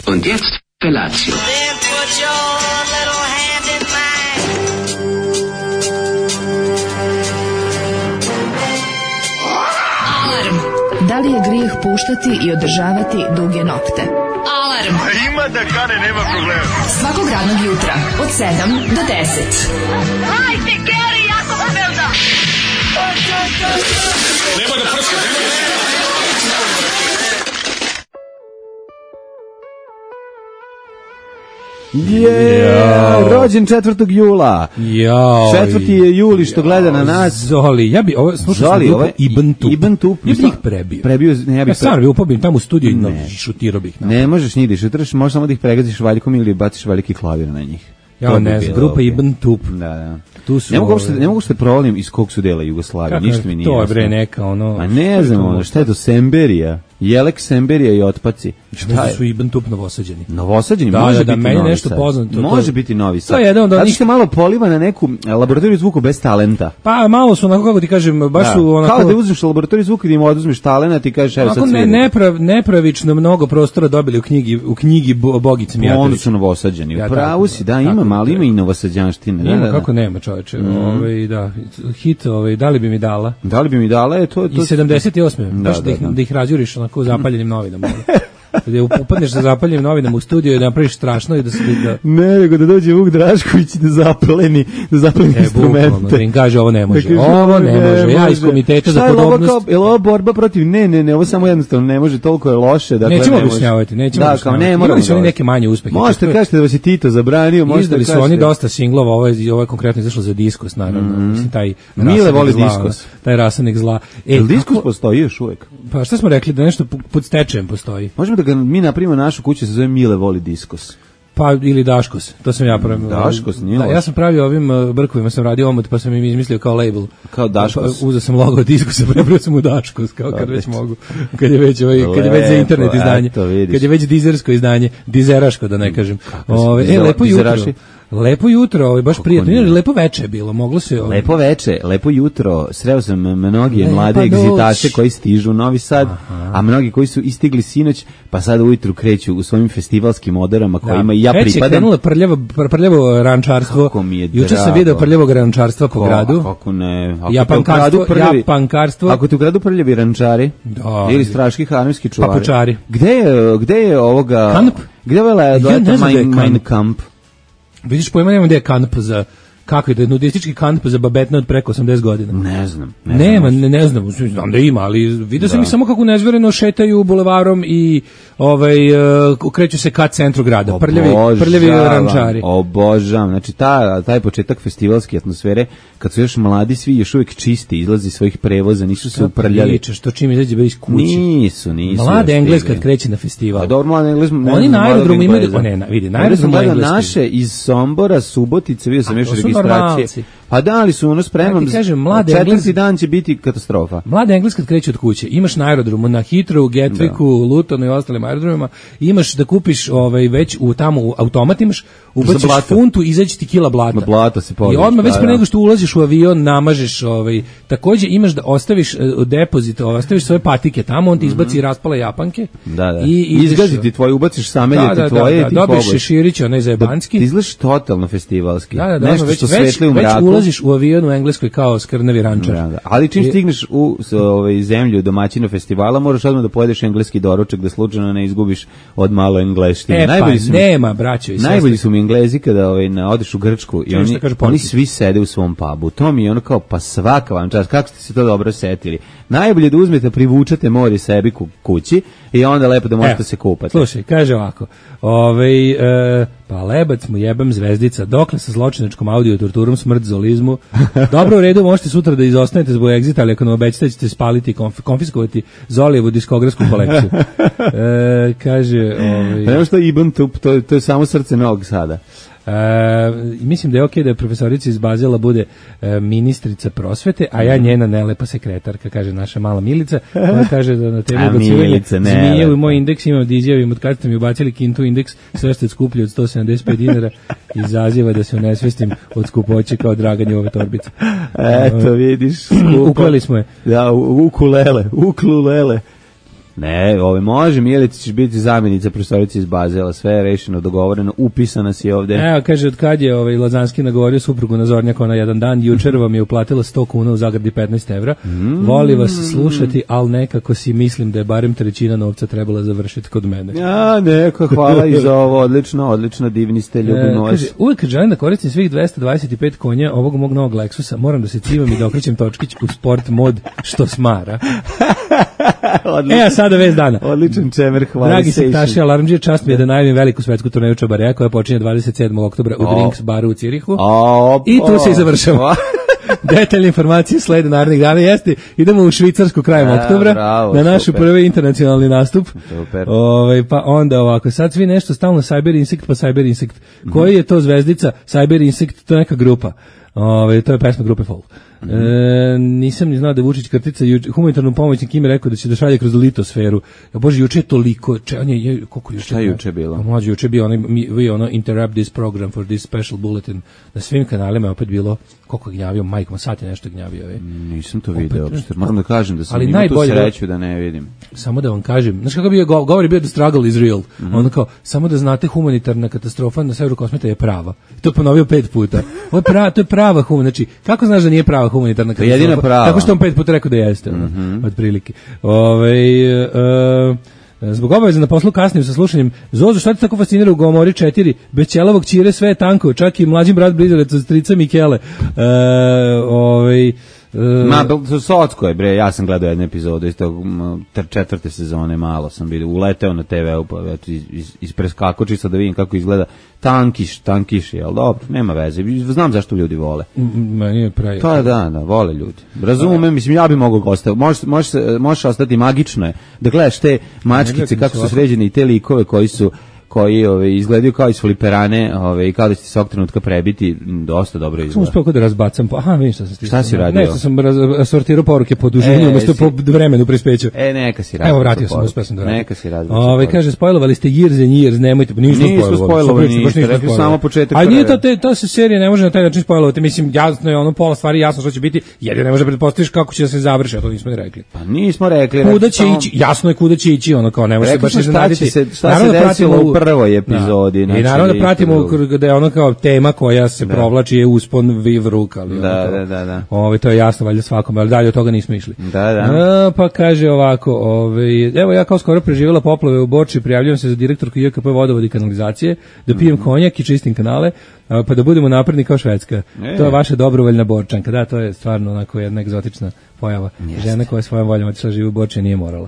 Und jetzt Felatio. Then put your little hand in mine. Alarm. Da li je grijeh puštati i održavati duge nokte? Alarm. A ima da kane, nema problema. Svakog radnog jutra od 7 do 10. Hajde, Geri, jako se velda. Nema da prska, nema da prska. Rođen 4. jula. 4. je juli što gleda na nas. Zoli, ja bi ovo slušao grupu Ibn Tup. Ibn Tup. Ja bih ih prebio. Ja stvarno bi upobim tamo u studiju i šutirao bih. Ne možeš ni da šutiraš, možeš samo da ih pregaziš valjkom ili baciš veliki klavir na njih. Ja ne znam, grupa Ibn Tup. Da. Tu su ne mogu što provalim iz kog su dela Jugoslavije, ništa mi nije. To je bre neka ono. A ne znam ono, šta je to Semberija? Jelek, Semberija i otpaci. Šta su Ibn Tup Novosađeni? Novosađeni može biti meni Novi nešto Sad. poznato. Može biti Novi Sad. To je jedan od onih što malo poliva na neku laboratoriju zvuka bez talenta. Pa malo su onako kako ti kažem, baš su onako kao da uzmeš laboratoriju zvuka i da im oduzmeš talenat i kažeš evo sad sve. Nepravično mnogo prostora dobili u knjigi Bogice Mijatović. Onda su Novosađeni. Pravu si, da, ima malo, ima i novosađanštine. Ima, kako nema, čoveče. Da, hit, da li bi mi dala? Da li bi mi dala, je to... I 78. Baš da ih razjuriš onako zapaljenim novinama. Kada upadneš sa zapaljenim novinama u studiju i da napraviš strašno i da se... Ne, nego da dođe Vuk Drašković i da zapleni instrumente. Da im kaže ovo ne može. Ovo ne može. Ja iz komiteta za podobnost... Je li ovo borba protiv? Ne, ovo samo jednostavno ne može, toliko je loše. Nećemo objašnjavati. Da, kao ne, moramo. Imali su oni neke manje uspehe. Možete kažete da vas je Tito zabranio. Izdali su oni dosta singlova, ovo je konkretno izašlo za Diskos, naravno. Mislim, taj Mile voli Diskos. Taj rasadnik zla. Diskos postoji još uvek? Pa šta smo rekli, da nešto pod stečajem postoji? Možemo da ga mi napravimo našu kuću, se zove Mile voli Diskos. Pa ili Daškos, to sam ja pravio. Daškos, nije ja sam pravio ovim brkovima, sam radio omot, pa sam im izmislio kao label. Kao Daškos. Uzeo sam logo od Diskosa, prepravio sam u Daškos, kao kad već mogu. Kad je već za internet izdanje. Kad je već dizersko izdanje, dizeraško da ne kažem. Lepo jutro. Lepo jutro, baš prijatno, lepo veče je bilo, moglo se... Lepo veče, lepo jutro, sreo sam mnogi mlade egzitaše koji stižu u Novi Sad, a mnogi koji su istigli sinoć, pa sad ujutru kreću u svojim festivalskim odorama kojima i ja pripadam. Već je krenulo prljavo rančarstvo, juče sam vidio prljavog rančarstva po gradu. Kako ne? Japankarstvo. Ako te ukradu prljavi rančari, ili straški hanovski čuvari. Papučari. Gde je ovoga... Kamp? Gde je Mein Kamp? Vidiš, pojma nemam gde je kamp za... Kako je to, nudistički kamp za babetne od preko 80 godina? Ne znam. Ne znam da ima, ali vidio sam ih samo kako nezvereno šetaju bulevarom i kreću se ka centru grada. Prljavi rančari. Obožavam. Znači, taj početak festivalske atmosfere, kad su još mladi, svi još uvijek čisti, izlazi iz svojih prevoza, nisu se uprljali. Pričaš, to čim izađe bez kuće. Nisu. Mlade Engles kad kreće na festival. A dobro, mlade Engles... Oni na aerodromu imaju... Vidi, na aerodromu Engleske. Naše iz Sombora, Subotice, vidio sam još registracije. Pa da li su ono spremam, četvrti dan će biti katastrofa. Mlade Engles kad kreće od kuće, imaš na aerodromu, na Heathrow, Gatwicku, Lutonu i ostalim aerodromima, imaš da kupiš već tamo u automat imaš, ubaciš funtu, izaći ti kila blata. Blata se podiš. I odmah već pre nego što ulaziš u avion, namažeš, takođe imaš da ostaviš depozit, ostaviš svoje patike tamo, on ti izbaci raspale japanke. Da. I izgazi ti tvoje, ubaciš sameljete tvoje i ti poboš. Dobiješ šeširić, onaj zajebanski. Ti izgledaš totalno festivalski. Nešto što svetli u mraku. Ulaziš u avion u Engleskoj kao skrnavi rančar. Ali čim stigneš u zemlju domaćina festivala, moraš odmah da pojedeš engleski doručak da slučajno ne izgubiš od malo engleštine. Nema, braćo i sestre. Najbolji su mi Englezi kada odeš u Grčku i oni svi sede u svom pubu. To mi je ono kao, pa svaka vam čast, kako ste se to dobro setili. Najbolje da uzmete, privučete more sebi kući i onda lepo da možete se kupati. Slušaj, kaže ovako, pa lebac mu jebem zvezdica, dokle sa zločinačkom audio torturom, smrt, zolizmu. Dobro, u redu, možete sutra da izostanete zbog egzita, ali ako nam obećate ćete spaliti i konfiskovati Zolijevu diskografsku kolekciju. Kaže... Nema što Ibn Tup, to je samo srce Novog Sada. Mislim da je okej da je profesorica iz Bazela bude ministrica prosvete, a ja njena nelepa sekretarka, kaže naša mala Milica, koja kaže da na temu ubacivanja zmije u moj indeks imam da izjavim od kada ste mi ubacili kintu indeks, sve ste skuplji od 175 dinara, izaziva da se unesvestim od skupoće kao draganje ove torbice. Eto, vidiš, ukleli smo je. Da, ukulele. Ne, može, Milica ćeš biti zamjenica profesorice iz Bazela, sve je rešeno, dogovoreno, upisana si ovde. Evo, kaže, od kad je Lazanski nagovorio suprugu na Zornjaka na jedan dan, jučer vam je uplatila 100 kuna u zagradi 15 evra. Voli vas slušati, ali nekako si mislim da je barem trećina novca trebala završiti kod mene. Ja, neko, hvala i za ovo, odlično, divni ste, ljubim vas. Kaže, uvek kad želim da koristim svih 225 konja ovog mog novog Lexusa, moram da se civam i da okrećem točkić u sport mod što smara. A sada vez dana. Odličan čemer, hvala. Dragi sektaši, alarmđije, čast mi je da najavim veliku svetsku turneju čabareja koja počinje 27. oktobra u Drinks baru u Cirihu. I tu se i završava. Detaljne informacije slede narednih dana. Idemo u Švicarsku krajem oktobra na našu prvi internacionalni nastup. Super. Pa onda ovako, sad svi nešto stalno Cyber Insect pa Cyber Insect. Koji je to zvezdica? Cyber Insect, to je neka grupa. To je pesma grupe Fall. Nisam ni znao da Vučić Krtica humanitarnu pomoć kim je rekao da će da šalje kroz litosferu. Ja bože, juče je toliko, koliko juče? Šta je juče bilo? Mlađe, juče je bio interrupt this program for this special bulletin. Na svim kanalima je opet bilo, koliko je gnjavio, majkom, sat je nešto gnjavio. Nisam to video, uopšte. Moram da kažem da sam imao tu sreću da ne vidim. Samo da vam kažem, znaš kako bio govor je bio the struggle is real. Ono kao, samo da znate humanitarna katastrofa na severu Kosmeta je prava. To je ponovio 5 puta. To je prava humanitarna, znači, kako znaš da nije prava humanitarna katastrofa? Jedina prava. Tako što on 5 puta rekao da jeste, otprilike. Zbog obaveza na poslu kasnim sa slušanjem. Zozo, šta ti tako fascinira u Gomori 4? Bez ćelavog Ćire sve je tanko, čak i mlađi brat blizarac od strica Mikele. Socko je, bre, ja sam gledao jednu epizodu iz tog 4. sezone, malo sam vidio, uleteo na TV-u, pa ispreskako čisto da vidim kako izgleda. Tankiš, jel dobro, nema veze, znam zašto ljudi vole. Meni je pravi. To je da, vole ljudi. Razumem, mislim, ja bi mogao ostati, možeš ostati, magično je, da gledaš te mačkice, kako su sređene i te likove koji izgledaju kao iz fliperane, i kao da će se ovog trenutka prebiti, dosta dobro izgleda. Sam uspeo da razbacam, vidim šta sam stisao. Šta si radio? Nešto sam sortirao poruke po dužini, umesto po vremenu prispeću. Neka si radio. Evo, vratio sam, uspeo sam da radim. Neka si radio. Kaže, spojlovali ste Years and Years, nemojte, nismo spojlovali, rekli samo početak. Ali nije ta se serija ne može na taj način spojlovati, mislim, jasno je pola stvari, jasno što će biti, jedino ne može pretpostaviš kako će da se završi, a to nismo ni rekli. Pa nismo rekli. Kuda će ići, jasno je kuda će ići, kao ne može se baš iznenaditi. Šta se desilo u prvoj epizodi. I naravno da pratimo da je ono kao tema koja se provlači je uspon Vivruk, ali da. To je jasno valjda svakome, ali dalje od toga nismo išli. Da. Pa kaže ovako, evo ja kao skoro preživjela poplave u Borči, prijavljujem se za direktorku JKP vodovod i kanalizacije, da pijem konjak i čistim kanale, pa da budemo napredni kao Švedska. To je vaša dobrovoljna Borčanka. Da, to je stvarno onako jedna egzotična pojava. Žena koja svojom voljom otišla živi u Borči nije morala.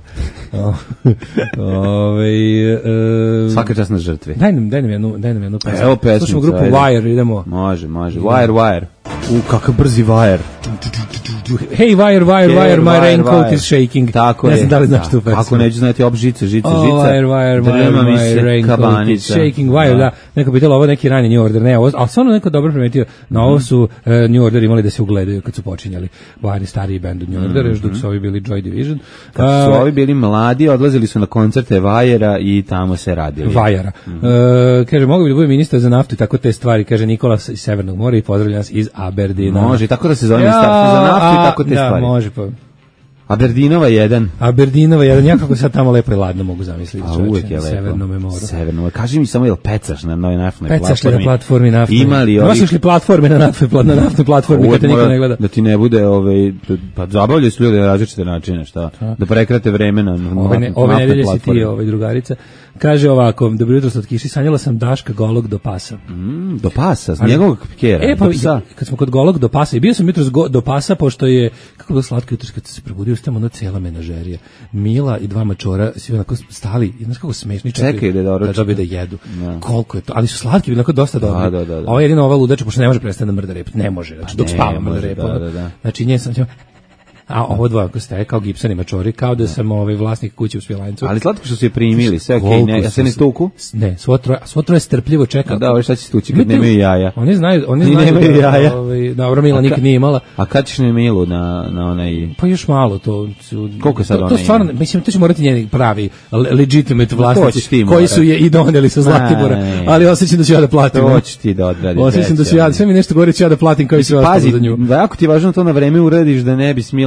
Svaka čast na žrtvi. Daj nam jednu pesmu. Evo pesmica. Slušamo grupu Wire, idemo. Može. Wire. Kakav brzi Wire. Hey, wire, my raincoat is shaking. Tako ne znam da li znaš tu pesmu. Kako neću znati, žica. Wire, my raincoat is shaking. Wire, da. Neko pitalo, ovo neki rani New Order, ne, ali stvarno neko dobro primetio. Na ovo su New Order imali da se ugledaju kad su počinjali. Wire, stariji band od New Order, još dok su ovi bili Joy Division. Kad su ovi bili mladi, odlazili su na koncerte Wire-a i tamo se radili. Wire-a. Kaže, mogu bi da bude ministar za naftu i tako te stvari, kaže Nikola iz Severnog mora i pozdravlja nas iz Aberdeena. Može, tako da se zove ministar za naftu i tako te stvari. Da, može pa. Aberdeenova 1. Ja kako sad tamo lepo i ladno mogu zamisliti. Uvijek je lepo. Severno moru. Kaži mi samo, je li pecaš na novoj naftnoj platformi? Pecaš li na platformi naftnoj? Imali ovi... Nosiš li platforme na naftnoj platformi kad te niko ne gleda? Da ti ne bude, pa zabavljaju su ljudi na različite načine, šta? Da prekrate vreme na naftnoj platformi. Ove nedelje si ti, drugarica. Kaže ovako, dobro jutro slatkiši, sanjala sam Daška golog do pasa. Do pasa, s njegovog kjera. Kad smo kod golog do pasa, i bio sam jutros do pasa, pošto je, kako bilo slatko jutros kad se probudio, ustamo ona cijela menažerija. Mila i dva mačora, svi onako stali, znaš kako smešni, čekaju da dobiju da jedu. Koliko je to, ali su slatki, bili onako dosta dobri. Da. Ovo je jedino ova ludača, pošto ne može prestati da mrda rep, ne može, znači dok spava mrda rep. Znači njen sam a ovo dvoje ako staje kao gipsani mačori, kao da sam vlasnik kuće u Svilajncu. Ali slatko što su je primili, sve okej, ja se ne tuku? Ne, svo troje strpljivo čeka. Da, šta će tući kad nemaju jaja? Oni znaju nemaju jaja. Dobro, Mila nikad nije imala. A kad ćeš na Milu na onaj... Pa još malo to. Koliko sad ona ima? To stvarno, mislim, to će morati njeni pravi, legitimate vlasnici, koji su je i doneli sa Zlatibora, ali osjećam da ću ja da platim. To ćeš ti da odradiš. Osjećam da ću ja, sve mi nešto govori ću ja da platim kao i sve ostalo za nju. Jako ti je važno to na vreme uradiš da ne bi Smila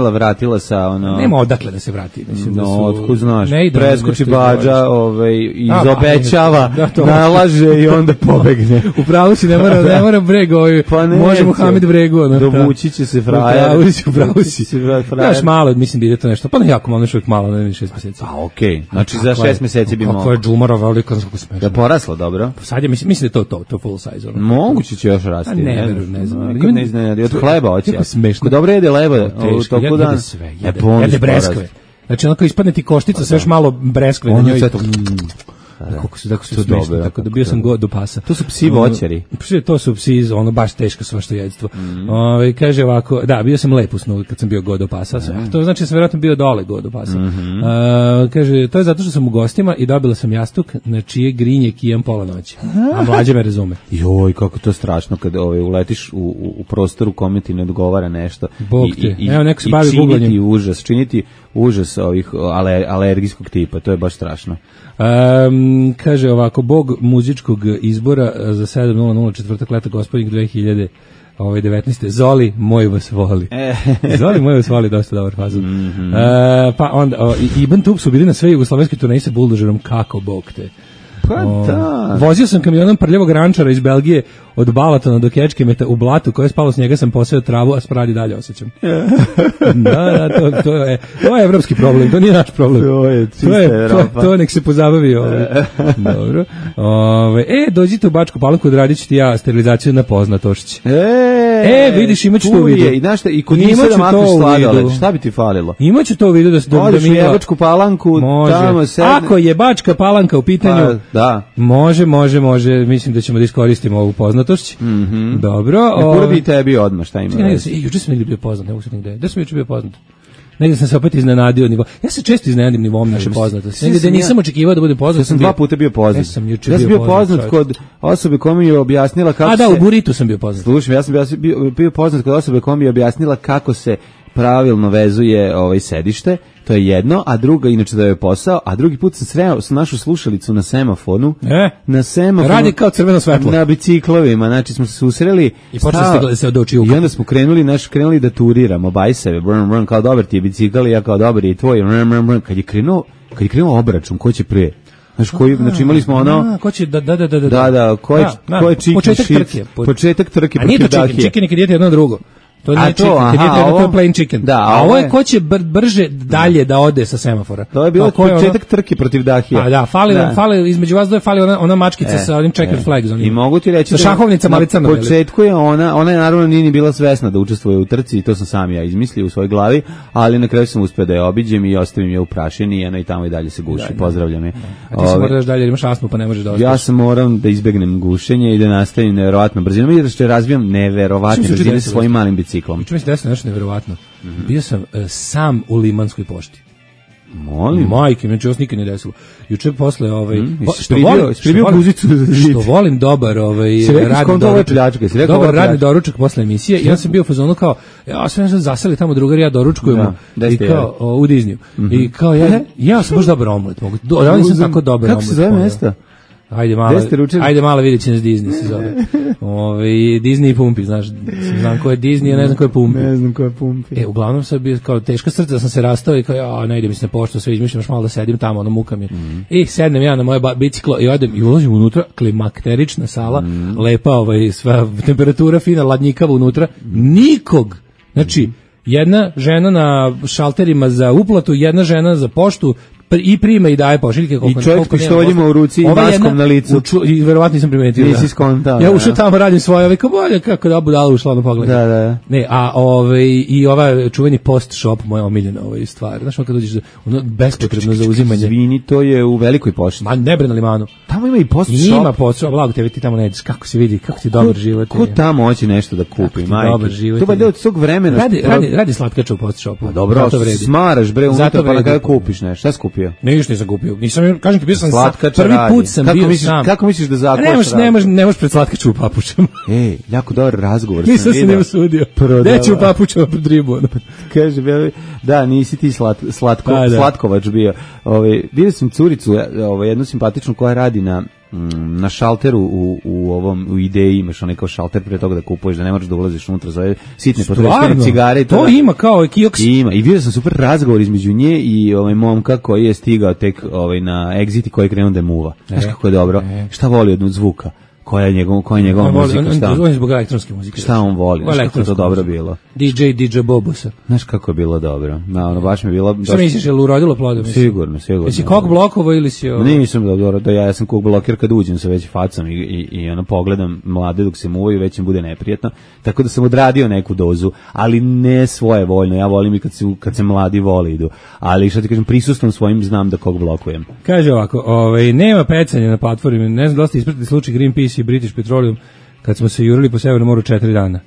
Mila vratila sa ono... Nema odakle da se vrati. Mislim da su... otkud znaš, preskoči Badža, izobećava, da, nalaže i onda pobegne. Upravo si, ne mora breg, može Muhamed bregu. Dovući će se frajer. Upravo si. Daš malo, mislim da ide to nešto, pa ne jako malo, nešto uvijek malo, ne 6 meseci. Pa okej, znači za 6 meseci bi moglo. Kako je džumara velika, kako smešno. Da poraslo, dobro. Sad je, mislim da je to full size. Moguće će još rasti. Ne znam. Nikad ne iznenadi, od hleba hoće. Kako smešno. Dobro jede leba, u toku dan. Jede breskve. Znači onako ispadne ti koštica, sve još malo breskve na njoj. Kako su smešno, tako da bio sam do pasa. To su psi voćari. To su psi, ono baš teško svašto jedstvo. Kaže ovako, da, bio sam lep usnu kad sam bio god do pasa. To znači da sam vjerojatno bio dole god do pasa. Kaže, to je zato što sam u gostima i dobila sam jastuk na čije grinje kijam pola noći. A mlađe me razume. Joj, kako to strašno kad uletiš u prostoru kome ti ne odgovara nešto. Bog te. Evo, neko se bavi googlanjem. Činiti užas ovih alergijskog tipa, to je baš strašno. Kaže ovako, bog muzičkog izbora za 7.00 četvrtak leta gospodin 2019. Zoli, moj vas voli. Zoli, moj vas voli, dosta dobar fazon. Pa onda, Ibn Tup su bili na sve jugoslovenske turneje sa buldožerom, kako bog te. Pa da. Vozio sam kamionom prljavog rančara iz Belgije od Balatona do Kečkemeta u blatu koje je spalo s njega, sam poseo travu, a spradi dalje osjećam. Da, to je evropski problem, to nije naš problem. To nek se pozabavi. Dobro. Dođite u Bačku Palanku, odradit ću ti ja sterilizaciju na poznatošć. Vidiš, imaću to u vidu. I kod njih se da makneš sladoled, šta bi ti falilo? Imaću to u vidu da odeš u Bačku Palanku, tamo sedne. Ako je Bačka Palanka u pitanju, da. Može, mislim da ćemo da iskoristimo ovu poznatošć. Dobro. Uradi tebi odmah, šta ima? Juče sam negdje bio poznat, ne mogu se negdje. Gde sam juče bio poznat? Negdje sam se opet iznenadio nivo. Ja se često iznenadim nivom naše poznatosti. Negdje da nisam očekivao da budem poznat. Ja sam 2 puta bio poznat. Ja sam bio poznat kod osobe koja mi je objasnila kako se... u Buritu sam bio poznat. Slušaj, ja sam bio poznat kod osobe koja mi je objasnila kako se pravilno vezuje sedište. To je jedno, a druga, inače da je posao, a drugi put sam sreo našu slušalicu na semafonu. Na semafonu. Radi kao crveno svetlo. Na biciklovima, znači smo se susreli. I počeli se od očiju. I onda smo krenuli da turiramo bajseve, kao dobar ti je bicikl, ja kao dobar je tvoj, kad je krenuo obračun, ko će prije? Znači imali smo ono... Ko će, da, ko je chicken početak trke. A nije to chicken je kad jete jedno drugo. To nije chicken, to je plain chicken. Da, a ovo je ko će brže dalje da ode sa semafora. To je bilo početak trke protiv Dahija. A da, fali između vas dvoje fali ona mačkica sa onim checker flags. I mogu ti reći da šahovnica mali crno. Na početku je ona naravno nije ni bila svesna da učestvuje u trci i to sam sam ja izmislio u svojoj glavi, ali na kraju sam uspeo da je obiđem i ostavim je u prašini i ona i tamo i dalje se guši. Pozdravljam je. A ti se moraš dalje, imaš astmu pa ne možeš da ostaviš. Ja sam moram da izbegnem gušenje i da nastavim neverovatno brzinom i da razvijam neverovatne brzine svojim malim biciklom. Nešto neverovatno. Bio sam sam u Limanskoj pošti. Molim. Majke, znači ovo se nikad ne desilo. Juče posle što volim dobar radni doručak posle emisije. Ja sam bio u fazonu kao, ja sam zaseli tamo drugari, ja doručkujemo i kao u Disneyu. I kao ja sam baš dobar omlet. Ja nisam tako dobar omlet. Kako se zove mesta? Ajde malo vidjet će nas Disney se zove. Disney i Pumpi, znaš, znam ko je Disney, a ne znam ko je Pumpi. Ne znam ko je Pumpi. Uglavnom sam bio kao teška srca da sam se rastao i kao, ne idem se na poštu, sve izmišljam još malo da sedim tamo, ono muka mi. I sednem ja na moje biciklo i odem i ulazim unutra, klimakterična sala, lepa, sva temperatura fina, ladnjikava unutra, nikog. Znači, jedna žena na šalterima za uplatu, jedna žena za poštu, i prima i daje pošiljke i čovjek pištoljima u ruci i maskom na licu i verovatno nisam primetio. Nisi skontao. Ja ušao tamo, radim svoje, kao bolje kako da budala ušla na pogled. Da. Ne, a i ova čuveni post shop, moja omiljena stvar. Znaš, kad dođeš ono bespotrebno zauzimanje. Izvini, to je u Velikoj pošti. Ma ne bre na Limanu. Tamo ima i post shop. Ima post shop, blago te ti tamo ne ideš, kako se vidi, kako ti dobar život. Ko tamo hoće nešto da kupi, majke. Dobar život. To ba od tog vremena. Radi slatkača u post shopu. Pa dobro, smaraš bre, unutra pa na kraju kupiš nešto. Šta si kupio? Ništa nisam kupio. Nisam, kažem ti, bio sam prvi put sam bio sam. Kako misliš da zakoš radi? Ne možeš pred slatkaču u papučama. Jako dobar razgovor. Nisam se ne usudio. Gde ću u papučama pred ribu? Kaže, da, nisi ti slatkovač bio. Vidio sam curicu, jednu simpatičnu koja radi na šalteru u Ideji imaš onaj kao šalter pre toga da kupuješ, da ne moraš da ulaziš unutra za ove sitne potrepštine cigare. To ima kao kiosk. Ima. I vidio sam super razgovor između nje i momka koji je stigao tek na Exit i koji je krenuo da muva. Znaš kako je dobro. Šta voli od zvuka? Koja je njegova muzika? On je zbog elektronske muzike. Šta on voli? Znaš kako je to dobro bilo? DJ Bobusa. Znaš kako je bilo dobro? Baš mi je bilo... Šta misliš, je li urodilo plodom? Sigurno. Jesi kog blokovo ili si... Nisam dobro, ja sam kog bloker kad uđem sa već facom i pogledam mlade dok se muvaju, već im bude neprijatno. Tako da sam odradio neku dozu, ali ne svoje voljno. Ja volim i kad se mladi vole idu. Ali što ti kažem, prisustvom svojim znam da kog blokujem. Kaže ovako, nema pecanja na platformi, ne znam da li ste ispratili slučaj Greenpeace i British Petroleum kad smo se jurili po Severnom moru 4 dana.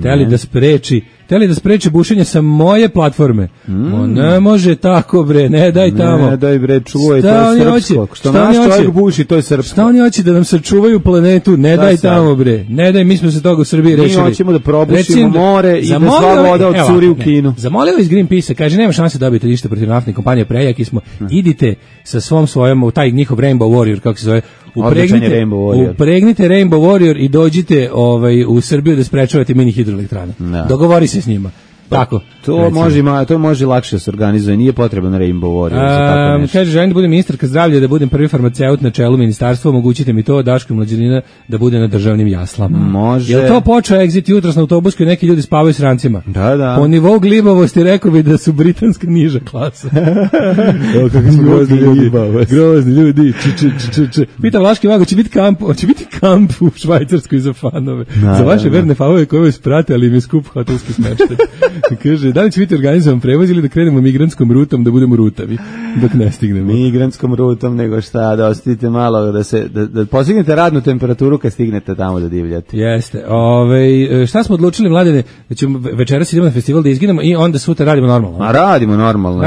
Hteli da spreči bušenje sa moje platforme. Ne može tako bre, ne daj tamo. Ne daj bre, čuvaj, to je srpsko. Što naš čovjek buši, to je srpsko. Šta oni hoće da nam sačuvaju planetu, ne daj tamo bre. Ne daj, mi smo se toga u Srbiji rešili. Mi hoćemo da probušimo more i da sva voda odsuri u Kinu. Zamolio iz Greenpeace, kaže nema šanse da dobijete ništa protiv naftnih kompanija, prejaki smo. Idite sa svojom u taj njihov Rainbow Warrior, kako se zove. Upregnite Rainbow Warrior i dođite u Srbiju da sprečavate mini hidroelektrane. Dogovori se s njima. Tako. To može lakše se organizuje, nije potreban Rainbow Warrior za tako nešto. Kaže, želim da budem ministarka zdravlja, da budem prvi farmaceut na čelu ministarstva, omogućite mi to, Daško i Mlađanina, da bude na državnim jaslama. Može. Jel to počeo Exit jutros na autobusku i neki ljudi spavaju s rancima? Da. Po nivou glibavosti rekao bi da su britanska niža klasa. Kako smo grozni ljudi. Pita Vlaški Vago, će biti kamp u Švajcarskoj za fanove. Za vaše verne fanove koje vas prate, ali im je skup hotelski smeštaj. Kaže, da li će biti organizovan prevoz ili da krenemo migrantskom rutom, da budemo rutavi dok ne stignemo? Migrantskom rutom, nego šta, da ostavite malo, da postignete radnu temperaturu kad stignete tamo da divljate. Jeste. Šta smo odlučili, Mladene, da ćemo večeras idemo na festival da izginemo i onda sutra radimo normalno? A radimo normalno.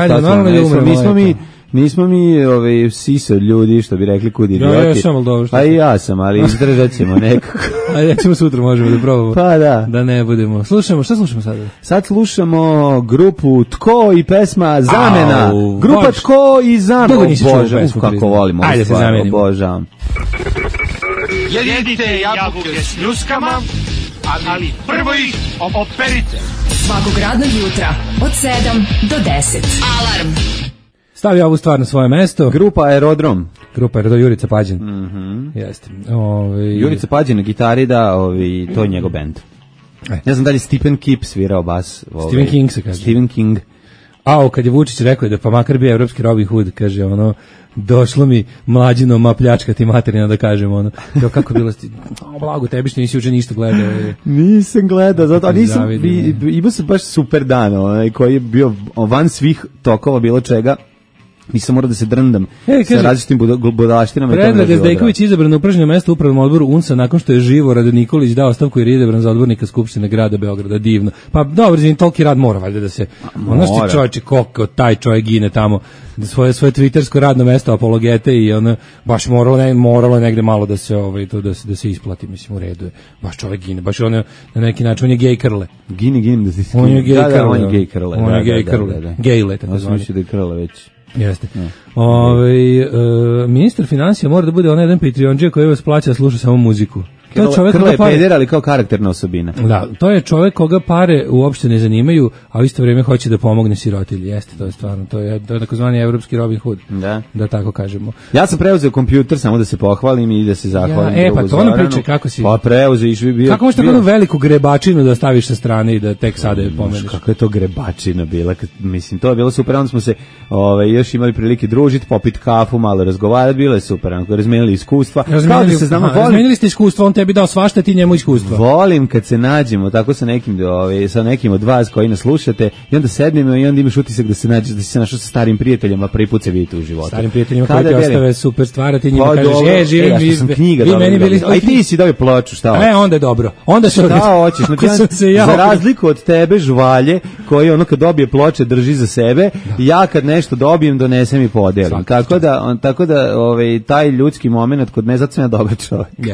Nismo mi sisa ljudi, što bi rekli kud idioti. Ja sam, ali dobro. Pa i ja sam, ali izdržat ćemo nekako. Ajde, recimo sutra možemo da probamo. Pa da. Da ne budemo. Šta slušamo sada? Sad slušamo grupu Tko i pesma Zamena. Grupa Tko i Zamena. Bože, kako volimo. Ajde se zamenimo. Obožavam. Jedite jabuke s ljuskama, ali prvo ih operite. Svakog radnog jutra od 7 do 10. Alarm. Stavi ovu stvar na svoje mesto. Grupa Aerodrom, Jurica Pađen. Jeste. Jurica Pađen na gitari, to je njegov bend. Ne znam da li Stephen Kip svirao bas. Stephen King se kaže. Stephen King. Kad je Vučić rekao da pa makar bi evropski Robin Hood, kaže došlo mi Mlađino pljačkati materina, da kažem kako bilo blago tebi što nisi uče ništa gledao. Nisam gledao, zato imao sam baš super dan, koji je bio van svih tokova bilo čega. Nisam morao da se drndam sa različitim budalaštinama. Predrag Gazdejković izabran na upražnjeno mesto u upravnom odboru UNS-a nakon što je živo Rade Nikolić dao ostavku jer je izabran za odbornika Skupštine grada Beograda. Divno. Pa dobro, toliki rad mora valjda da se... Ono čovječe, koliko taj čovjek gine tamo svoje twittersko radno mesto apologete i baš moralo negde malo da se da se isplati, mislim, u redu je. Baš čovjek gine, baš na neki način on je gej krle. Gine da se... On je gej krle. Gejle, tako zvanje. Osmišljaju da je krle već. Jeste. Ministar financija mora da bude onaj jedan Patreonđija koji vas plaća da sluša samo muziku. Krle je peder, ali kao karakterna osobina. Da, to je čovjek koga pare uopšte ne zanimaju, a u isto vrijeme hoće da pomogne sirotilji. Jeste, to je stvarno. To je takozvani evropski Robin Hood. Da tako kažemo. Ja sam preuzeo kompjuter samo da se pohvalim i da se zahvalim. Pa to nam priče kako si... Pa preuzeo i kako možeš tako veliku grebačinu da staviš sa strane i da tek sada je pomeniš? Kako je to grebačina bila? Mislim, to je bilo super. Onda smo se još imali prilike družiti, popiti kafu, malo razgovarati. Bilo je super. Razmenili iskustva. Razmenili ste iskustva, on tebi dao svašta, ti njemu iskustva. Volim kad se nađemo tako sa nekim od vas koji nas slušate i onda sednemo i onda imaš utisak da si se našao sa starim prijateljima, prvi put se vidite u životu. Starim prijateljima koji ti ostave super stvari, ti njima kažeš, živim, ja sam knjiga dobio. A i ti si dobio ploču, šta hoćeš? Onda je dobro. Onda se hoćeš. Za razliku od tebe, žuvalje, koji kad dobije ploče drži za sebe, ja kad nešto dobijem, donesem i podelim. Tako da taj ljudski moment kod me, zato sam ja dobar čovjek. Jeste.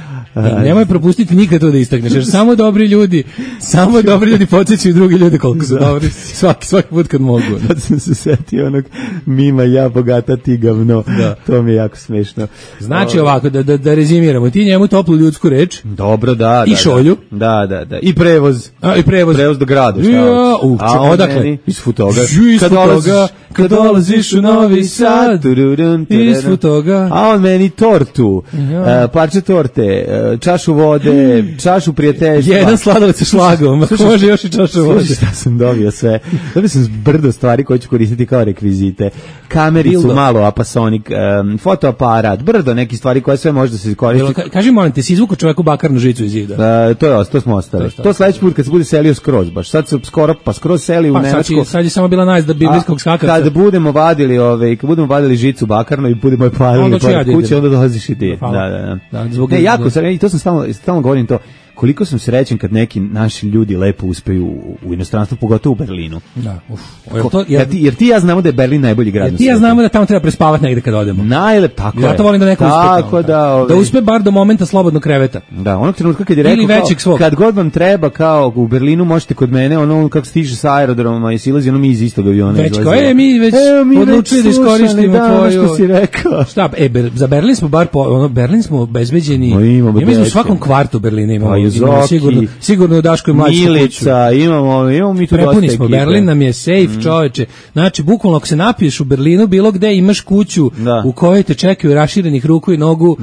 Nemoj propustiti nikad to da istakneš, jer samo dobri ljudi podsjećaju drugi ljude koliko su dobri, svaki put kad mogu. Sad sam se setio onog mima ja bogata ti gavno, to mi je jako smešno. Znači ovako, da rezimiramo, ti njemu toplu ljudsku reč, dobro, da. I šolju. Da. I prevoz. Prevoz do grada, šta? Odakle? Iz Futoga. Kad dolaziš u Novi Sad, iz Futoga. A on meni tortu, parče torte, čašu vode, čašu prijateljstva. Jedan sladolac sa šlagom, može još i čašu vode. Slušaj šta sam dobio sve. Dobio sam brdo stvari koje ću koristiti kao rekvizite. Kamericu, malo apasonik, fotoaparat, brdo neki stvari koje sve može da se koristi. Kaži molim te, si izvuko čoveku bakarnu žicu iz zida? To smo ostali. To sledeći put kad se bude selio skroz, baš sad se skroz seli u Nemačku. Sad je samo bila najzda biblijskog skakavca. Kad budemo vadili žicu bakarnu i budemo je palili pored kuće, onda dolaziš i ti. Da. Jako, i to sam stalno govorim to. Koliko sam srećan kad neki naši ljudi lepo uspeju u inostranstvu, pogotovo u Berlinu. Da, jer ti ja znamo da je Berlin najbolji grad na svijetu. Ja znamo da tamo treba prespavati negde kad odemo. Tako je. Zato volim da neko uspe. Da uspe bar do momenta slobodnog kreveta. Da, onog trenutka kad je rekao kad god vam treba, kao u Berlinu možete kod mene, ono kako stiže sa aerodroma i silazi, ono mi iz istog aviona. Već kao, mi odlučili da iskoristimo tvoju... što si rekao. Šta, za Berlin smo Berlin smo obezbeđeni. Mi smo u svakom kvartu Berlina imamo. Sigurno u Daškoj mlađu Milica, imamo mi tu dosta prepuni smo, Berlin nam je safe, čoveče. Znači, bukvalno ako se napiješ u Berlinu, bilo gde imaš kuću u kojoj te čekaju raširenih ruku i nogu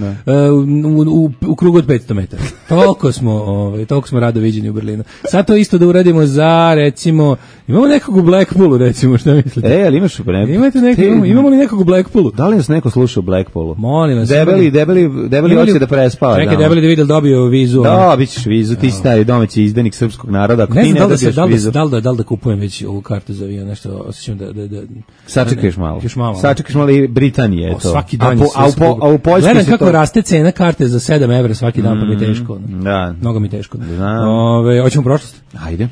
u krugu od 500 metara. Toliko smo rado viđeni u Berlinu. Sad to isto da uradimo za, recimo, imamo nekog u Blackpoolu, recimo, šta mislite? Ali imaš u Blackpoolu? Imamo li nekog u Blackpoolu? Da li nas neko sluša u Blackpoolu? Molim vas. Debeli hoće da prespava. Čekaj, debeli da vidi dobio vizu. Da, bit ćeš vizu, ti stari domaći izdanik srpskog naroda. Ako ti ne dobiješ vizu... Da li da kupujem već ovu kartu za avion, nešto osjećam da... Sačekaš malo i Britanije, eto. Svaki dan a u Poljskoj gledam kako raste cena karte za 7 evra svaki dan, pa mi je teško. Da. Mnogo mi je teško. Hoćemo u prošlost? Ajde.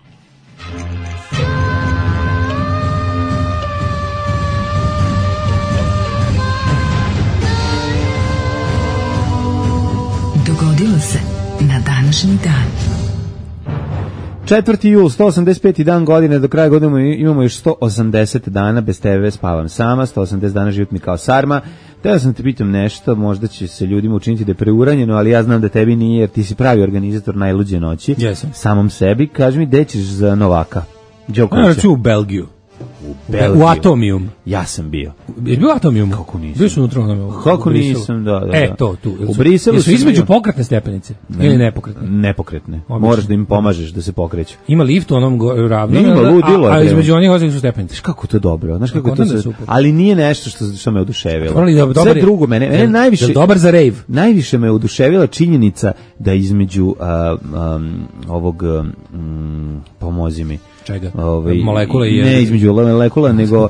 Dogodilo se na današnji dan. 4. jul, 185. dan godine, do kraja godine imamo još 180 dana, bez tebe spavam sama, 180 dana život mi kao sarma. Teo sam te pitam nešto, možda će se ljudima učiniti da je preuranjeno, ali ja znam da tebi nije, jer ti si pravi organizator najluđe noći. Jesam. Samom sebi. Kaži mi, gde ćeš za Novaka? Ću u Belgiju. U Atomium. Ja sam bio. Je bio Atomium? Kako nisam? Bio sam unutra Kako nisam, da. To, tu. U Briselu su između pokretne stepenice ili nepokretne? Nepokretne. Moraš da im pomažeš da se pokreću. Ima lift u onom ravnom, a između onih ostali su stepenice. Kako to dobro? Znaš kako to se... Ali nije nešto što me oduševilo. Sve drugo mene najviše... Dobar za rave. Najviše me oduševila činjenica da između ovog... Pomozi mi. Čega? Molekule i... Ne između molekula, nego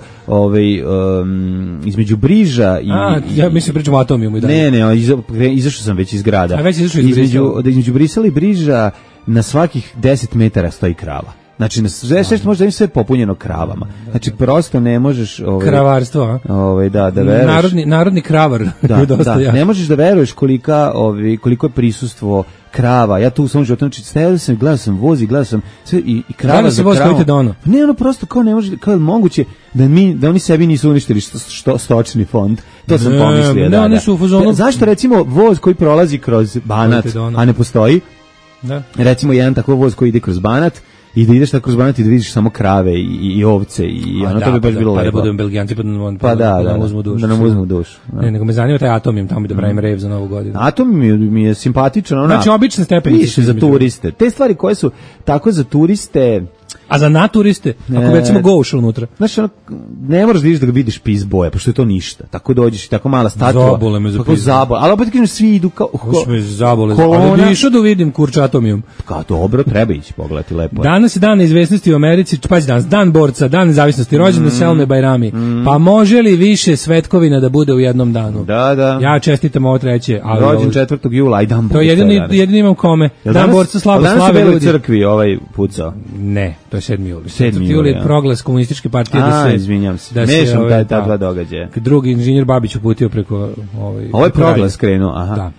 između Briža i... ja mislim pričamo o Atomiumu i dalje. Ne, izašao sam već iz grada. A već izašao iz Brisela? Između Brisela i Briža na svakih 10 metara stoji krava. Znači, sve što možeš da im sve popunjeno kravama. Znači, prosto ne možeš... Kravarstvo, a? Da veruješ... Narodni kravar. Da, ne možeš da veruješ koliko je prisustvo krava. Ja tu u svom životu, znači, stajao sam, gledao sam voz i gledao sam sve i krava za kravom. Ne, ono prosto kao ne može, kao je moguće da oni sebi nisu uništili stočni fond. To sam pomislio, da. Oni su u fazonu... Zašto, recimo, voz koji prolazi kroz Banat, a ne postoji? Da. Recimo, jedan takav voz koji ide kroz Banat, i da ideš tako kroz Banat i da vidiš samo krave i ovce i ono, to bi baš bilo lepo. Pa da budem Belgijanci, pa da nam uzmu dušu. Ne, nego me zanima taj Atomium, tamo bi da pravim rave za Novu godinu. Atomium mi je simpatičan. Znači, obične stepenice. Više za turiste. Te stvari koje su tako za turiste... A za naturiste, ako recimo go ušao unutra. Znači, ne moraš da vidiš da ga vidiš pis boje, pošto je to ništa. Tako dođeš i tako mala statua. Zabole me za pis. Ali opet kažem, svi idu kao... Zabole. Ali bi išao da vidim kurč Atomium. Kao dobro, treba ići pogledati lepo. Danas je dan izvesnosti u Americi, pazi danas, dan borca, dan nezavisnosti, rođendan Selme Bajrami. Pa može li više svetkovina da bude u jednom danu? Da. Ja čestitam ovo treće. Rođen 4. jula, aj dan borca. To jedini imam kome. Dan borca slavo slave ljudi. Danas u Beloj crkvi pucao. Ne. To je 7. juli. 7. juli je proglas komunističke partije da se... izvinjam se. Mešam ta dva događaja. Drugi inženjer Babić uputio preko... Ovo je proglas krenuo, aha. Da.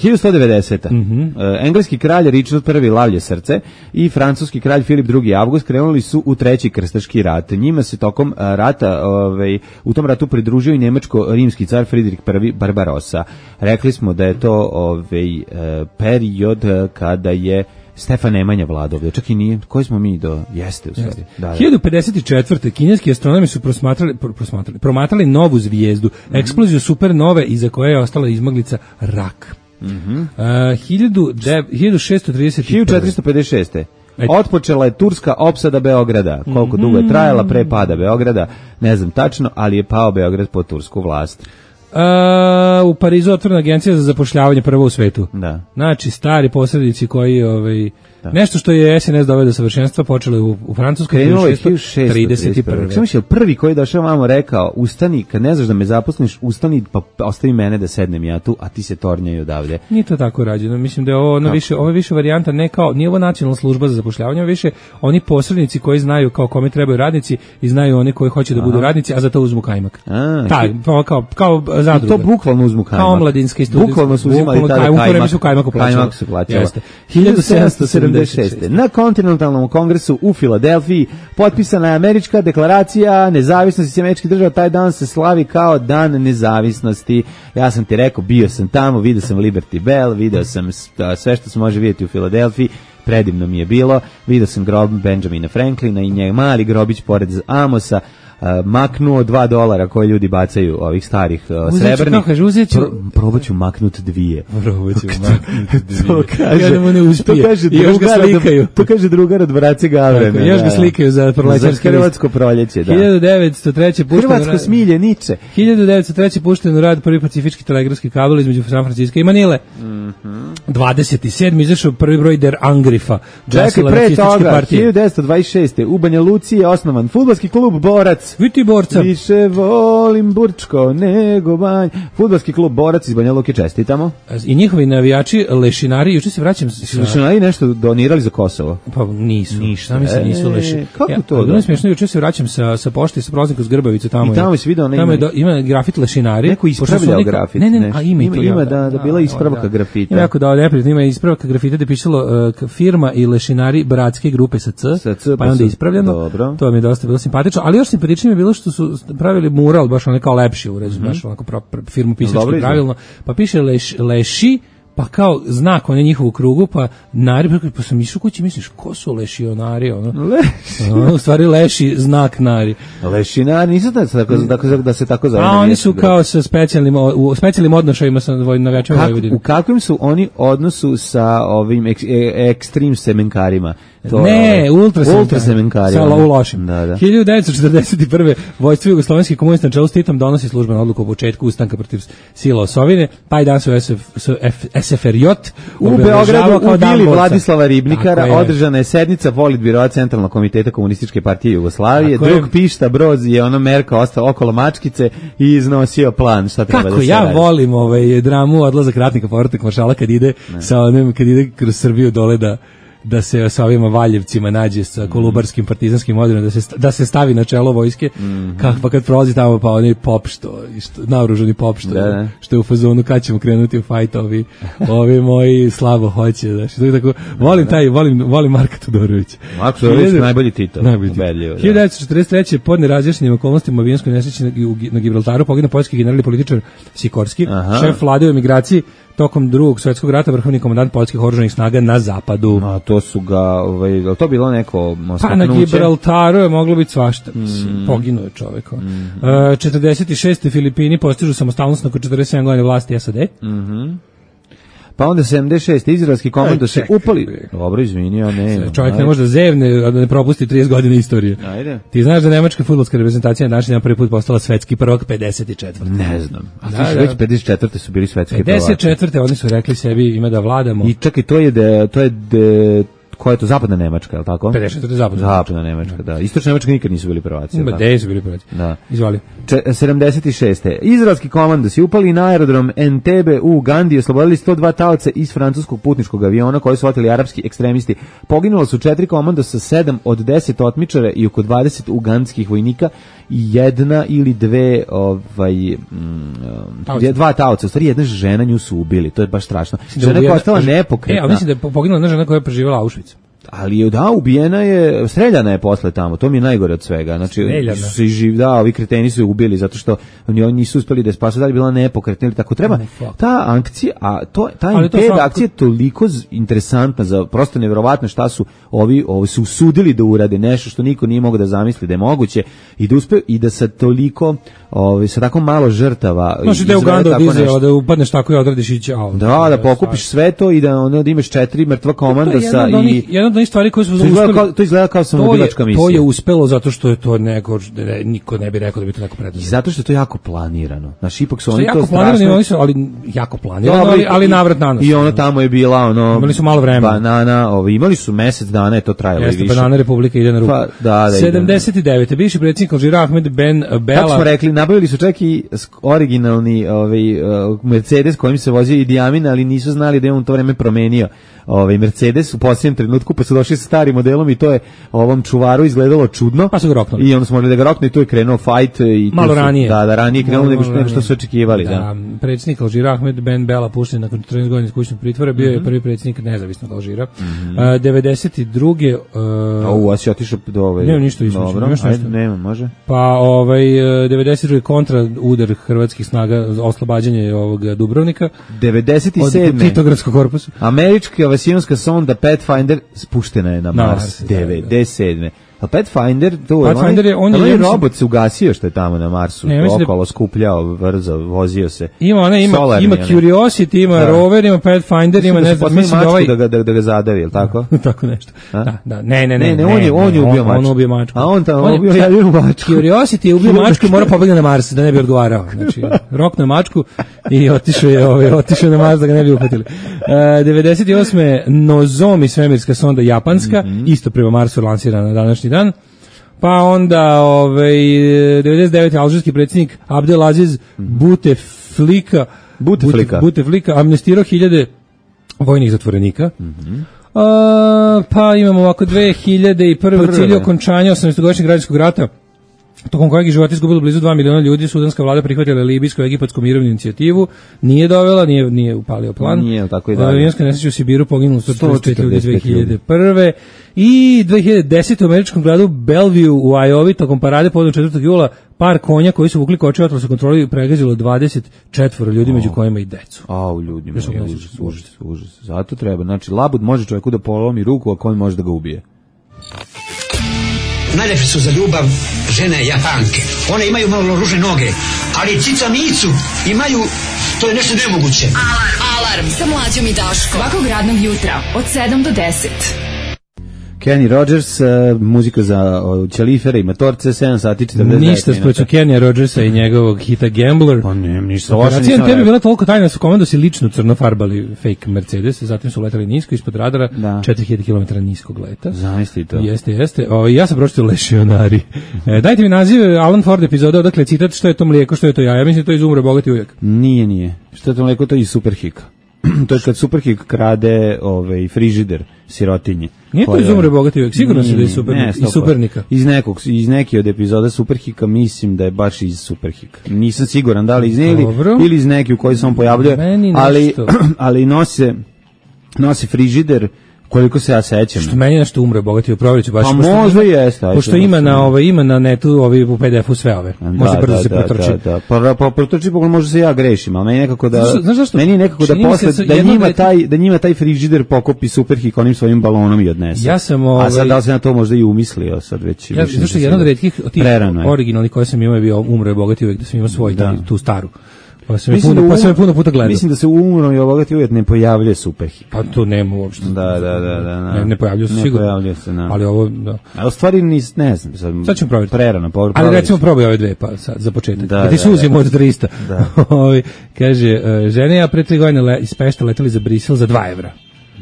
1190. Engleski kralj Richard I Lavlje srce i francuski kralj Filip II Avgust krenuli su u treći krstaški rat. Njima se tokom rata, u tom ratu pridružio i nemačko-rimski car Friedrich I Barbarossa. Rekli smo da je to period kada je Stefan Nemanja vladao, čak i nije. Koji smo mi do... Jeste u stvari. Da. 1054. kineski astronomi su promatrali novu zvijezdu, eksploziju supernove iza koje je ostala izmaglica rak. 1456. Otpočela je turska opsada Beograda. Koliko dugo je trajala pre pada Beograda, ne znam tačno, ali je pao Beograd pod tursku vlast. U Parizu otvorena agencija za zapošljavanje prva u svetu. Da. Znači, stari posrednici koji nešto što je SNS doveo do savršenstva počelo je u Francuskoj 1631. Samo je prvi koji je došao vamo rekao, ustani, kad ne znaš da me zaposliš, ustani pa ostavi mene da sednem ja tu, a ti se tornjaju odavde. Nije to tako rađeno, mislim da je ovo više varijanta, nije ovo nacionalna služba za zapošljavanje, više oni posrednici koji znaju kao kome trebaju radnici i znaju oni koji hoće da budu radnici, a za to uzmu kajmak. Kao zadruga. To bukvalno uzmu kajmak. Kao omladinske studije. Bukvalno su uzimali tada kajmak su plaćali. 1776. Na kontinentalnom kongresu u Filadelfiji potpisana je američka deklaracija nezavisnosti američkih država. Taj dan se slavi kao dan nezavisnosti. Ja sam ti rekao, bio sam tamo, vidio sam Liberty Bell, vidio sam sve što se može vidjeti u Filadelfiji. Predivno mi je bilo. Vidio sam grob Benjamina Franklina i njeg mali grobić pored Amosa. Maknuo $2 koje ljudi bacaju ovih starih srebrnih. Probat ću maknut 2. To kaže drugar od braće Gavrana. Još ga slikaju za proljećarski hrvatsko proljeće. 1903. Hrvatsko smilje Niče. 1903. pušten u rad prvi pacifički telegrafski kabel između San Francisco i Manile. 27. izašao prvi broj Der Angrifa. Čekaj, pre toga 1926. u Banja Luci je osnovan fudbalski klub Borac. Viti Borca. Više volim Burčko nego Banj. Fudbalski klub Borac iz Banja Luke, čestitamo. I njihovi navijači lešinari, juče se vraćam lešinari nešto donirali za Kosovo. Pa nisu. Ništa. Nisu leši. Kako to? Bilo je smiješno, juče se vraćam sa pošte sa prolaznika uz Grbavicu tamo. I tamo se video ima grafit lešinari. Neko ispravljao grafit. Ne, a ima da bila ispravka grafita. Ima jako da neprijatno, ima ispravka grafita da je pisalo firma i lešinari bratske grupe sa C, pa je onda ispravljeno. Dobro. To mi je dosta bilo simpatično, ali još simpatičnije mi je bilo što su pravili mural baš onako kao lepši uređen, baš onako firmu pisački pravilno, pa piše leši, pa kao znak on je njihovu krugu, pa nari, pa sam išao kući, misliš, ko su lešionari, u stvari leši znak nari. Lešinari, nisu da se tako zove. A oni su kao sa specijalnim odnošajima sa navijačima Vojvodine. U kakvim su oni odnosu sa ovim ekstrem semenkarima? Ultra semenkarima. Sa lošim. Da. 1941. vojstvo jugoslovenskih komunista na čelu s Titom donosi službenu odluku o početku ustanka protiv sila osovine, pa i dan su SFRJ u Beogradu ubili Vladislava Ribnikara, održana je sednica politbiroa Centralnog komiteta Komunističke partije Jugoslavije. Drug Pišta Broz je merka ostao okolo mačkice i iznosio plan šta treba da se radi. Kako ja volim dramu Odlazak ratnika, povratak maršala kad ide kad ide kroz Srbiju dole da se sa ovima Valjevcima nađe sa kolubarskim partizanskim odredom, da se stavi na čelo vojske, pa kad prolazi tamo pa onaj pop naoružani pop što je u fazonu kad ćemo krenuti u fajt, ovi moji slabo hoće, znači tako volim Marka Todorovića. Marko Todorović najbolji Tito. 1943. pod nerazjašnjenim okolnostima avijanskoj nesreći na Gibraltaru poginuo poljski general i političar Sikorski, šef vlade u emigraciji tokom Drugog svjetskog rata, vrhovni komandant poljskih oružanih snaga na zapadu. A to su ga, to bilo neko skaknuće? Pa na Gibraltaru je moglo biti svašta. Poginuo je čovjek. 46. Filipini postižu samostalnost nakon 47 godina vlasti SAD. Pa onda 76. izraelski komando se upali. Dobro, izvinio, ne. Čovjek ne može da zevne, a da ne propusti 30 godina istorije. Ajde. Ti znaš da nemačka fudbalska reprezentacija na današnji dan prvi put postala svetski prvak 54. Ne znam. A već 54. su bili svetski prvaki. 54. oni su rekli sebi ima da vladamo. I čak i to je koja je to zapadna Nemačka, je li tako? 54. Zapadna Nemačka, da. Istočna Nemačka nikad nisu bili prvaci. Gde su bili prvaci? Da. Izvoli. 76. Izraelski komandosi upali na aerodrom Entebbe u Ugandi i oslobodili 102 taoca iz francuskog putničkog aviona koje su oteli arapski ekstremisti. Poginulo su 4 komandosa, 7 od 10 otmičara i oko 20 ugandskih vojnika i jedna ili dve dva taoca. U stvari jedna žena, nju su ubili. To je baš strašno. Žena koja je ostala nepokretna. Ali mislim da je poginula jedna žena koja je preživjela Auschwitz. Ali da, ubijena je, streljana je posle tamo, to mi je najgore od svega. Znači, su ovi kreteni su je ubili zato što oni nisu uspeli da je spasu, da li bila nepokretna ili tako treba. Ta akcija, ta akcija je toliko interesantna, za prosto nevjerovatno šta su ovi su usudili da urade nešto što niko nije mogao da zamisli da je moguće i da uspe i da sa toliko sa tako malo žrtava. Znači da je Uganda odizela, da upadneš tako i odradiš i ćao. Da pokupiš sve to i da imaš 4 mrtva komandosa i jedna od stvari koje su uspeli. To izgleda kao samobilačka misija. To je uspelo zato što je to niko ne bi rekao da bi to neko preduzeo. I zato što je to jako planirano. Naš ipak su oni to strašno. Ali jako planirano, ali navrat na nos. I ono tamo je bila imali su malo vremena. Banana, imali su mesec dana, je to trajalo i više. Banana Republika ide na ruku. 79. bivši predsjednik Alžira Ahmed Ben Bella. Kako smo rekli, nabavili su čak i originalni Mercedes kojim se vozio Idi Amin, ali nisu znali da je on to vreme promenio Mercedes u posljednjem trenutku, pa su došli sa starim modelom i to je ovom čuvaru izgledalo čudno. Pa su ga roknuli. I onda smo mogli da ga roknu i tu je krenuo fight. I malo ranije. Da, ranije krenuo nego što su očekivali. Da. Predsjednik Alžira Ahmed Ben Bella pušten nakon 14 godina iz kućnog pritvora, bio je prvi predsjednik nezavisnog Alžira. 92. A si otišao do ove... Nemam ništa više. Dobro, nema, može. Pa 92. kontra udar hrvatskih snaga, oslobađanje ovog Dubrovnika. 97. Od Titogradskog korpusa. Američka avionska sonda Pathfinder spuštena je na Mars 97. A Pathfinder, on je robot se ugasio što je tamo na Marsu, okolo skupljao, brzo, vozio se. Ima Curiosity, ima rover, ima Pathfinder, ima ne znam, mislim da ga zadavi, je tako? Tako nešto. Da. Ne, on je ubio mačku. On ubio mačku. A on tamo ubio jedinu mačku. Curiosity je ubio mačku i mora pobegati na Mars da ne bi odgovarao. Znači, roknuo mačku i otišao na Mars da ga ne bi uhvatili. 98. Nozomi svemirska sonda japanska, isto prema Marsu lansirana na današnji dan. Pa onda 99. alžirski predsjednik Abdelaziz Bouteflika amnestirao 1000 vojnih zatvorenika. Pa imamo ovako 2001. cilj okončanja 18-godišnjeg građanskog rata, tokom kojeg je život izgubilo blizu 2 miliona ljudi. Sudanska vlada prihvatila libijsko-egipatsku mirovnu inicijativu, nije dovela, nije upalio plan. Nije, tako i dalje. Avionska nesreća u Sibiru poginulo 145 ljudi 2001. I 2010. u američkom gradu Bellevue u Iowa tokom parade povodom 4. jula par konja koji su vukli kočije otrova su kontroli pregazilo 24 ljudi, među kojima i decu. Ljudima, užas. Zato treba, znači labud može čovjeku da polomi ruku, a konj može da ga ubije. Najlepše su za ljubav žene Japanke. One imaju malo ružne noge, ali cicanicu imaju, to je nešto nemoguće. Alarm sa Mlađom i Daškom. Svakog radnog jutra od 7 do 10. Kenny Rogers, muzika za ćelifere i motorce, 7 sati 49 minuta. Ništa sproću Kenny Rogersa i njegovog hita Gambler. Pa ne, ništa. Operacija tebi bila toliko tajna da su komandosi lično crno farbali fake Mercedes, zatim su letali nisko ispod radara, 4000 km niskog leta. Zamisli to. Jeste. Ja sam pročitao Lešionari. Dajte mi naziv Alan Ford epizoda, odakle citat, što je to mlijeko, što je to jaja. Mislim da to iz Umro bogati uvijek. Nije. Što je to mlijeko, to je iz Superhika. To je kad Superhik krade frižider sirotinje. Nije to iz Umre bogati uvijek, sigurno se da je iz Supernika. Iz neke od epizoda Superhika, mislim da je baš iz Superhika. Nisam siguran da li iz nje ili iz neke u kojoj se on pojavljuje, ali nosi frižider, koliko se ja sećam. Što meni nešto Umre bogati, provjerit baš. Pa možda jeste. Pošto ima na netu u PDF-u sve ove. Može brzo se protrči. Pa protrči, možda se ja grešim, ali meni nekako da posle da njima taj frižider pokopi Superhik onim svojim balonom i odnese. Ja sam a sad da li se na to možda i umislio sad već. Zašto jedna od retkih tih originalnih koje sam imao je bio Umre bogati uvijek, da sam imao svoj tu staru. Pa se me puno puta gledao. Mislim da se u Umrom i obogati uvijek ne pojavljuje Superhik. Pa to nema uopšte. Da. Ne pojavljuje se sigurno. Ne pojavljuje se, ali ovo, da. A u stvari ne znam. Sad ćemo provjeriti. Prerano. Ali recimo probaj ove dve, pa sad, za početak. Kad ti suzimo od 300. Kaže, žene ja pre 3 godine iz Pešta leteli za Brisel za 2 evra.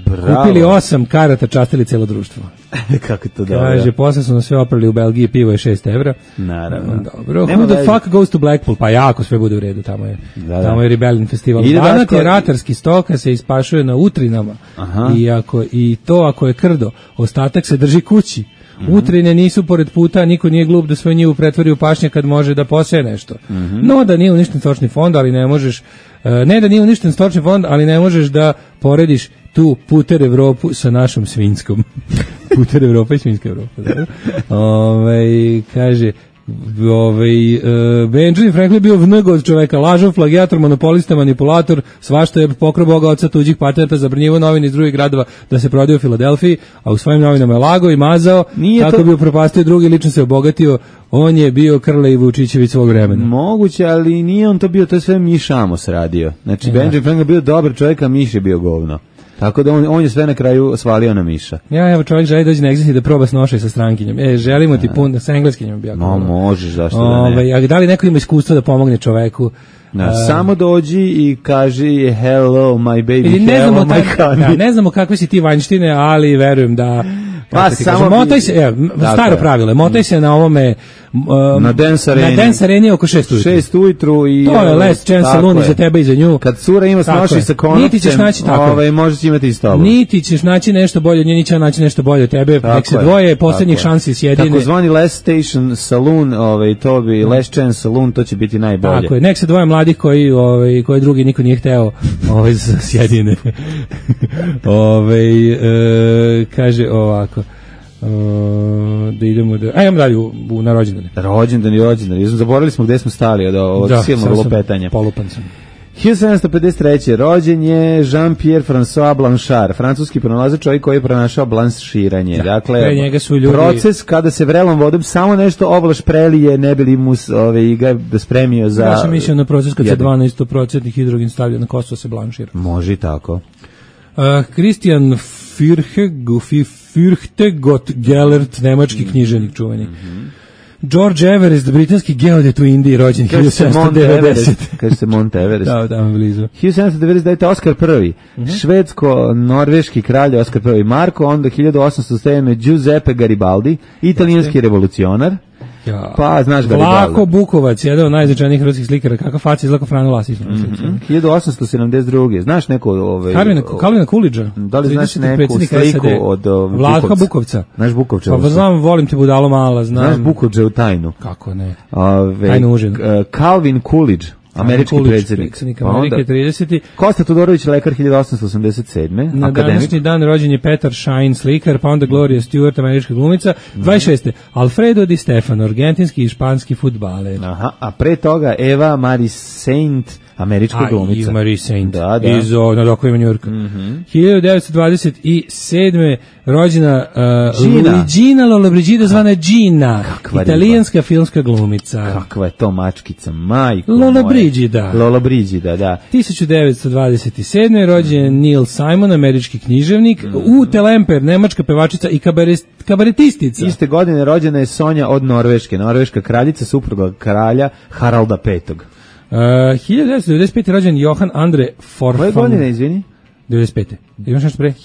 Kupili 8 karata, častili celo društvo. Kako to dobro. Kaže, posle su nas sve oprali u Belgiji, pivo je 6 evra. Naravno. Dobro. Who the fuck goes to Blackpool? Pa jako sve bude u redu, tamo je Rebellion festival. Banat je ratarski stoka, se ispašuje na utrinama. I ako je krdo, ostatak se drži kući. Utrine nisu pored puta, niko nije glup da svoj njivu pretvori u pašnje kad može da poseje nešto. No, da nije uništen stočni fond, ali ne možeš, ali ne možeš da porediš tu Puter Evropu sa našom svinjskom. Puter Evropa i svinjska Evropa. Kaže, Benjamin Franklin bio vnog od čoveka, lažov, plagijator, monopolista, manipulator, svašta je pokrao Boga oca tuđih patenata, zabranjivao novine iz drugih gradova da se prodaju u Filadelfiji, a u svojim novinama je lagao i mazao, tako bi upropastio drugi, lično se obogatio, on je bio Krle i Vučićević svog vremena. Moguće, ali nije on to bio, to je sve Miš Amos radio. Znači, Benjamin Franklin bio dobar čovjek, a Miš je bio govno. Tako da on je sve na kraju svalio na Miša. Evo čovjek želi dođe na egzit i da proba snošaj sa strankinjom. Želimo ti pun, sa engleskinjom bi jako. No, možeš, zašto da ne. A da li neko ima iskustvo da pomogne čoveku? Samo dođi i kaži hello my baby, hello my honey. Ne znamo kakve si ti vanjštine, ali verujem da... Pa samo motaj se, staro pravilo, motaj se na ovome na Dance Areni oko 6 ujutru. 6 ujutru i to je Last Chance Saloon za tebe i za nju. Kad cura ima snoši sa konopcem, niti ćeš naći tako. Možeš imati i s tobom. Niti ćeš naći nešto bolje, nje neće naći nešto bolje od tebe. Nek se dvoje poslednjih šansi sjedine. Takozvani Last Station Saloon, to bi Last Chance Saloon, to će biti najbolje. Tako je, nek se dvoje mladih koji drugi niko nije hteo sjedine. Kaže ovako. Da idemo da... Ajmo dalje na rođendane. Rođendani. Zaboravili smo gde smo stali od ovog silnog lopetanja. Polupan sam. 1753. rođen je Jean-Pierre François Blanchard, francuski pronalazač, čovjek koji je pronašao blanširanje. Dakle, proces kada se vrelom vodom samo nešto ovlaš prelije, ne bi li mu ga da spremio za... Ja sam mislio na proces kad se 12% hidrogen stavlja na kosu se blanšira. Može i tako. Christian Fürchtegott Gellert, nemački književnik čuveni. George Everest, britanski geodet u Indiji, rođen 1790. Kaže se Monte Everest. Da, tamo blizu. 1799. Oskar I. Švedsko-norveški kralj Oskar I. Marko, onda 1807. Giuseppe Garibaldi, italijanski revolucionar. Pa, znaš Garibaldi. Vlako Bukovac, jedan od najznačajnijih hrvatskih slikara, kakav faca izlako Frano Lasić. 1872. Znaš neko... Kalina Kulidža. Da li znaš neku sliku od Vlaka Bukovca? Znaš Bukovča? Pa znam, volim te budalo mala, znam. Znaš Bukovča u tajnu? Kako ne? Tajnu užinu. Calvin Coolidge. Američki predsjednik Amerike 30. Kosta Tudorović, lekar 1887. Na današnji dan rođen je Petar Shine, slikar, pa onda Gloria Stewart, američka glumica. 26. Alfredo Di Stefano, argentinski i španski fudbaler. A pre toga Eva Marie Saint, američka glumica. Eva Marie Saint, iz Nadokovima Njurka. 1927. rođena Luigina Lollobrigida, zvana Gina, italijanska filmska glumica. Kakva je to mačkica, majko Lollobrigida. Da. 1927. rođen Neil Simon, američki književnik. Ute Lemper, nemačka pevačica i kabaretistica. Iste godine rođena je Sonja od Norveške, norveška kraljica, supruga kralja Haralda V. 1995. rođen Johan Andre Forfang. Koje godine, izvini? 95. Imaš nešto pre?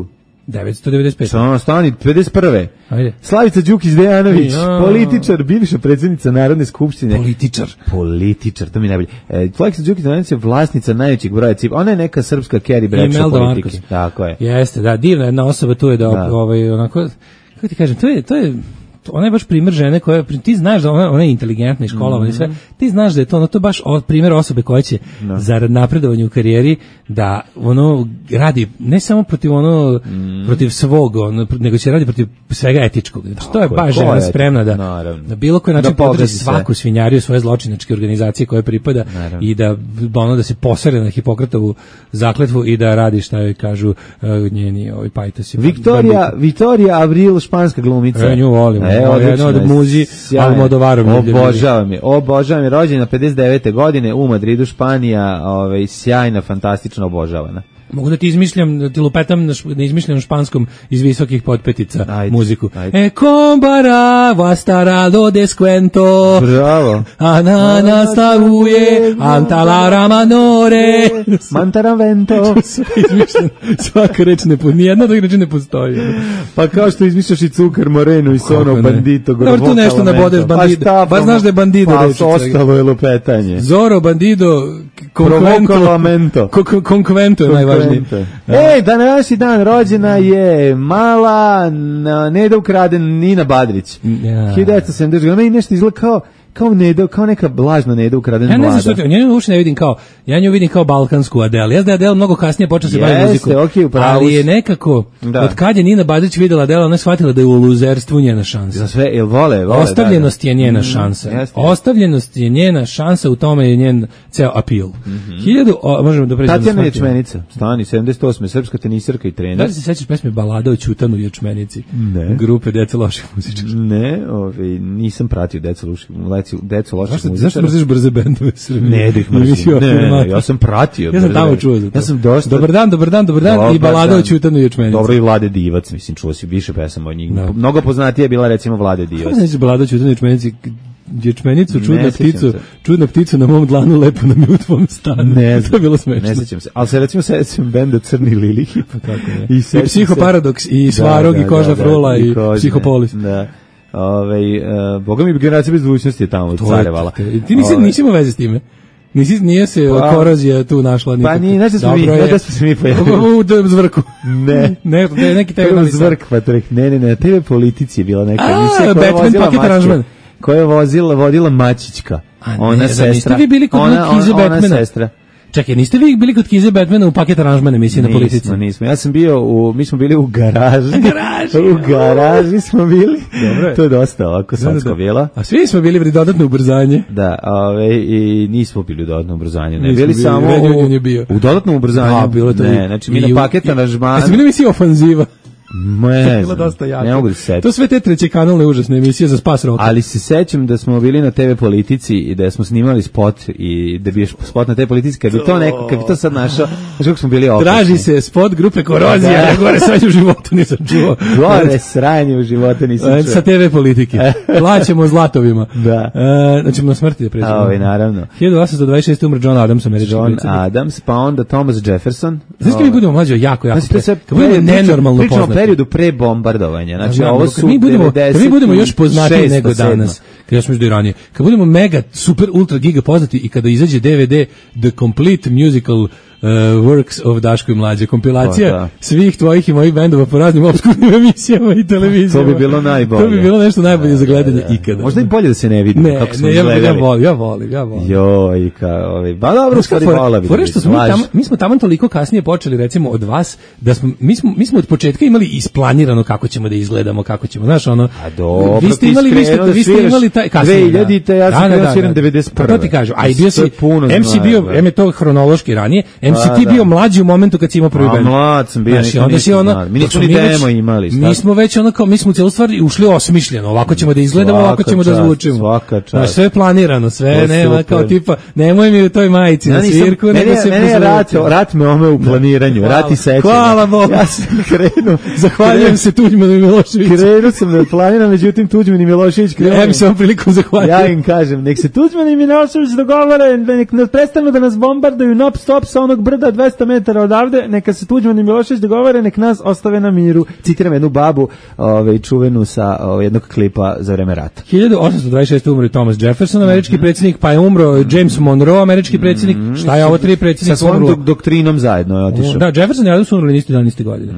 1995. Stani, 51. Ajde. Slavica Đukić-Dejanović, političar, bivša predsjednica Narodne skupštine. Političar, to mi najbolje. Slavica Đukić-Dejanović je vlasnica najvećeg broja cipa. Ona je neka srpska Kerry Bradshaw politike. Tako je. Jeste, da, divna jedna osoba tu je da onako, kako ti kažem, to je ona je baš primjer žene koja, ti znaš da ona je inteligentna i školovana i sve, ti znaš da je to baš primjer osobe koja će zarad napredovanja u karijeri da radi ne samo protiv protiv svog, nego će radi protiv svega etičkog. To je baš žena spremna da bilo koji način podrži svaku svinjariju svoje zločinačke organizacije koje pripada i da se posere na Hipokratovu zakletvu i da radi šta joj kažu njeni pajtosi. Victoria Abril, španska glumica. Nju volim. Jedno od muzi Almodovarom. Obožavam je, rođena 59. godine u Madridu, Španija, sjajna, fantastična, obožavana. Mogu da ti izmišljam, da ti lupetam na izmišljenom španskom iz visokih potpetica muziku. E combara vastara do descuento. Bravo. Anana stavuje antala ramanore. Mantaravento. Svaka reč nijedna od reči ne postoji. Pa kao što izmišljaš i Cukar Morenu i Sono Bandito. Dobro, tu nešto nabodeš Bandido. Pa znaš da je Bandido reči. Pa ostalo je lupetanje. Zoro, Bandido, Conquento je najvažniji. Danas dan rođena je mala Neda ukraden Nina Badrić. 1970. Meni nešto izgleda kao Neda, kao neka blažna Neda ukraden mlada. Ja ne znam što nju uopšte ne vidim ja nju vidim kao balkansku Adele. Ja znam da Adele mnogo kasnije počela se baviti muzikom. Ali je nekako, od kad je Nina Badrić videla Adele, ona je shvatila da je u luzerstvu njena šansa. Za sve, jel vole? Ostavljenost je njena šansa. Ostavljenost je njena šansa, u tome je njen ceo appeal. Možemo da pređemo. Tatjana Ječmenica, stani, 78. srpska tenisirka i trener. Da li se sećaš pesme Balada o Ćutanu i Ječmenici? Ne. Grupe Deca loših muzičara. Ne, nisam pratio Deca loših muzičara. Zašto mrziš brze bendove Srbije? Ne, da ih mrzim. Ne, ja sam pratio. Ja sam tamo čuo za to. Ja sam dosta. Dobar dan i Balada o Ćutanu i Ječmenici. Dobro, i Vlade Divac, mislim, čuo si više pesama od njih. Mnogo poznatija je bila recimo Vlade Divac. Kako znači Balada o Ćutanu i Ječmenici? Ječmenicu, čudna pticu na mom dlanu, lepo nam je u tvom stanu. Ne znam, to je bilo smešno. Ne sećam se, ali se recimo sećam benda Crni Lilih. Pa kako ne. I Psihoparadoks, i Svarog, i Kožna Frula, i Psihopolis. Da. Boga mi generacija bez budućnosti je tamo carevala. Ti nisi imao veze s time? Nije se korozija tu našla nikako. Pa nije, nešto smo mi pojavili. U zvrku. Ne. Neki tebe novi zvrk, Patrik. Ne, TV Politici je bila neka emisija koja Batman paket aranžman. Koja je vodila Mačićka. Ona sestra. Niste vi bili kod Kize Batmana? Ona sestra. Čekaj, niste vi bili kod Kize Batmana u paket aranžman emisije na Politici? Nismo. Ja sam bio mi smo bili u garaži. U garaži smo bili. Dobro. To je dosta ovako slatko bilo. A svi smo bili dodatno ubrzanje. Da, i nismo bili u dodatnom ubrzanju. Ne bili samo u dodatnom ubrzanju. Ne, znači mi na paket aranžman. Jeste bili emisija Ofanziva? Ne mogu da se setim. To sve te trećekanalne užasne emisije za spas roka. Ali se sećam da smo bili na TV Politici i da smo snimali spot i da bi spot na TV Politici, kad bi to sad našao, znači kako smo bili opasni. Traži se spot grupe Korozija, ja gore sranje u životu nisam čuo. Gore sranje u životu nisam čuo. Sa TV Politike. Plaćemo zlatovima. Da. Znači na smrti da pređemo. Naravno. 1826. umre John Adams, američki predsjednik. John Adams, pa onda Thomas Jefferson. Znači mi budemo mlađi jako. Kad budemo nenormalno poznati. Periodu pre bombardovanja. Znači ovo su kad mi budemo još poznatiji nego danas. Kad još možda i ranije. Kad budemo mega super ultra giga poznati i kada izađe DVD The Complete Musical Works of Daško i Mlađe, kompilacija svih tvojih i mojih bendova po raznim opskurnim emisijama i televizijama. To bi bilo najbolje. To bi bilo nešto najbolje za gledanje ikada. Možda i bolje da se ne vidi kako smo gledali. Ja volim. Joj, ba dobro, stvari vola bi. Mi smo tamo toliko kasnije počeli, recimo od vas, da smo mi smo od početka imali isplanirano kako ćemo da izgledamo, kako ćemo, znaš, ono. A dobro, vi ste imali taj kasnije. 2000-te, ja sam sviram 91. To ti kažem. A i bio si MC bio, je to hronološki ranije. MC ti bio mlađi u momentu kad si imao prvi bend. Mlad sam bio, onda si ono, mi nismo ni demo imali. Mi smo već ono kao, mi smo cijelu stvar ušli osmišljeno, ovako ćemo da izgledamo, ovako ćemo da zvučimo. Svaka čast. Sve planirano, sve nema kao tipa, nemoj mi u toj majici na svirku, nego se pozvučimo. Rat me ome u planiranju, rat i sećanje. Hvala Bogu. Ja sam krenuo. Zahvaljujem se Tuđmanu i Miloševiću. Krenuo sam da planiram, međutim Tuđman i Milošević krenuo. Ja mi se ovom prilikom zahvaljujem. Ja im kažem, nek se Tuđman i Milošević dogovore, nek ne prestanu da nas bombarduju non stop sa onog brda 200 metara odavde, neka se Tuđman i Milošević dogovore, nek nas ostave na miru. Citiram jednu babu, čuvenu sa jednog klipa za vreme rata. 1826. umro Thomas Jefferson, američki predsjednik, pa je umro James Monroe, američki predsjednik. Šta je ovo tri predsjednika? Sa svojom doktrinom zajedno je otišao. Da, Jefferson i Adams umrli isti godine.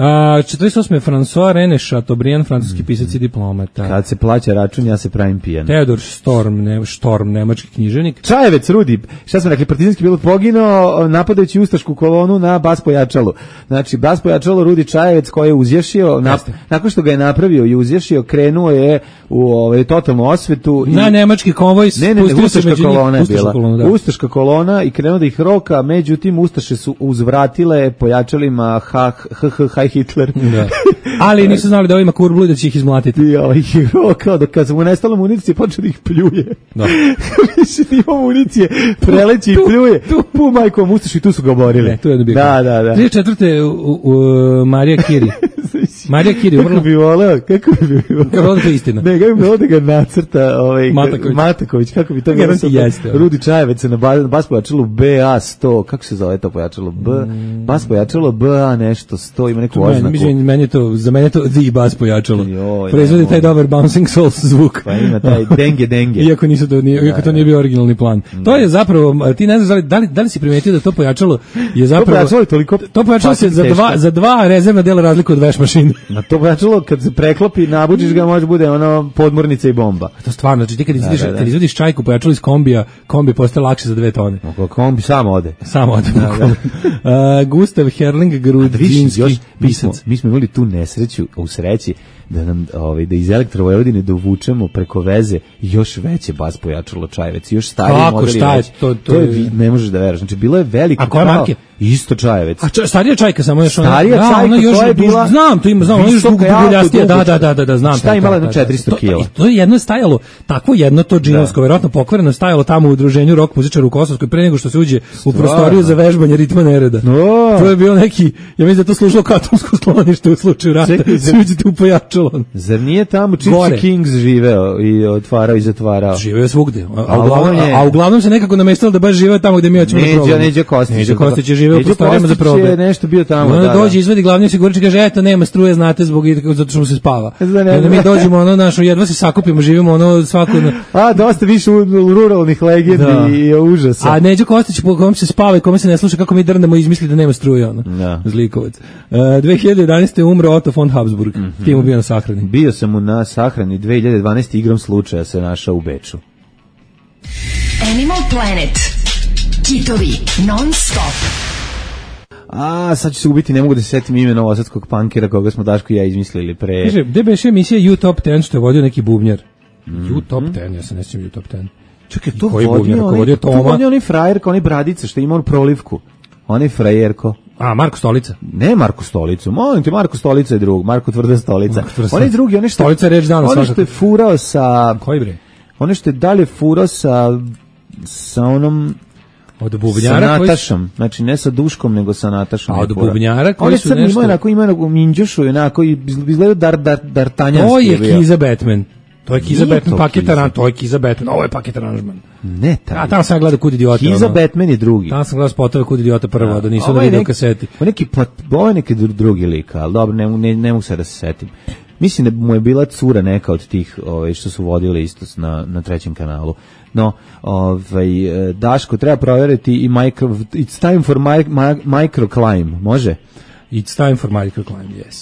48. François René Chateaubriand, francuski pisac i diplomata. Kad se plaća račun, ja se pravim pijan. Theodor Storm, nemački književnik. Čajevec Rudi, šta smo rekli, partizanski pilot poginuo napadajući ustašku kolonu na bas pojačalu. Znači, bas pojačalo Rudi Čajevec koji je uzješio, nakon što ga je napravio i uzješio, krenuo je u totalnu osvetu. Na nemački konvoj spustio se među njih. Ustaška kolona i krenuo da ih roka, međutim, Ustaše su uzvratile pojačalima Heil Hitler. Da. Ali nisu znali da ovima kurblu i da će ih izmlatiti. Ja, ih je rokao, kad su mu nestalo municije, počeo da ih pljuje. Da. Više nima municije, preleći i pljuje. Pu majkom Ustašu i tu su ga oborili. Tu je bio. Da. 34. Marija Kiri. Marija Kiri, kako bi voleo. Kako to je istina. Ne, kako bi voleo da ga nacrta Mataković, kako bi to bilo Rudi Čajevec na bas pojačalo BA100, kako se zove to pojačalo? Bas pojačalo BA nešto 100, ima neku oznaku. Za mene je to The bas pojačalo. Proizvodi taj dobar Bouncing Souls zvuk. Pa ima taj denge. Iako to nije bio originalni plan. To je zapravo, ti ne znaš da li si primetio da to pojačalo je zapravo... To pojačalo se za dva rezervna dela razliku od veš mašine. Na to pojačalo, kad se preklopi, nabuđiš ga, može bude ono podmornica i bomba. To stvarno, znači ti kad izvodiš čajku pojačalo iz kombija, kombi postaje lakše za 2 tone. Kombi samo ode. Gustav Herling Grudzinski, pisac. Mi smo imali tu nesreću, u sreći, da nam da iz Elektrovojvodine dovučemo preko veze još veće bas pojačalo Čajevec, još stariji modeli. Šta je to je ne možeš da veruješ. Znači bilo je veliko. A koja marke? Isto Čajevec. A starija čajka samo još ona. Starija čajka još je bila. Znam, to ima, znam, ona još duguljastija. Da, znam. Šta imala jedno 400 kg. To je jedno stajalo, takvo jedno to džinovsko, verovatno pokvareno stajalo tamo u udruženju rock muzičara u Kosovskoj pre nego što se uđe u prostoriju za vežbanje ritma nereda. To je bilo neki, ja mislim da to služilo kao atomsko sklonište u slučaju rata. Uđete u pojačalo. Zar nije tamo Gypsy Kings živeo i otvarao i zatvarao? Živeo je svugde. A uglavnom se nekako namestilo da baš živeo tamo gde mi hoćemo da probamo. Neđe Kostić je živeo u prostorijama za probe. Je nešto bio tamo. Onda dođe, izvadi glavni osigurač i kaže, eto, nema struje, znate, zato što mu se spava. Onda mi dođemo, jedva se sakupimo, živimo, svako... A, dosta više ruralnih legendi i užasa. A Neđo Kostić, po kom se spava i kome se ne sluša, kako mi drndamo i izmisli da nema struje, Zlikovac. 2011. je umro Otto von Habsburg. Ti mu bio na sahrani. Bio sam mu na sahrani 2012. igrom slučaja se našao u Beču. Animal Planet. Kitovi non stop. Sad ću se ubiti, ne mogu da se setim ime novosadskog punkera koga smo Daško i ja izmislili pre... Kaže, gde beše emisija U-Top 10 što je vodio neki bubnjar? U-Top 10, ja se ne sjećam U-Top 10. Čekaj, to vodio Toma? To vodio onaj frajerka, onaj bradica što ima on prolivku. Onaj frajerko. A, Marko Stolica? Ne Marko Stolicu, molim te, Marko Stolica je drug, Marko Tvrda Stolica. Onaj drugi, onaj što... Stolica je reč dana svakako. Onaj što je furao sa... Koji bre? Onaj što je dalje furao sa onom... Od bubnjara sa Natašom, znači ne sa Duškom, nego sa Natašom. A od bubnjara koji su nešto... Ima onako minđušu, onako izgledaju dartanjanski. To je Kiza Batman. To je Kiza Batman, paket aranžman. To je Kiza Batman, ovo je paket aranžman. Ne, tamo sam gledao Kud idiota. Kiza Batman je drugi. Tamo sam gledao spotove Kud idiota prvo, da nisu da vidio kaseti. Ovo je neki drugi lik, ali dobro, ne mogu se da se setim. Mislim da mu je bila cura neka od tih što su vodile isto na trećem kanalu. No, Daško, treba provjeriti i it's time for microclimb, može? It's time for microclimb, yes.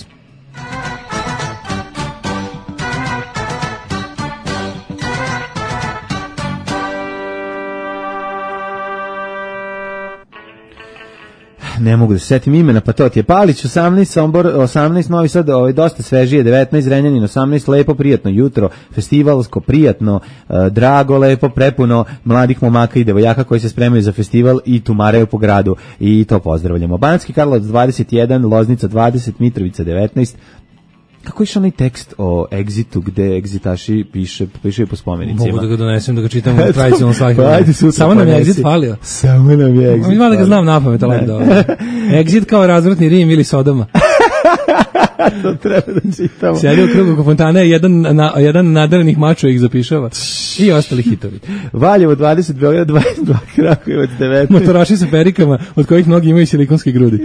Ne mogu da se setim imena, pa to ti je Palić, 18, Sombor, 18, Novi Sad, dosta svežije, 19, Renjanin, 18, lepo, prijatno jutro, festivalsko, prijatno, drago, lepo, prepuno mladih momaka i devojaka koji se spremaju za festival i tumaraju po gradu i to pozdravljamo. Banatski Karlovac 21, Loznica 20, Mitrovica 19. Kako je onaj tekst o egzitu gde egzitaši piše po spomenicima? Mogu da ga donesem, da ga čitam u tradicionalnom slavu. Samo nam je egzit falio. Samo nam je egzit. Ima da ga znam napamet, ali dobro. Egzit kao razvratni Rim ili Sodoma. To treba da čitamo. Sjedi u krugu fontane, jedan nadarenih mačo ih zapišava. I ostali hitovi. Valjevo 20, Beograd 22, Kragujevac 19. Motoraši sa perikama, od kojih mnogi imaju silikonske grudi.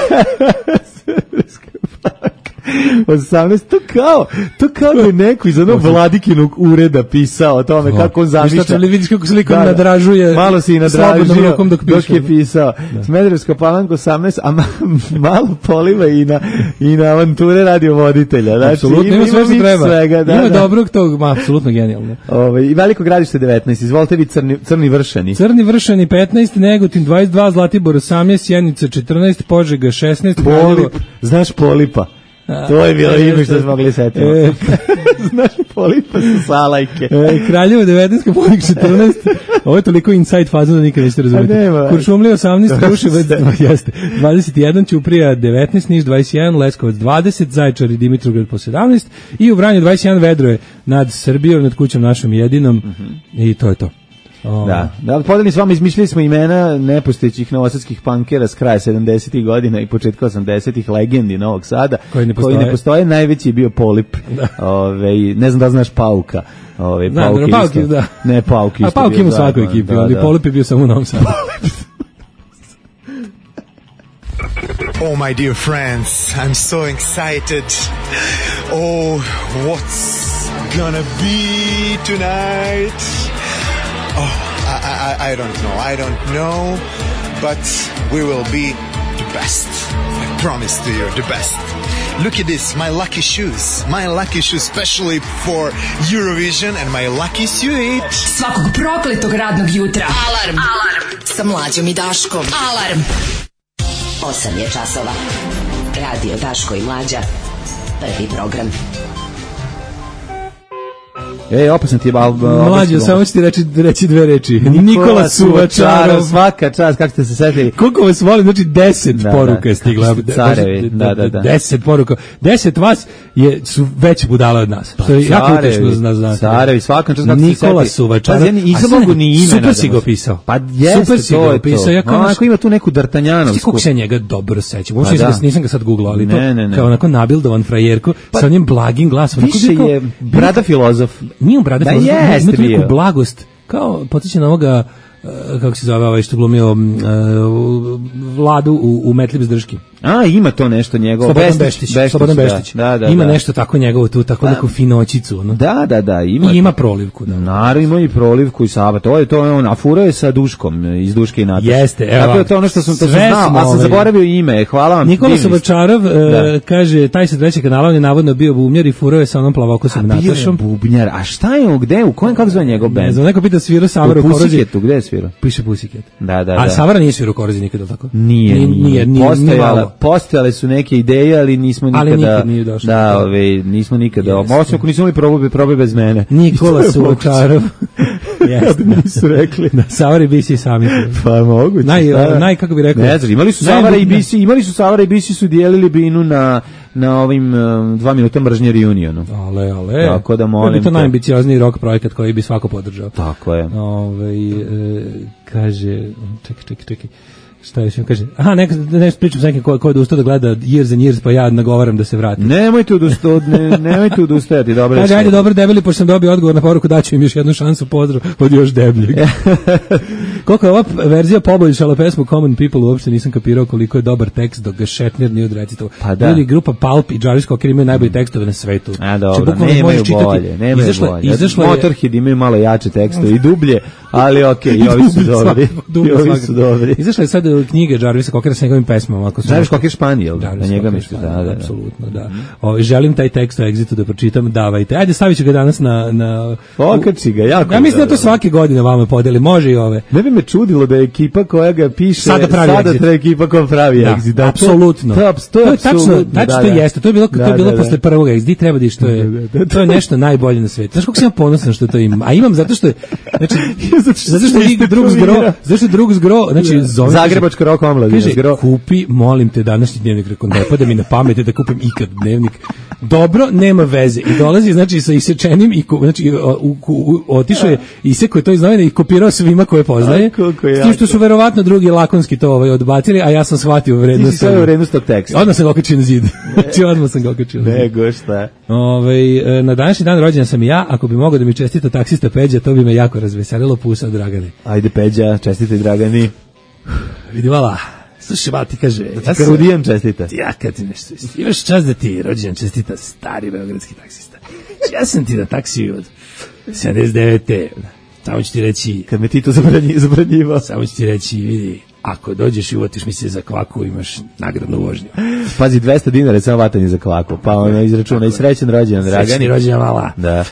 18, to kao da je neko iz onog Vladikinog ureda pisao o tome kako on zamišlja. Šta vidiš kako se liko nadražuje. Malo se i nadražio dok je pisao. Smederevska Palanka 18, a malo poliva i na avanture radiovoditelja. Znači, apsolutno, ima sve što treba. Svega, ima dobrog tog, apsolutno genijalno. I Veliko Gradište 19, izvolite vi Crni Vršani. Crni Vršani 15, Negotin 22, Zlatibor 18, Sjenica 14, Požega 16, Polip, znaš Polipa? To je bilo ime što smo mogli setiti. Znaš, Polipa su salajke. Kraljevo 19, Koponik 14. Ovo je toliko inside faza da nikad nećete razumjeti. Kuršumlija 18, Kruševac 21, Ćuprija 19, Niš 21, Leskovac 20, Zaječar i Dimitrovgrad po 17 i u Vranju 21 vedro je nad Srbijom, nad kućom našom jedinom i to je to. Da, podelim s vama, izmišljali smo imena nepostojećih novosadskih punkera s kraja 70-ih godina i početka 80-ih, legendi Novog Sada, koji ne postoje. Najveći je bio Polip. Ne znam da znaš Pauka. Pauk je, da. Ne, Pauk isto. A Pauk ima u svakoj ekipi, ali Polip je bio samo u Novom Sadu. Oh, my dear friends, I'm so excited. Oh, what's gonna be tonight? Oh, I don't know, but we will be the best. I promise to you, the best. Look at this, my lucky shoes, especially for Eurovision, and my lucky suit. Svakog prokletog radnog jutra. Alarm sa Mlađom i Daškom. Alarm. 8 je časova. Radio Daško i Mlađa. Prvi program. Opasan ti je Mlađo, samo ću ti reći dve reči. Nikola Suvačarov. Svaka čast, kako ste se setili. Koliko vas volim, znači 10 poruka je stigla. Carevi, da. 10 poruka. 10 vas su veće budala od nas. Pa, jako utešno za carevi, svaka čast, kako ste se setili. Nikola Suvačarov. Nisam mogu ni ime. Super si ga opisao. Pa jeste, super si ga opisao. Onako ima tu neku D'Artagnanovsku. Kako se njega dobro sećam. Nisam ga sad googlao, ali to kao onako nabildovan frajerko sa onim blagim glasom. Više je brada filozof. Nije on brada filozof, ima tu neku blagost, kao potiče na ovoga, kako se zove ovaj što glumio Vladu u Metli bez drške. Ima to nešto njegovo. Slobodan Beštić. Ima nešto tako njegovo tu, tako neku finoćicu. Da. Ima prolivku. Naravno, ima i prolivku i Sava. To je on, a furao je sa Duškom, iz Duške i Nataše. Jeste, evo. Tako je to ono što sam znao, a sam zaboravio ime. Hvala vam. Nikola Suvačarov kaže, taj sa trećeg kanala, on je navodno bio bubnjar i furao je sa onom plavokosom Natašom. Bio je bubnjar, a šta je on, gde, u kojem, kako zove njegov band? Ne znam, neko pita svirao Savara u Korođi. Pusiketu, gde je svirao? Piše Pusiket. Da. A Savara nije svirao u Korođi nikada, tako? Nije. Postojale su neke ideje, ali nismo nikada. Nismo nikada. Osim ako nismo imali probaj bez mene. Nikola Suvačarov. Jeste. Nisu rekli. Savara i BC sami. Pa moguće. Naj, kako bi rekao. Ne znam, imali su Savara i BC su dijelili binu na ovim 2 minuta mržnje reunionu. Ale. Tako da molim. To je to najambiciozniji rock projekat koji bi svako podržao. Tako je. Kaže, čekaj. Šta još im kaže? Ne pričam s nekim ko je odustao da gleda Years and Years, pa ja nagovaram da se vrati. Nemojte odustajati, dobro. Kaže, ajde, dobro, debeli, pošto sam dobio odgovor na poruku, daću im još jednu šansu, pozdrav od još debljeg. Koliko je ova verzija poboljšala pesmu Common People, uopšte nisam kapirao koliko je dobar tekst, dok ga Shatner nije odrecitao. Pa da. Ljudi, grupa Pulp i Jarvis Cocker imaju najbolji tekstove na svetu. Dobro, nemaju bolje. Motorhead imaju malo jače tekstove i dublje, ali okej, i ovi su dobri. Izašla je sad knjige Jarvisa Cockera sa njegovim pesmama. Jarvis Cocker Španijel, na njega misli, da. Apsolutno, da. Želim taj tekst o Exitu da pročitam, davajte. Ajde, stavit ću ga danas na... Okači ga, jako. Ja mislim da to svake godine vama podeli, može i ove. Ne bi me čudilo da je ekipa koja ga piše, sada pravi ekipa koja pravi Exit. Apsolutno. To je tačno, to jeste. To je bilo posle prvog Exit, treba da to je nešto najbolje na svetu. Znaš kako sam ja ponosan što to imam? A imam zato što je, zato što je drug zgro, znači Zagrebačka rock omladina. Kaže, kupi, molim te, današnji dnevnik, rekao, ne pada mi na pamet da kupim ikad dnevnik. Dobro, nema veze. I dolazi, znači, sa isečenim, znači, otišao je, isekao je to iz novina i kopirao svima koje poznaje. S tim što su verovatno drugi lakonski to odbacili, a ja sam shvatio vrednost. Ti si sve vrednost tog teksta. Odmah sam ga okačio na zid. Znači, odmah sam ga okačio na zid. Nego, šta? Na današnji dan rođena sam i ja, ako bi mogao da mi čestita taksista Peđa, to bi me jako razveselilo, pusa Dragane. Ajde, Peđa, čestitaj Dragani. Vidi, vala, slušaj, vala ti kaže... Da ti Karudijem čestita. Ja kad ti nešto... Imaš čast da ti rođen čestita stari beogradski taksista. Ja sam ti na taksiju od 79. Samo ću ti reći... Kad me ti to zabranjivao. Samo ću ti reći, vidi, ako dođeš i uvotiš mi se za kvaku, imaš nagradnu vožnju. Pazi, 200 dinara je samo vatanje za kvaku, pa ono izračuna i srećan rođendan, Dragani. Srećni rođendan, vala. Da.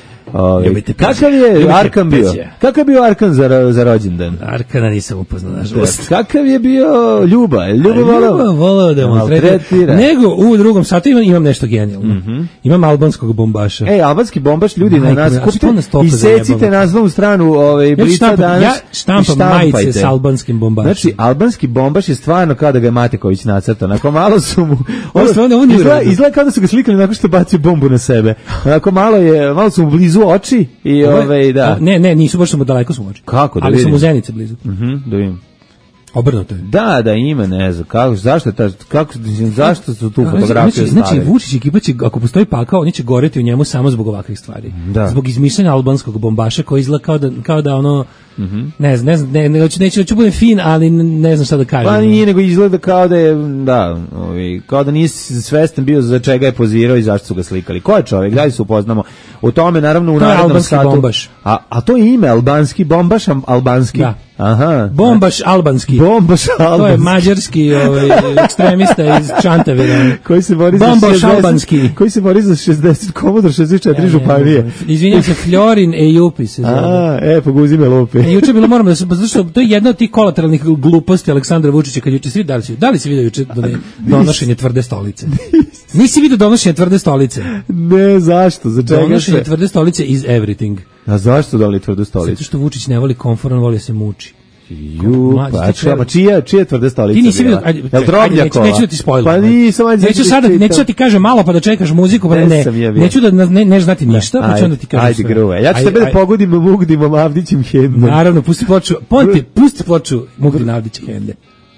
Kakav je Arkan bio? Kakav je bio Arkan za rođendan? Arkana nisam upoznao, nažalost. Kakav je bio Ljuba? Ljuba volao da maltretira. Nego u drugom satu imam nešto genijalno. Imam albanskog bombaša. Albanski bombaš, ljudi na nas kupite i secite naslovnu stranu Blica danas. Ja štampam majice s albanskim bombašem. Znači, albanski bombaš je stvarno kao da ga je Mateković nacrtao. Onako malo su mu... Izgleda kao da su ga slikali nakon što bacio bombu na sebe. Onako malo su mu blizu oči i da. Ne, nisu, baš mu daleko su mu oči. Kako da ali su mu zenice blizu. Da vidim. Obrnuto je. Da, ima, ne znam, zašto su tu fotografije stavili? Znači, Vučić ekipa će, ako postoji pakao, oni će goreti u njemu samo zbog ovakvih stvari. Da. Zbog izmišljanja albanskog bombaša koji izgleda kao da ono, neću budem fin, ali ne znam šta da kažem. Pa nije, nego izgleda kao da je, kao da nisi svestan bio za čega je pozirao i zašto su ga slikali. Ko je čovjek, da li se upoznamo u tome, naravno u narednom satu. Bombaš. A to je ime, albanski bombaš, albanski. Da. Aha. Bombaš albanski. To je mađarski ekstremista iz Čantavira. Koji se bori Bombaš albanski. Koji se bori za 60 Komodor 64 županije. Izvinjam se, Florin Ejupi se zove. Poguzi me lupi. Juče bilo moramo to je jedna od tih kolateralnih gluposti Aleksandra Vučića kad juče svi da li si vidio juče donošenje tvrde stolice? Nisi vidio donošenje tvrde stolice? Ne, zašto? Za čega? Donošenje tvrde stolice is everything. A zašto dali tvrdu stolicu? Zato što Vučić ne voli komfor, on voli se muči. Pa čija tvrde stolica? Ti nisi vidio, neću da ti spojlujem. Pa nisam, neću da ti kažem malo pa da čekaš muziku, pa neću da ne znati ništa, pa ću onda ti kažem. Ajde, gruve. Ja ću tebe da pogodim Mugdimom Avdićem hendom. Naravno, pusti ploču Mugdim Avdićem hende.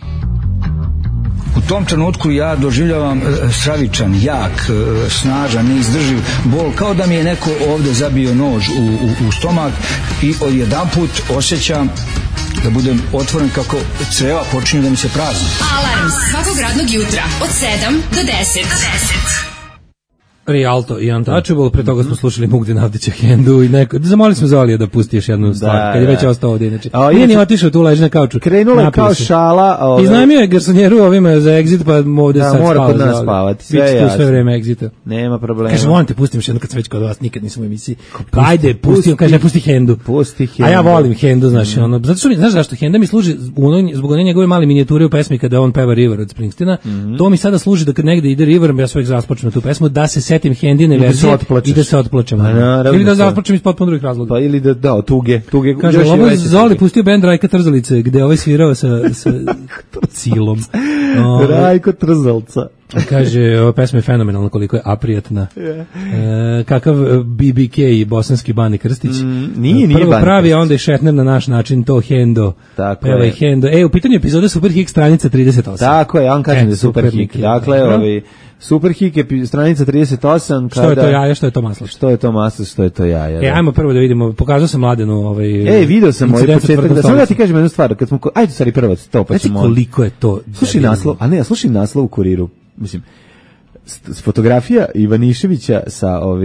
U tom trenutku ja doživljavam stravičan, jak, snažan, neizdrživ bol, kao da mi je neko ovde zabio nož u stomak i odjedanput osjećam da budem otvoren kako creva počinju da mi se prazni. Alarm svakog radnog jutra od 7 do 10. Rialto i Untouchable, pre toga smo slušali Mugdin Avdića hendu i zamolili smo Zolija da pusti još jednu stvar, kad je već ostao ovdje, znači. Nije ni otišao tu, leži na kauču. Krenula je kao šala. Iznajmio je garsonjeru ovima za Exit, pa ovdje sad spava. Da, mora kod nas spavati, sve je jasno. Sve vreme Exita. Nema problema. Kaže, volim te, pustim još jednu kad sam već kod vas, nikad nisam u emisiji. Ajde, pusti hendu. A ja volim hendu, znaš, zato što mi, znaš zašto, henda mi služi zbog one njegove male minijature u pesmi kada on peva River od Springsteena, to mi sada služi da kad negde ide River, ja svojeg zaspočnem tu pesmu, da se setim hendine verzije i da se otplačem. Ili da zaplačem iz potpuno drugih razloga. Pa ili da tuge. Kaže, ovo je Zoli pustio band Rajka Trzalice, gde ovaj svirao sa Cilom. Rajko Trzalca. Kaže, ova pesma je fenomenalna koliko je aprijatna. Kakav BBK i bosanski Bani Krstić. Nije prvo pravi, a onda je Šetner na naš način, to hendo. Tako je. Hendo. U pitanju epizode Superhik stranica 38. Tako je, on kaže da je Superhik. Dakle, Superhik je stranica 38. Što je to jaja, što je to maslo? Što je to maslo, što je to jaja. Ajmo prvo da vidimo, pokazao sam Mladenu video sam ovaj početak, da samo da ti kažem jednu stvar, kad smo, ajde stvari prvo to pa ćemo. Koliko je to? Slušaj naslov u Kuriru, mislim, fotografija Ivaniševića sa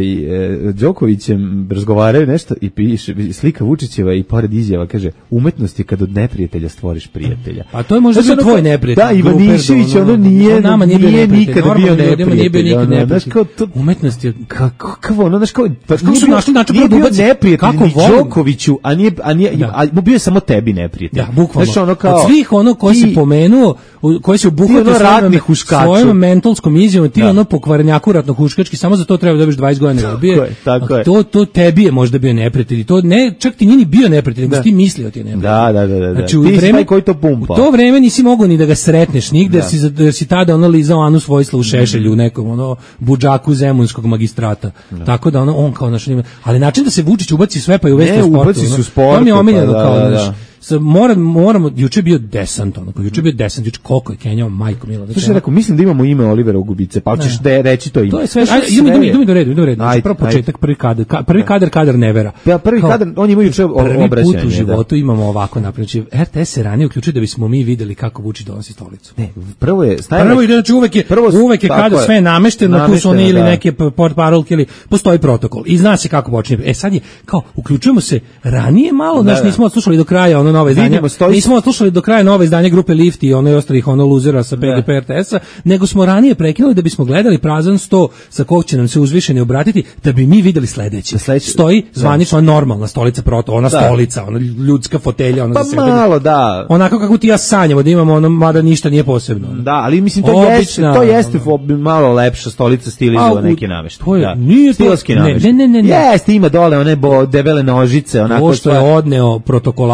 Đokovićem razgovaraju nešto i piše slika Vučićeva i pored izjava kaže umetnost je kad od neprijatelja stvoriš prijatelja. A to je možda bio tvoj neprijatelj. Da, Ivanišević nije nikada bio neprijatelj. Umetnost je kako znaš kao su našli način da bio neprijatelj Đokoviću, a bio je samo tebi neprijatelj. Da, bukvalno. Od svih koji si pomenuo, koji se obuhvatio svojom mentalskom izjavom, ti pokvarenjaku ratno huškački, samo za to treba da dobiš 20 godina robije. Tako je. To tebi je možda bio neprijatelj. To ne, čak ti nije ni bio neprijatelj, nego si ti mislio ti je neprijatelj. Da. Znači, ti si taj koji to pumpa. U to vreme nisi mogao ni da ga sretneš nigde, jer si tada lizao Anu Vojislavu Šešelju u nekom budžaku zemunskog magistrata. Tako da on kao naš, ali način da se Vučić ubaci sve pa i u vesti sportu. Ubaci su sportu. To mi je omiljeno kao naš. Moramo, juče bio desant, juče koliko je kenjao, majko mila. Slušaj, rekao, mislim da imamo ime Olivera Ugubice, pa ćeš da reći to ime. To je sve, idemo do redu. Prvo početak, prvi kadar nevera. Ja, prvi kadar, oni imaju juče obraćanje. Prvi put u životu imamo ovako napraviti. RTS se ranije uključio da bismo mi videli kako Vučić donosi stolicu. Ne, prvo je znači uvek je kadar sve namešteno, tu su oni ili neke portparolke ili postoji protokol i zna se kako počinje. Sad je kao uključujemo se ranije malo, znači nismo odslušali do kraja nove izdanje. Nismo slušali do kraja nove izdanje grupe Lift i ostalih luzera sa PGP RTS-a, nego smo ranije prekinuli da bismo gledali prazan sto sa kog će nam se uzvišeni obratiti, da bi mi videli sledeće. Stoji zvanično normalna stolica stolica, ljudska fotelja, pa za sebe. Malo, da. Onako kako ti ja sanjamo da imamo, mada ništa nije posebno. Da, ali mislim to jeste malo lepša stolica stilizova neki nameštaj. Nije stilski nameštaj. Ne. Jeste, ima dole one debele nožice, onako što je odneo protokolarac je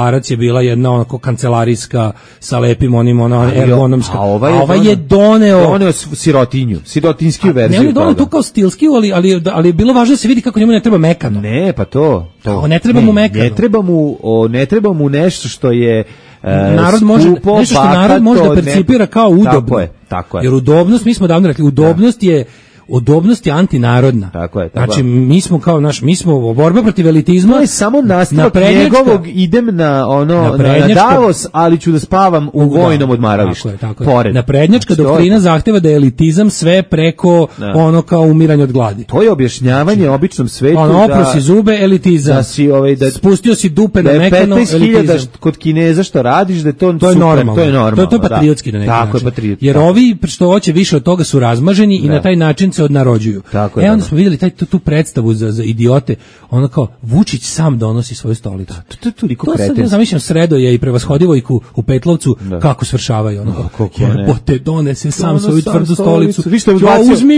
bila jedna onako kancelarijska sa lepim onim ergonomska. A ovaj je doneo sirotinjsku verziju. Ne, on je doneo tu kao stilski, ali je bilo važno da se vidi kako njemu ne treba mekano. Ne, pa to. Ne treba mu mekano. Ne treba mu nešto što je narod može, nešto što narod može da percipira kao udobno. Tako je. Jer udobnost, mi smo davno rekli, udobnost je antinarodna. Tako je. Znači, mi smo borba protiv elitizma. To je samo nastavak njegovog, idem na Davos, ali ću da spavam u vojnom odmaralištu. Tako je. Naprednjačka doktrina zahteva da je elitizam sve preko ono kao umiranje od gladi. To je objašnjavanje običnom svetu oprosi zube, elitizam. Spustio si dupe na mekano, elitizam. 15.000 kod Kineza što radiš, da to je normalno. To je normalno. To je patriotski na neki način. Tako je patriotski. Jer ovi što hoće više od toga su razmaženi i na taj način se odnarođuju. Onda smo vidjeli tu predstavu za idiote, ono kao Vučić sam donosi svoju stolicu. To sad zamišljam Sredoje i Prevashodivojku u Petlovcu kako svršavaju, ono jebote, donese sam svoju tvrdu stolicu. Uzmi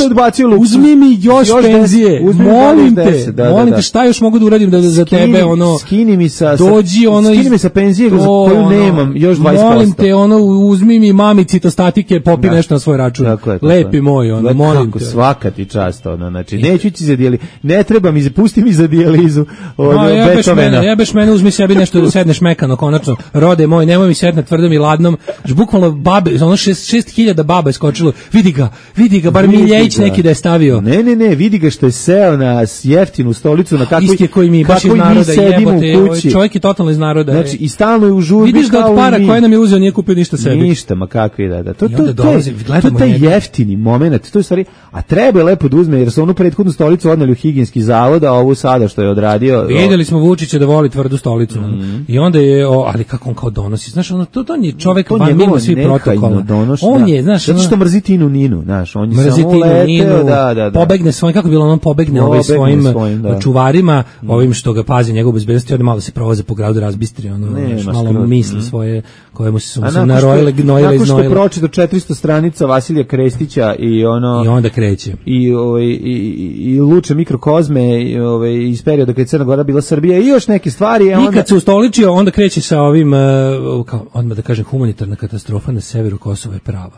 mi još penzije, molim te, šta još mogu da uradim da za tebe, ono, skini mi sa penzije koju nemam, još 20%. Molim te, ono, uzmi mi mami citostatike, popi nešto na svoj račun. Lepi moj, ono, molim te. Svaka ti čast, ono, znači, neću ići za dijalizu, ne treba mi, pusti mi za dijalizu od Beethovena. Jebeš mene, uzmi sebi nešto da sedneš mekano, konačno, rode moj, nemoj mi sedne tvrdom i ladnom, bukvalno babe, ono 6.000 baba je skočilo, vidi ga, bar Miljević neki da je stavio. Ne, vidi ga što je seo na jeftinu stolicu, na kakvoj mi sedimo u kući. Čovjek je totalno iz naroda. Znači, i stalno je u žurbi. Vidiš da od para koje nam je uzeo nije kupio ništa sebi. Ništa, ma kakvi da. To je taj jeftini moment, to je stvari, a treba je lepo da uzme, jer su onu prethodnu stolicu odneli u higijenski zavod, a ovu sada što je odradio. Vidjeli smo Vučića da voli tvrdu stolicu. I onda je, ali kako on kao donosi, znaš, to je čovjek van mimo svih protokola. On je, znaš, zato što mrzi Tinu Ninu, znaš, on je samo leteo, pobegne svojim, kako bilo on pobegne svojim čuvarima, ovim što ga pazi njegovu bezbednost, onda malo se provoze po gradu razbistri, malo misli svoje koje mu se narojile, gnojile i znojile. Nakon što pročita 400 stranica Vasilija Krestića i onda kreće. I luče mikrokozme iz perioda kad je Crna Gora bila Srbija i još neke stvari. I kad se ustoličio, onda kreće sa ovim, odmah da kažem, humanitarna katastrofa na severu Kosova je prava.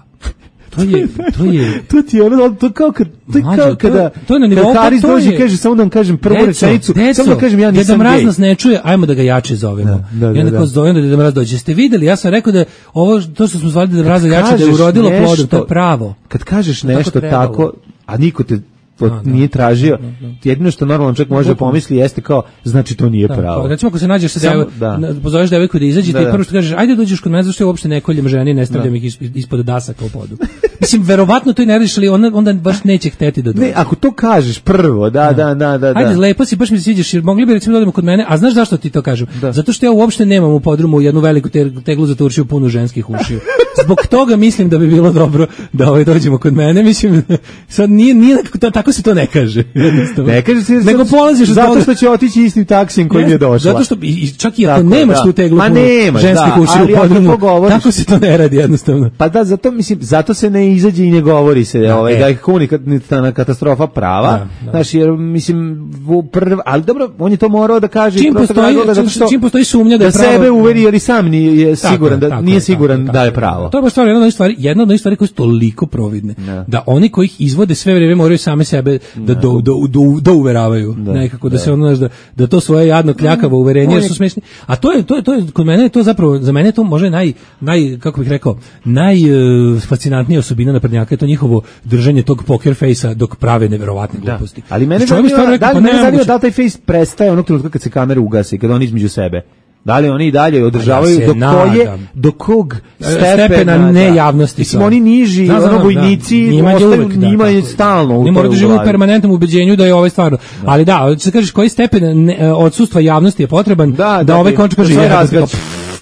To ti je ono, to kao kada Haris dođe i kaže, samo da vam kažem prvu rečenicu, samo da kažem ja nisam gej. Deda Mraz nas ne čuje, ajmo da ga jače zovemo. I onda kao zovem da Deda Mraz dođe. Jeste vidjeli, ja sam rekao da ovo, to što smo zvali Deda Mraza jače, da je urodilo plodom, to je pravo. Kad kažeš nešto tako, a niko te nije tražio, jedino što normalan čovjek može pomisli jeste kao, znači to nije pravo. Recimo ako se nađeš pozoveš devojku da izađe, ti prvo što kažeš, ajde dođeš kod mene, zašto ja uopšte ne koljem ženi, ne stavljam ih ispod dasaka u podu. Mislim, verovatno to i ne radiš, ali onda baš neće hteti da dođe. Ne, ako to kažeš prvo, da. Ajde, lepo si, baš mi se sviđaš, jer mogli bi recimo da odemo kod mene, a znaš zašto ti to kažem? Zato što ja uopšte nemam u podrumu jednu veliku teglu za turšiju punu ženskih ušiju. Zbog toga mislim da bi bilo dobro da dođemo kod mene, mislim, sad nije tako se to ne kaže. Ne kaže se, nego polaziš zato što će otići istim taksijem kojim je došla. Zato što čak i ako nemaš tu teglu ženskih ušiju u podrumu, tako se to ne radi jednostavno. Pa da, zato se ne izađe i ne govori se da je humanitarna katastrofa prava. Znači, jer mislim, ali dobro, on je to morao da kaže. Čim postoji sumnja da je pravo. Da sebe uveri, jer i sam nije siguran da je pravo. To je baš jedna od stvari koje su toliko providne. Da oni koji ih izvode sve vrijeme moraju same sebe da uveravaju. Nekako da se ono, da to svoje jadno kljakavo uverenje jer su smešni. A to je kod mene je to zapravo, za mene je to možda kako bih rekao, najfascinantnija osobina naprednjaka je to njihovo držanje tog poker face-a dok prave neverovatne gluposti. Ali mene zanima da taj face prestaje onog trenutka kad se kamere ugase, kad oni između sebe. Da li oni i dalje održavaju do kog stepena nejavnosti. Mislim, oni niži, vojnici, njima je stalno. Ne moraju da žive u permanentnom ubeđenju da je ovaj stvarno. Ali da, se kažeš koji stepen odsustva javnosti je potreban da ovaj konč kaže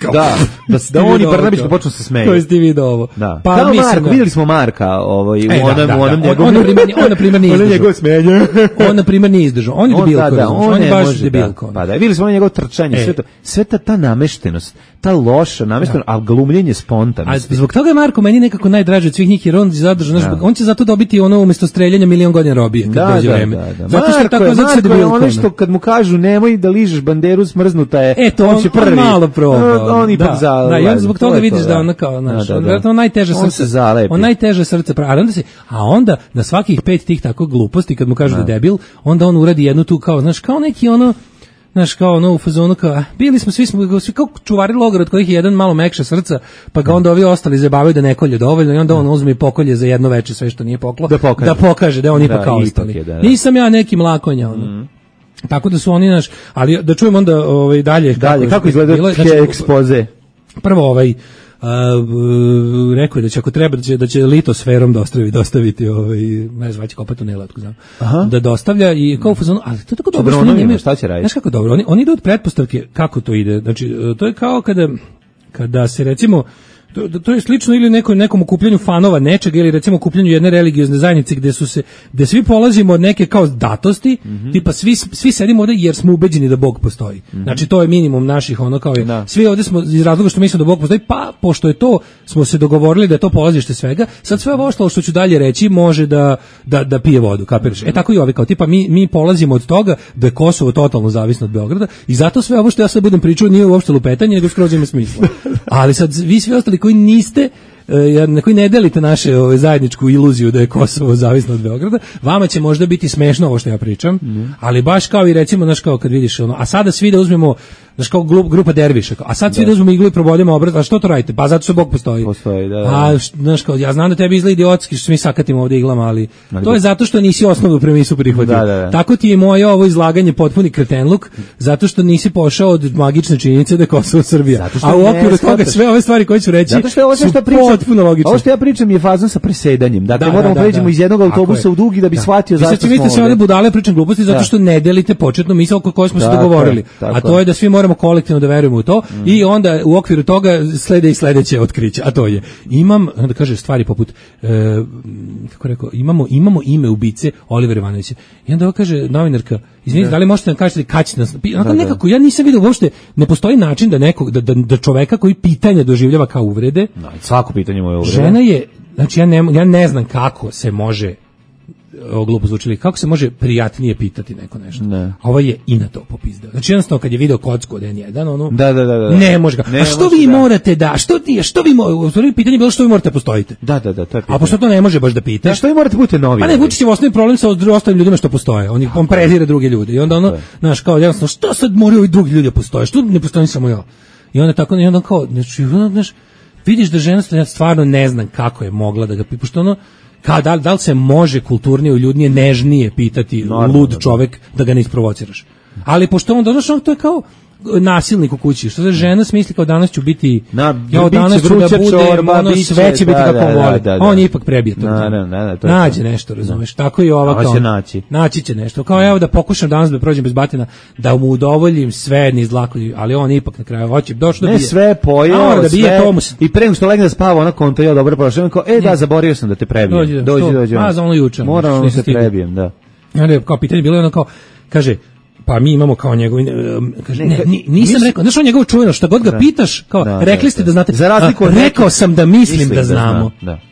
kao, da oni Brnabić da počnu se smeju. To je ti video ovo. Da. Pa da, Marko, videli smo Marka u onom njegovom... On na primjer nije njegov smenje. On na primjer nije izdržao. On je debilko. On je baš debilko. Pa da, videli smo njegovo trčanje, sve ta nameštenost, ta loša nameštenost, a glumljenje spontanosti. A zbog toga je Marko meni nekako najdraži od svih njih, jer on zadržao, on će zato dobiti ono umjesto streljanja 1.000.000 godina robije kad dođe vreme. Zato što tako je ono što kad mu kažu nemoj da ližeš banderu, smrznuta je. Eto, on će prvi. On malo probao. On ipak zalazi. Da, i on zbog toga vidiš da ona kao, znaš, on najteže srce. On najteže srce pravi. Onda na svakih 5 tih tako gluposti kad mu kažu da je debil, onda on uradi jednu tu kao, znaš, kao neki ono, znaš, kao ono u fazonu kao, bili smo, svi kao čuvari logora od kojih je jedan malo mekša srca, pa ga onda ovi ostali zabavaju da ne kolje dovoljno i onda on uzme i pokolje za jedno veče sve što nije poklo, da pokaže da on ipak kao ostali. Nisam ja neki mlakonja, ono. Tako da su oni naš, ali da čujemo onda dalje kako izgleda ekspoze. Prvo rekao je da će ako treba da će litosferom dostaviti ne znam, će kopati tunela, tako znam. Da dostavlja i kao u fazonu, ali to je tako dobro što oni nemaju. Šta će raditi? Znaš kako dobro, oni idu od pretpostavke kako to ide. Znači, to je kao kada se recimo to je slično ili nekom okupljanju fanova nečega ili recimo okupljanju jedne religiozne zajednice gde svi polazimo od neke kao datosti, tipa svi sedimo ovde jer smo ubeđeni da Bog postoji. Znači to je minimum naših ono kao svi ovde smo iz razloga što mislimo da Bog postoji, pa pošto je to smo se dogovorili da je to polazište svega, sad sve ovo ostalo što ću dalje reći može da pije vodu, kapiraš? Tako i ovi kao tipa mi polazimo od toga da je Kosovo totalno zavisno od Beograda i zato sve ovo što ja sad budem pričao nije uopšte lupetanje, nego skroz ima smisla. Ali sad vi svi ostali koji niste, na koji ne delite naše zajedničku iluziju da je Kosovo zavisno od Beograda, vama će možda biti smešno ovo što ja pričam, ali baš kao i recimo, znaš, kao kad vidiš ono, a sada svi da uzmemo, znaš, kao grupa derviša, a sad svi da uzmemo iglu i proboljamo obraz, a što to radite? Pa zato što Bog postoji. A, znaš, kao, ja znam da tebi izgleda idiotski što mi sakatimo ovdje iglama, ali to je zato što nisi osnovnu premisu prihvatio. Tako ti je moje ovo izlaganje potpuni kretenluk, zato što nisi pošao od magične činjenice da je Kosovo Srbija. A u okviru toga sve ove stvari koje ću reći su potpuno logične. Ovo što ja pričam je fazon sa presedanjem. Dakle, moramo pređemo iz jednog autobusa u drugi da bi shvatio zašto smo ovdje. Vi ste sve ovdje budale pričam gluposti zato što ne delite početnu misao oko koje smo se dogovorili. A to je da svi moramo kolektivno da verujemo u to i onda u okviru toga slede i sledeće otkriće. A to je, onda kaže stvari poput, kako rekao, imamo ime ubice Olivera Ivanovića. I onda ovo kaže novinarka, izvinite, da li možete nam kažete kad ćete nas... Nekako, ja nisam vidio uopšte, ne postoji način da čoveka koji pitanje doživljava kao uvrede. Svako pitanje mu je uvrede. Žena je, znači ja ne znam kako se može, glupo zvučili, kako se može prijatnije pitati neko nešto. A ovo je i na to popizdao. Znači jednostavno kad je video kocku od N1, ono, ne može ga. A što vi morate što vi morate, pitanje je bilo što vi morate postojite. To je pitanje. A pošto to ne može baš da pita. Što vi morate budete novi? Pa ne, Vučić je osnovni problem sa ostalim ljudima što postoje. On prezire druge ljude. I onda ono, znaš, kao jednostavno, što sad moraju ovi drugi ljudi da postoje? Što ne postoji samo ja? I onda tako, i onda kao, znači, vidiš da žena stvarno ne znam kako je mogla da ga pita, pošto ono, da li se može kulturnije, uljudnije, nežnije pitati lud čovek da ga ne isprovociraš. Ali pošto on došao, to je kao nasilnik u kući, što se žena smisli kao danas ću biti, danas ću da budem, sve će biti kako voli. On je ipak prebije to. Nađe nešto, razumeš, tako i ova kao, naći će nešto, kao evo da pokušam danas da prođem bez batina, da mu udovoljim sve niz dlako, ali on ipak na kraju hoće, došlo da bije. Ne sve pojeo, i pre nego što legne da spava, ona konto je dobro prošao, kao, da, zaboravio sam da te prebijem. Dođi. A, za ono juče. Moram se prebijem, da. Kao pitanje bilo je ono kao, kaže, pa mi imamo kao njegov, kaže, nisam rekao, znaš on njegovo čujeno, šta god ga pitaš, kao, rekli ste da znate, rekao sam da mislim da znamo.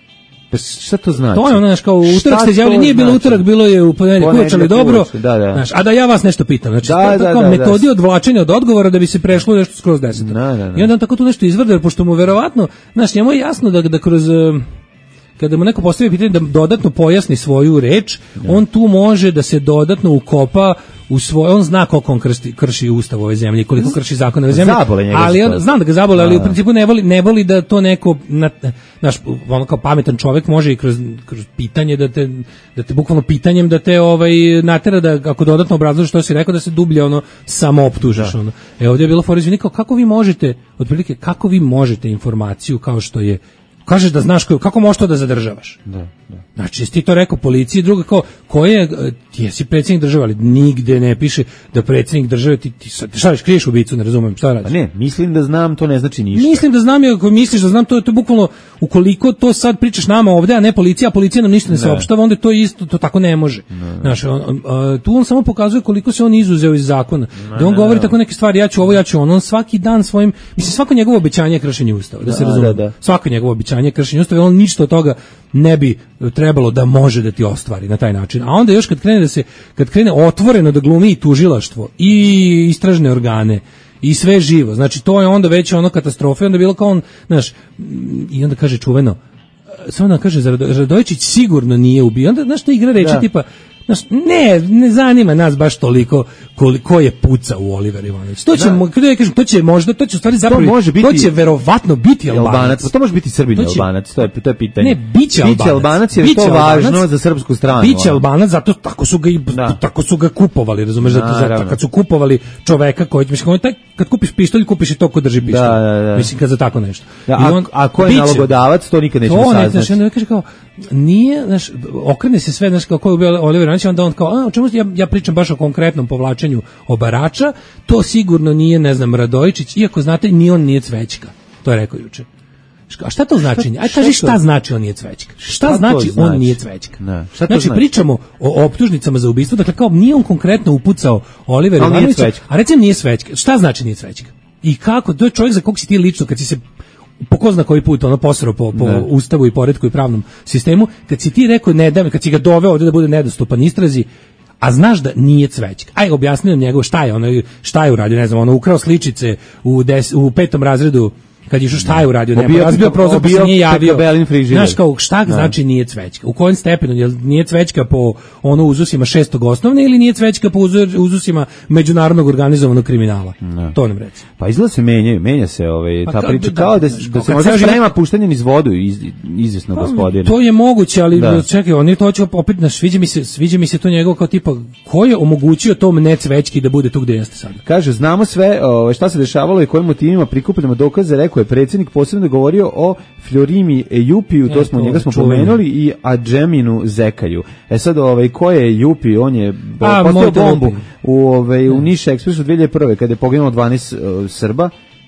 Šta to znači? To je ono, znaš, kao utorak ste izjavili, nije bilo utorak, bilo je u ponedeljak, uveče dobro, znaš, a da ja vas nešto pitam, znači, tako metodi odvlačenja od odgovora da bi se prešlo nešto skroz 10. I onda on tako tu nešto izvrde, pošto mu verovatno, znaš, njemu je jasno da kroz... Kada mu neko postavi pitanje da dodatno pojasni svoju reč, on tu može da se dodatno ukopa u svoj, on zna koliko on krši ustav ove zemlje, koliko krši zakone ove zemlje, ali on, znam da ga zabole, ali u principu ne voli da to neko, naš, ono kao pametan čovjek može i kroz pitanje da te bukvalno pitanjem da te natera da ako dodatno obrazložiš što si rekao da se dublje ono samo optužiš. Ono. Ovdje je bilo fora, izvini, kako vi možete, otprilike, kako vi možete informaciju kao što je kažeš da znaš kako možeš to da zadržavaš. Znači, ti to rekao policiji, druga kao, koje jesi predsjednik države, ali nigde ne piše da predsjednik države ti šta kriješ ubicu, ne razumem šta radiš. Pa ne, mislim da znam, to ne znači ništa. Mislim da znam, ako misliš da znam, to je bukvalno, ukoliko to sad pričaš nama ovde, a ne policija, a policija nam ništa ne saopštava, onda to isto, to tako ne može. Znaš, tu on samo pokazuje koliko se on izuzeo iz zakona. Da on govori tako neke stvari, ja ću ovo, ja ću ono, on svaki dan svojim, mislim, svako njegovo obećanje je kršenje Ustava, da se razume. Svako njegovo obećanje je kršenje Ustava, on ništa od toga ne bi trebalo da može da ti ostvari na taj način. A onda još kad krene otvoreno da glumi i tužilaštvo i istražne organe i sve živo, znači to je onda već ono katastrofa, onda bilo kao on, znaš, i onda kaže čuveno, samo da kaže, Radojičić sigurno nije ubio, onda, znaš, to igra reči tipa, znaš, ne zanima nas baš toliko koliko je puca u Oliver Ivanović. To će, kada ja kažem, to će možda, to će u stvari zapravo, to će verovatno biti Albanac. To može biti Srbin Albanac, to je pitanje. Ne, biće Albanac jer je to važno za srpsku stranu. Biće Albanac, zato tako su ga kupovali, razumeš, zato kad su kupovali čoveka koji, mislim, kad kupiš pištolj, kupiš i to ko drži pištolj. Mislim, kad za tako nešto. A ko je nalogodavac, to nikad nećemo saznati. Znaš, onda kaže kao, nije, znaš, okrene se sve, znaš, kao ko je ubio Oliver Ivanović, onda on kao, o čemu ja pričam baš o konkretnom povlačenju obarača, to sigurno nije, ne znam, Radojičić, iako znate, ni on nije Cvećka. To je rekao juče. A šta to znači? Aj kaži šta znači on nije Cvećka. Šta znači on nije Cvećka? Znači pričamo o optužnicama za ubistvo, dakle kao nije on konkretno upucao Oliver Ivanovića, a recimo nije Cvećka. Šta znači nije Cvećka? I kako? To je čovjek za kog si ti lično, kad si se po ko zna koji put ono posrao po ustavu i poretku i pravnom sistemu, kad si ti rekao ne da, kad si ga doveo ovdje da bude nedostupan istrazi, a znaš da nije Cvećka. Aj, objasni nam njegov šta je uradio, ne znam, ono ukrao sličice u 5. razredu, kad je šta je uradio, nema, razbio prozor pa se nije javio. Znaš kao, šta znači nije Cvećka? U kojem stepenu? Jel nije Cvećka po ono uzusima 6. osnovne ili nije Cvećka po uzusima međunarodnog organizovanog kriminala? To nam reci. Pa izgleda se menja se ta priča, kao da se možda sprema puštanje niz vodu izvjesno gospodine. To je moguće, ali čekaj, on je to hoće opet, sviđa mi se to njegov kao tipa, ko je omogućio tom ne Cvećki da bude tu gde jeste sad? Kaže, znamo sve šta se dešavalo i kojim motivima prikupljamo dokaze, rekao je predsjednik, posebno govorio o Florimi Ejupiju, to smo njega smo pomenuli, i Adžeminu Zekaju. Sad ko je Ejupi, on je postao bombu u Niš Ekspresu 2001. kada je poginulo 12 Srba,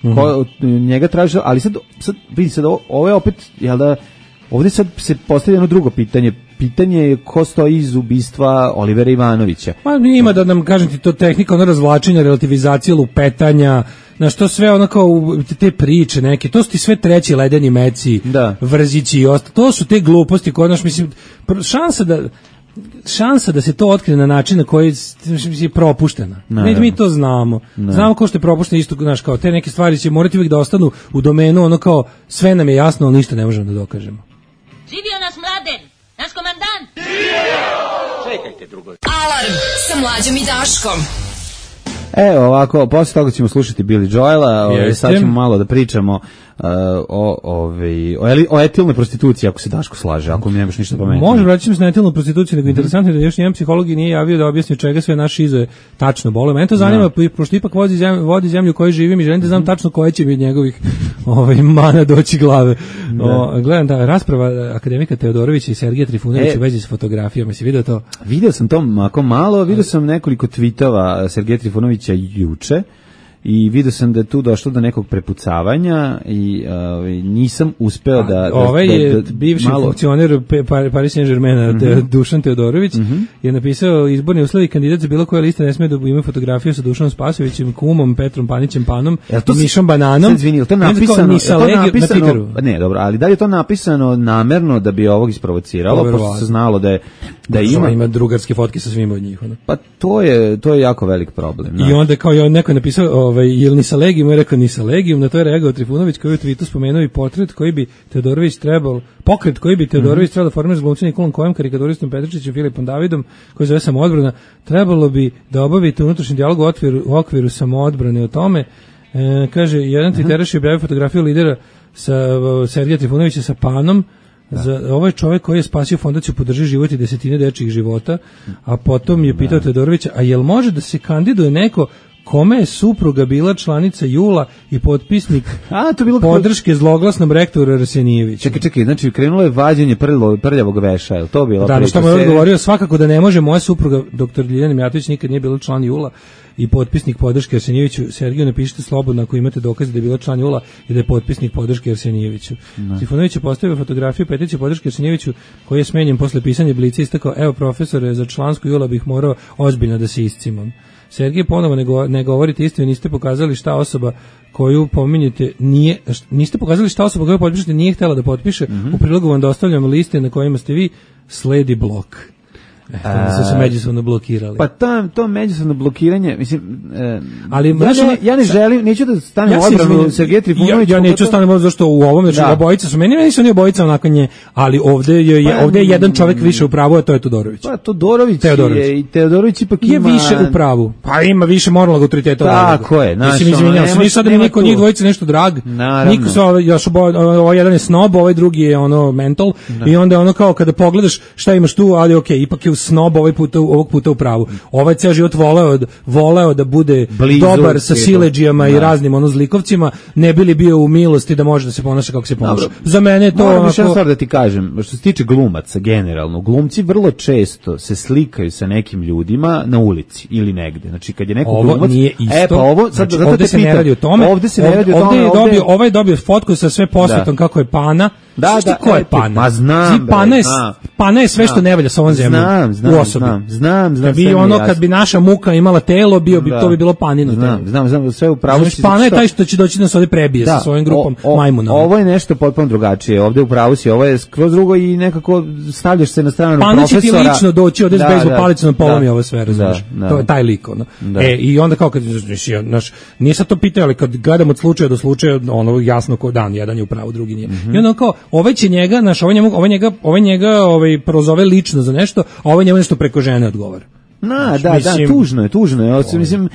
njega tražio, ali sad vidi sad, ovo je opet, jel da, ovdje sad se postavlja jedno drugo pitanje. Pitanje je ko stoji iz ubistva Olivera Ivanovića. Ma ima da nam, kažem ti, to tehnika, ono razvlačenja, relativizacije, lupetanja, na što sve ono kao te priče neke, to su ti sve treći ledeni meci, vrzići i ostalo, to su te gluposti koje, znaš, mislim, šansa da se to otkrije na način na koji je propuštena. Ne, mi to znamo. Znamo kao što je propušteno isto, znaš, kao te neke stvari će morati uvijek da ostanu u domenu, ono kao sve nam je jasno, ali ništa ne možemo da dokažemo. Živio nas Mladen, naš komandant! Čekajte drugo. Alarm sa Mlađom i Daškom. Evo ovako, posle toga ćemo slušati Billy Joela, sad ćemo malo da pričamo o etilnoj prostituciji, ako se Daško slaže, ako mi nemaš ništa pomenuti. Može, vratit ćemo se na etilnu prostituciju, nego interesantno je da još jedan psiholog nije javio da objasni čega sve naš šizo tačno bole. Mene to zanima, pošto ipak vodi zemlju u kojoj živim i želim da znam tačno koje će mi od njegovih mana doći glave. Gledam da rasprava akademika Teodorovića i Sergeja Trifunovića u vezi s fotografijom, jesi vidio to? Vidio sam to ako malo, vidio sam nekoliko tweetova Sergeja Trifunovića juče, i vidio sam da je tu došlo do nekog prepucavanja i nisam uspeo da je bivši funkcioner Paris Saint-Germaina Dušan Teodorović je napisao izborni uslovi kandidat za bilo koje liste ne smije da ima fotografiju sa Dušanom Spasovićem, Kumom, Petrom Panićem Panom i Mišom Bananom. Izvini, to napisano ne, dobro, ali da li je to napisano namerno da bi ovog isprovociralo, pošto se znalo da ima drugarske fotke sa svima od njih. Pa to je jako velik problem. I onda kao je neko je napisao jel ni sa Legijom, je rekao ni sa Legijom, na to je reagovao Trifunović koji je u tweetu spomenuo i pokret koji bi Teodorović trebao da formira s glumcem Nikolom Kojem, karikaturistom Petričićem, Filipom Davidom, koji zove Samoodbrana, trebalo bi da obavite unutrašnji dijalog u okviru samoodbrane o tome. Kaže, jedan Twitteraš je objavio fotografiju lidera Sergeja Trifunovića sa Panom. Ovo je čovjek koji je spasio fondaciju Podrži život i desetine dečjih života, a potom je pitao Teodorovića, a jel može da se kandiduje neko kome je supruga bila članica Jula i potpisnik podrške zloglasnom rektoru Arsenijeviću. Čekaj, znači krenulo je vađenje prljavog veša, je li to bilo? Da, što mu je odgovorio, svakako da ne može, moja supruga, doktor Ljiljana Mijatović, nikad nije bila član Jula i potpisnik podrške Arsenijeviću. Sergiju, napišite slobodno ako imate dokaze da je bila član Jula i da je potpisnik podrške Arsenijeviću. Trifunović je postavio fotografiju peticije podrške Arsenijeviću koji je smenjen posle pisanja Blica, istakao, evo profesore, za člansku Jula bih morao ozbiljno da se iscimam. Sergij, ponovo ne govorite istinu, niste pokazali šta osoba koju pominjete niste pokazali šta osoba koju potpišete nije htjela da potpiše. U prilogu vam dostavljam liste na kojima ste vi, sledi blok. Su se međusobno blokirali. Pa to međusobno blokiranje, mislim, ali ja ne želim, neću da stanem u odbranu Sergeja Trifunovića. Ja neću stanem u zašto u ovom, znači obojica su meni su oni obojica onako nje, ali ovde je jedan čovjek više u pravu, a to je Todorović. Pa Teodorović ipak je više u pravu. Pa ima više moralnog autoriteta. Tako je, znači izvinjavam se, nisam da mi niko njih dvojica nešto drag. Niko se ovaj jedan je snob, ovaj drugi je ono mental i onda ono kao kada pogledaš šta imaš tu, ali okej, ipak je snob ovog puta u pravu. Ovaj ceo život voleo da bude dobar sa siledžijama i raznim zlikovcima, ne bi li bio u milosti da može da se ponaša kako se ponaša. Za mene to moram još jednu stvar da ti kažem, što se tiče glumaca generalno, glumci vrlo često se slikaju sa nekim ljudima na ulici ili negde. Znači kad je neko glumac, nije isto. Pa ovo sad znači, ovde se ne radi o tome. Ovde se ne radi o tome. Ovaj je dobio fotku sa sve posvetom kako je Pana. Ko je Pana? Ma znam. Pana je sve što ne valja sa ovom zemljom. Znam. Kad bi naša muka imala telo, to bi bilo Panino telo. Znam, sve u pravu. Znači, Pana je taj što će doći da se ovdje prebije sa svojim grupom majmuna. Ovo je nešto potpuno drugačije. Ovdje u pravu si, ovo je skroz drugo i nekako stavljaš se na stranu profesora. Pana će ti lično doći ovdje s bejzbol palicom polomi ovo sve, razumiješ. To je taj lik. I onda kao kad, nije sad to pitao, ali kad gledam od slučaja do slučaja, ono jasno ko dan, jedan je u pravu, drugi nije. I onda kao, ovaj će njega, ovaj njega prozove lično za nešto, a ovaj njemu nešto preko žene odgovara. Tužno je. Mislim,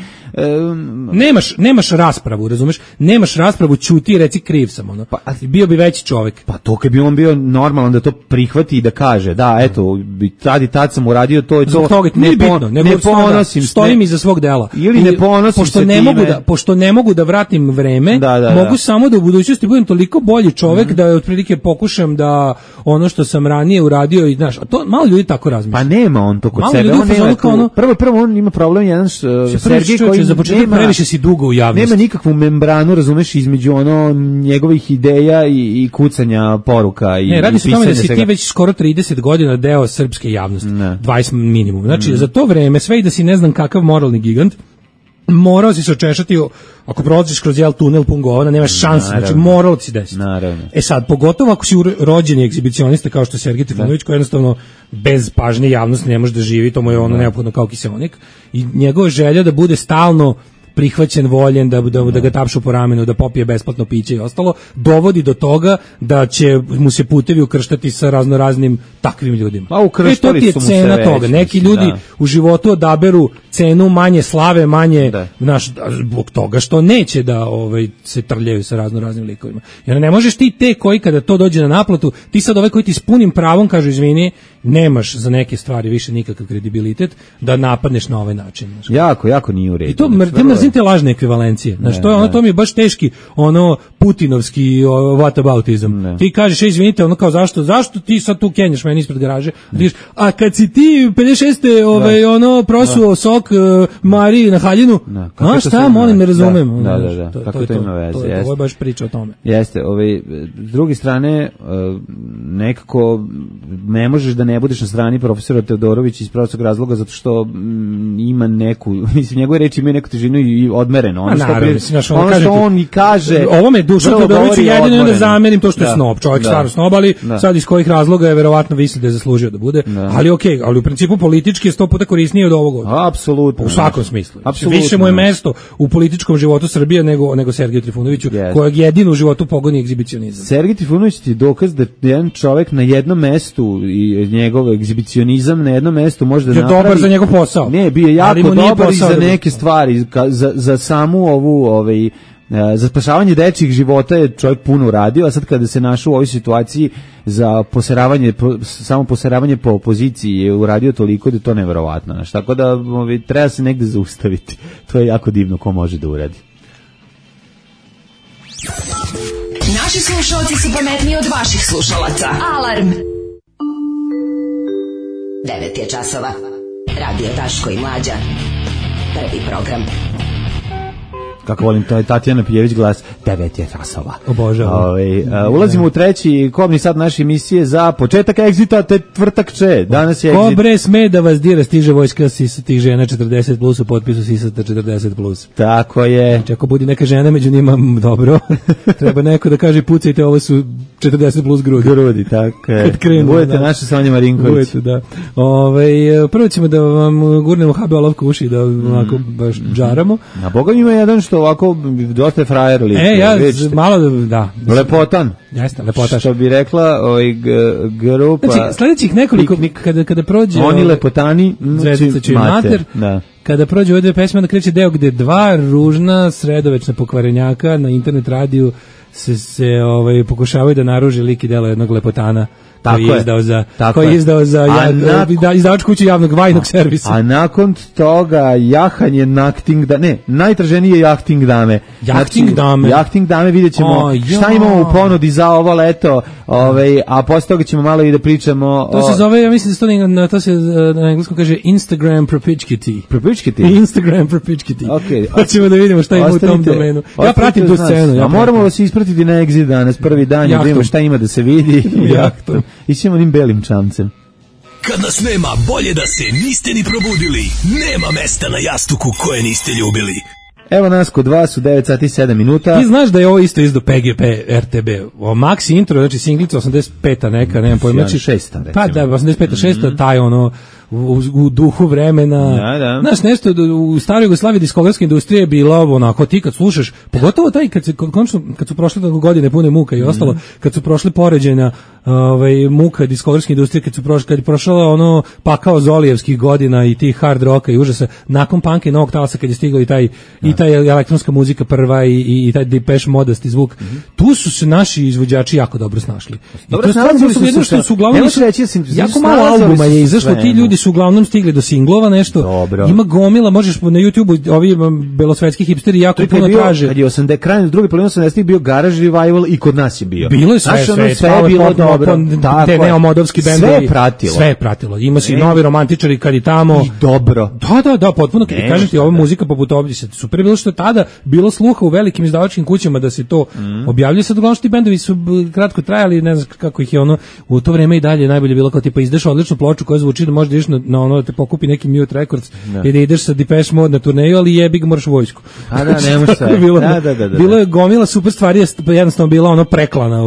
nemaš raspravu, razumeš? Nemaš raspravu, ćuti i reci kriv sam, bio bi veći čovjek. Pa to kad bi on bio normalan da to prihvati i da kaže, da, eto, tad sam uradio to i to. Zbog toga nije bitno, ne ponosim, stojim iza svog dela. Ili ne ponosim se time. Pošto ne mogu da vratim vreme, mogu samo da u budućnosti budem toliko bolji čovjek da otprilike pokušam da ono što sam ranije uradio i znaš, a to malo ljudi tako razmišlja. Pa nema on to kod sebe, on nema prvo on ima problem jedan Sergej koji za početak previše si dugo u javnosti. Nema nikakvu membranu, razumeš, između njegovih ideja i kucanja poruka i radi se o tome da si ti već skoro 30 godina deo srpske javnosti, 20 minimum. Znači za to vreme sve i da si ne znam kakav moralni gigant, morao si se očešati, ako prolaziš kroz tunel pun govana, nemaš šanse, znači moralo si desiti. Sad, pogotovo ako si rođeni egzibicionista kao što je Sergej Trifunović, koji jednostavno bez pažnje javnosti ne može da živi, to mu je neophodno kao kiseonik, i njegova želja da bude stalno prihvaćen, voljen, da ga tapšu po ramenu, da popije besplatno piće i ostalo, dovodi do toga da će mu se putevi ukrštati sa raznoraznim takvim ljudima. To ti je cena toga. Neki ljudi u životu odaberu cenu manje slave, manje zbog toga što neće da se trljaju sa raznoraznim likovima. Jer ne možeš ti te koji kada to dođe na naplatu, ti sad koji ti s punim pravom kažu izvini, nemaš za neke stvari više nikakav kredibilitet da napadneš na ovaj način. Jako nije u redu. I to mrzim te lažne ekvivalencije. Znači to mi je baš teški putinovski whataboutizam. Ti kažeš izvinite, kao zašto ti sad tu kenjaš meni ispred garaže? A kad si ti 56. prosuo sok Mariji na haljinu, šta, molim, ne razumem. Kako to ima veze? Ovo je baš priča o tome. Jeste, s druge strane, nekako ne možeš da ne budeš na strani profesora Teodorovića iz prostog razloga zato što ima neku, mislim, njegove reči imaju neku težinu i odmereno. Ono što on i kaže, ovo me Dušan Teodoroviću jedino da zamerim to što je snob, čovjek stvarno snob, ali sad iz kojih razloga je verovatno misli da je zaslužio da bude, ali okej, ali u principu politički je 100 puta korisnije od ovog. Apsolutno. U svakom smislu. Više mu je mesto u političkom životu Srbije nego Sergeju Trifunoviću, kojeg jedino u životu pogoni egzibicionizam. Sergej Trifunović je dokaz da jedan čovjek na jednom mestu i njegov egzibicionizam na jednom mestu može da napravi. Je dobar za njegov posao. Ne, bio je jako dobar i za neke stvari, za samu ovu za spašavanje dečjih života je čovjek puno uradio, a sad kada se našao u ovoj situaciji za poseravanje, samo poseravanje po opoziciji je uradio toliko da je to neverovatno. Znaš, tako da treba se negde zaustaviti. To je jako divno ko može da uradi. Naši slušalci su pametniji od vaših slušalaca. Alarm! 9 je časova. Radio Daško i Mlađa. Prvi program. Kako volim, to je Tatjana Pijević glas, 9 je časova. Obožavam. Ulazimo u treći kobni sat naše emisije za početak Exita te tvrtakče. Danas je Exit. Ko bre sme da vas dira, stiže vojska sisatih žena 40 plus u potpisu sisata 40 plus. Tako je. Znači ako budi neka žena među njima, dobro. Treba neko da kaže pucajte, ovo su 40 plus grudi. Grudi, tako je. Budete da. Naša Sanja Marinković. Budete, da. Prvo ćemo da vam gurnemo habe olovku uši, da onako baš džaramo. A Boga ima jedan što ovako dosta je frajer lik. Malo da. Lepotan. Jeste, lepotaš. Što bi rekla grupa. Znači, sledećih nekoliko kada prođe oni lepotani, Zvezdica će mater. Da. Kada prođe ove dve pesme, onda kreće deo gde dva ružna sredovečna pokvarenjaka na internet radiju se pokušavaju da naruže lik i delo jednog lepotana. Koji je izdao za izdavač kuće javnog vajnog servisa. A nakon toga jahanje najtraženije jahting dame. Jahting dame, vidjet ćemo šta imamo u ponudi za ovo leto, a posle toga ćemo malo i da pričamo. To se zove, ja mislim da to se na engleskom kaže Instagram propičkiti. Instagram propičkiti. Hoćemo da vidimo šta ima u tom domenu. Ja pratim tu scenu. A moramo vas ispratiti na Exit danas, prvi dan, da vidimo šta ima da se vidi. Jahtom. I ćemo onim belim čamcem. Kad nas nema, bolje da se niste ni probudili. Nema mesta na jastuku koje niste ljubili. Evo nas kod vas u 9 sati 7 minuta. Ti znaš da je ovo isto izdao PGP RTB. O Maxi intro, znači singlica 85-a neka, nemam pojma. 6-a. Pa da, 85-a, 6-a, taj ono u duhu vremena. Da. Znaš, nešto u staroj Jugoslaviji diskografske industrije je bilo onako, ti kad slušaš, pogotovo taj kad su prošle godine pune muka i ostalo, kad su prošle poređenja muka diskografske industrije, kad je prošla ono pakao Zolijevskih godina i tih hard roka i užasa, nakon punka i novog talasa kad je stigao i taj elektronska muzika prva i taj Depeche modasti zvuk, tu su se naši izvođači jako dobro snašli. Dobro, snalazili su uglavnom jako malo albuma je izašlo, ti ljudi su uglavnom stigli do singlova nešto. Dobro. Ima gomila, možeš na YouTubeu, ovi belosvetski hipsteri jako puno traže. Kad je kraj drugi polovina 80-ih bio Garage Revival i kod nas je bio. Bilo je sve je bilo dobro. Te neomodovski bendovi. Sve je pratilo. Ima si novi romantičari kad je tamo. I dobro. Da, potpuno. Kad kažem ti, ova muzika poput ovdje se super bilo što je tada bilo sluha u velikim izdavačkim kućama da se to objavljuje. Sad uglavnom ti bendovi su kratko trajali, ne znam kako ih je ono u to vreme i dalje najbolje bilo kao tipa izdeš odličnu ploču koja zvuči da možeš na ono da te pokupi neki Mute Records i da ideš sa Depeche Mode na turneju, ali jebi ga moraš u vojsku. A da, ne može sve. Bilo je gomila super stvari, jednostavno bila ono preklana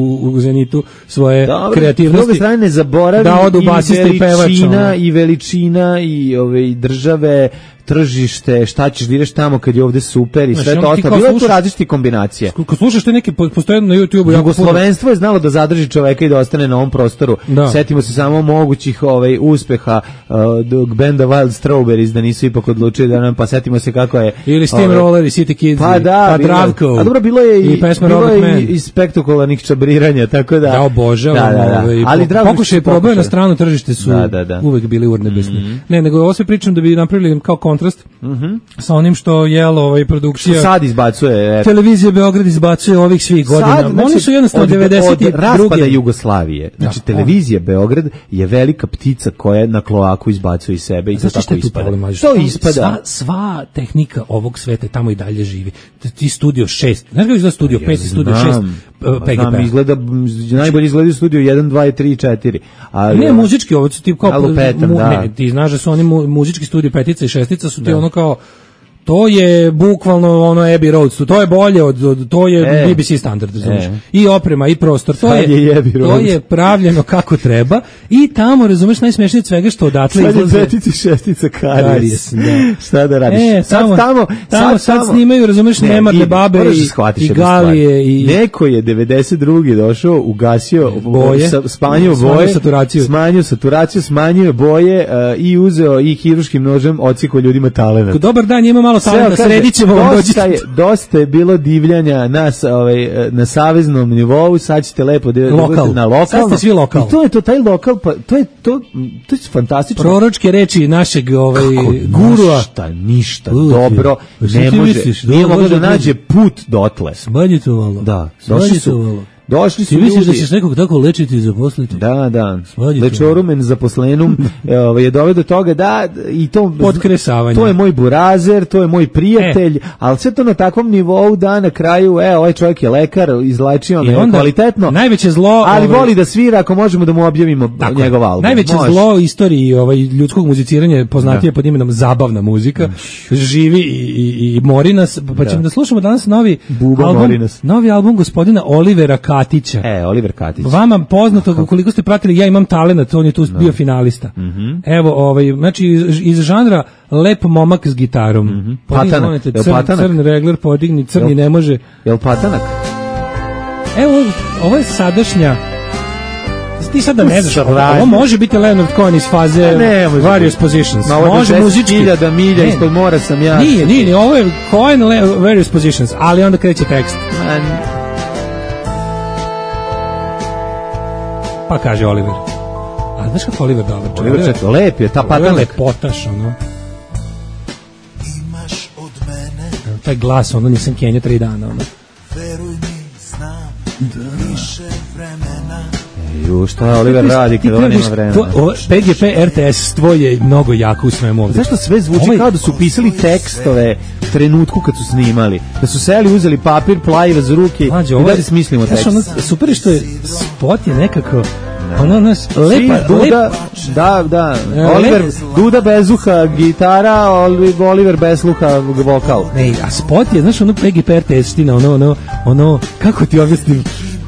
u zenitu svoje kreativnosti. S druge strane ne zaboravi da odu basista i pevač. I veličina i države, tržište, šta ćeš da ideš tamo kad je ovde super i sve to ostalo. Bilo tu različiti kombinacije. Kad slušaš te neke, postoje na YouTubeu. Jugoslovenstvo je znalo da zadrži čoveka i da ostane na ovom prostoru. Setimo se samo mogućih uspeha benda Wild Strawberries, da nisu ipak odlučili da nam, pa setimo se kako je. Ili Steamroller i City Kids, pa Dravko. A dobro, bilo je i spektakularnih čabriranja, tako da. Ja obožavam. Ali pokušaj probaju na stranu tržište su uvek bili urnebesni. Ne, nego ovo sve pričam da bi napravili kao kontrast sa onim što je produkcija. Što sad izbacuje. Televizija Beograd izbacuje ovih svih godina. Sad, oni su jednostavno 92. Od raspada Jugoslavije. Znači, televizija Beograd je velika ptica koja na kloaku izbacuje iz sebe i to tako ispada. To ispada. Sva tehnika ovog sveta tamo i dalje živi. Ti Studio 6. Znaš kako izgleda Studio 5 i Studio 6 PGP? Najbolje izgledaju Studio 1, 2, 3, 4. Ne, muzički, ovo su tip kao... Ne, ti znaš da su oni muzički Studio 5 i 6 su ti ono kao to je bukvalno ono Abbey Road, to je bolje to je BBC standard, razumiješ. I oprema i prostor, to je pravljeno kako treba i tamo, razumiješ, najsmešnije svega što odatle izlaze. Sad je petici šestica karijes. Šta da radiš? Sad snimaju, razumiješ, nemarne babe i galije. Neko je 92. došao, ugasio boje, smanjio saturaciju, smanjio boje i uzeo i hiruškim nožem odsjekao ljudima taleve. Dobar dan, ima malo malo talenta, sredit ćemo vam dosta je bilo divljanja nas na saveznom nivou, sad ćete lepo na lokal. Sad ste svi lokal. I to je to, taj lokal, pa to je fantastično. Proročke reči našeg gurua. Ništa, dobro, ne može, nije moglo da nađe put dotle. Smanjite malo. Da, došli su ljudi. Ti misliš da ćeš nekog tako lečiti i zaposliti? Da. Lečorumen zaposlenum je doveo do toga da i to podkresavanje. To je moj burazer, to je moj prijatelj, ali sve to na takvom nivou da na kraju, ovaj čovjek je lekar, izlečio me kvalitetno. Najveće zlo, ali voli da svira, ako možemo da mu objavimo njegov album. Najveće zlo u istoriji ljudskog muziciranja poznatije pod imenom zabavna muzika. Živi i mori nas, pa ćemo da slušamo danas novi album gospodina Olivera Katića. Oliver Katić. Vama poznato, koliko ste pratili, ja imam talenat, on je tu bio finalista. Evo, znači iz žanra lep momak s gitarom. Patanak. Crni regler podigni, crni ne može. Jel patanak? Evo, ovo je sadašnja. Ti sad da ne znaš, ovo može biti Leonard Cohen iz faze Various Positions. Može muzički. 10.000 milja ispod mora sam ja. Nije, ovo je Cohen Various Positions, ali onda kreće tekst. Pa kaže Oliver. A znaš kako Oliver dobar? Oliver četo, lep je, ta patanak. Oliver lepotaš, Imaš od mene. Taj glas, nisam Kenja 3 dana, Veruj mi, znam, više vremena. Šta Oliver radi kada on ima vremena? PGP RTS tvoj je mnogo jako u svemu ovdje. Zašto sve zvuči kao da su pisali tekstove trenutku kad su snimali? Da su seli, uzeli papir, plajive za ruke i da li smislimo tekst? Super je što je spot je nekako Da. Oliver, Duda bez uha gitara, Oliver bez sluha vokal. Ne, a spot je, znaš, PGP RTS-tina, kako ti objasnim?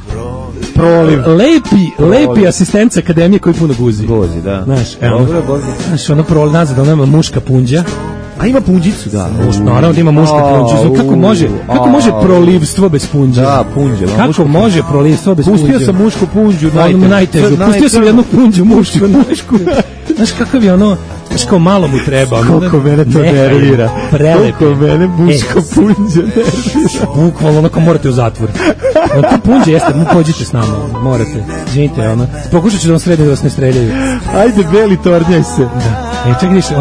Lepi asistent Akademije koji puno guzi. Da. Znaš, prolaz nazad, ima muška punđa. A ima punđicu, da. Naravno da ima muška punđicu. Kako može prolivstvo bez punđa? Da, punđa. Kako može prolivstvo bez punđa? Pustio sam mušku punđu, najtežu. Pustio sam jednu punđu mušku. Znaš kakav je znaš kao malo mu treba. Koliko mene to nervira. Koliko mene muška punđa nervira. Bukvalno kao morate u zatvor. Tu punđa jeste, pođite s nama. Morate. Izvinite, pokušat ću da vam sredim da vas ne streljaju. Ajde, beli, tornjaj se. Čekaj, ništa.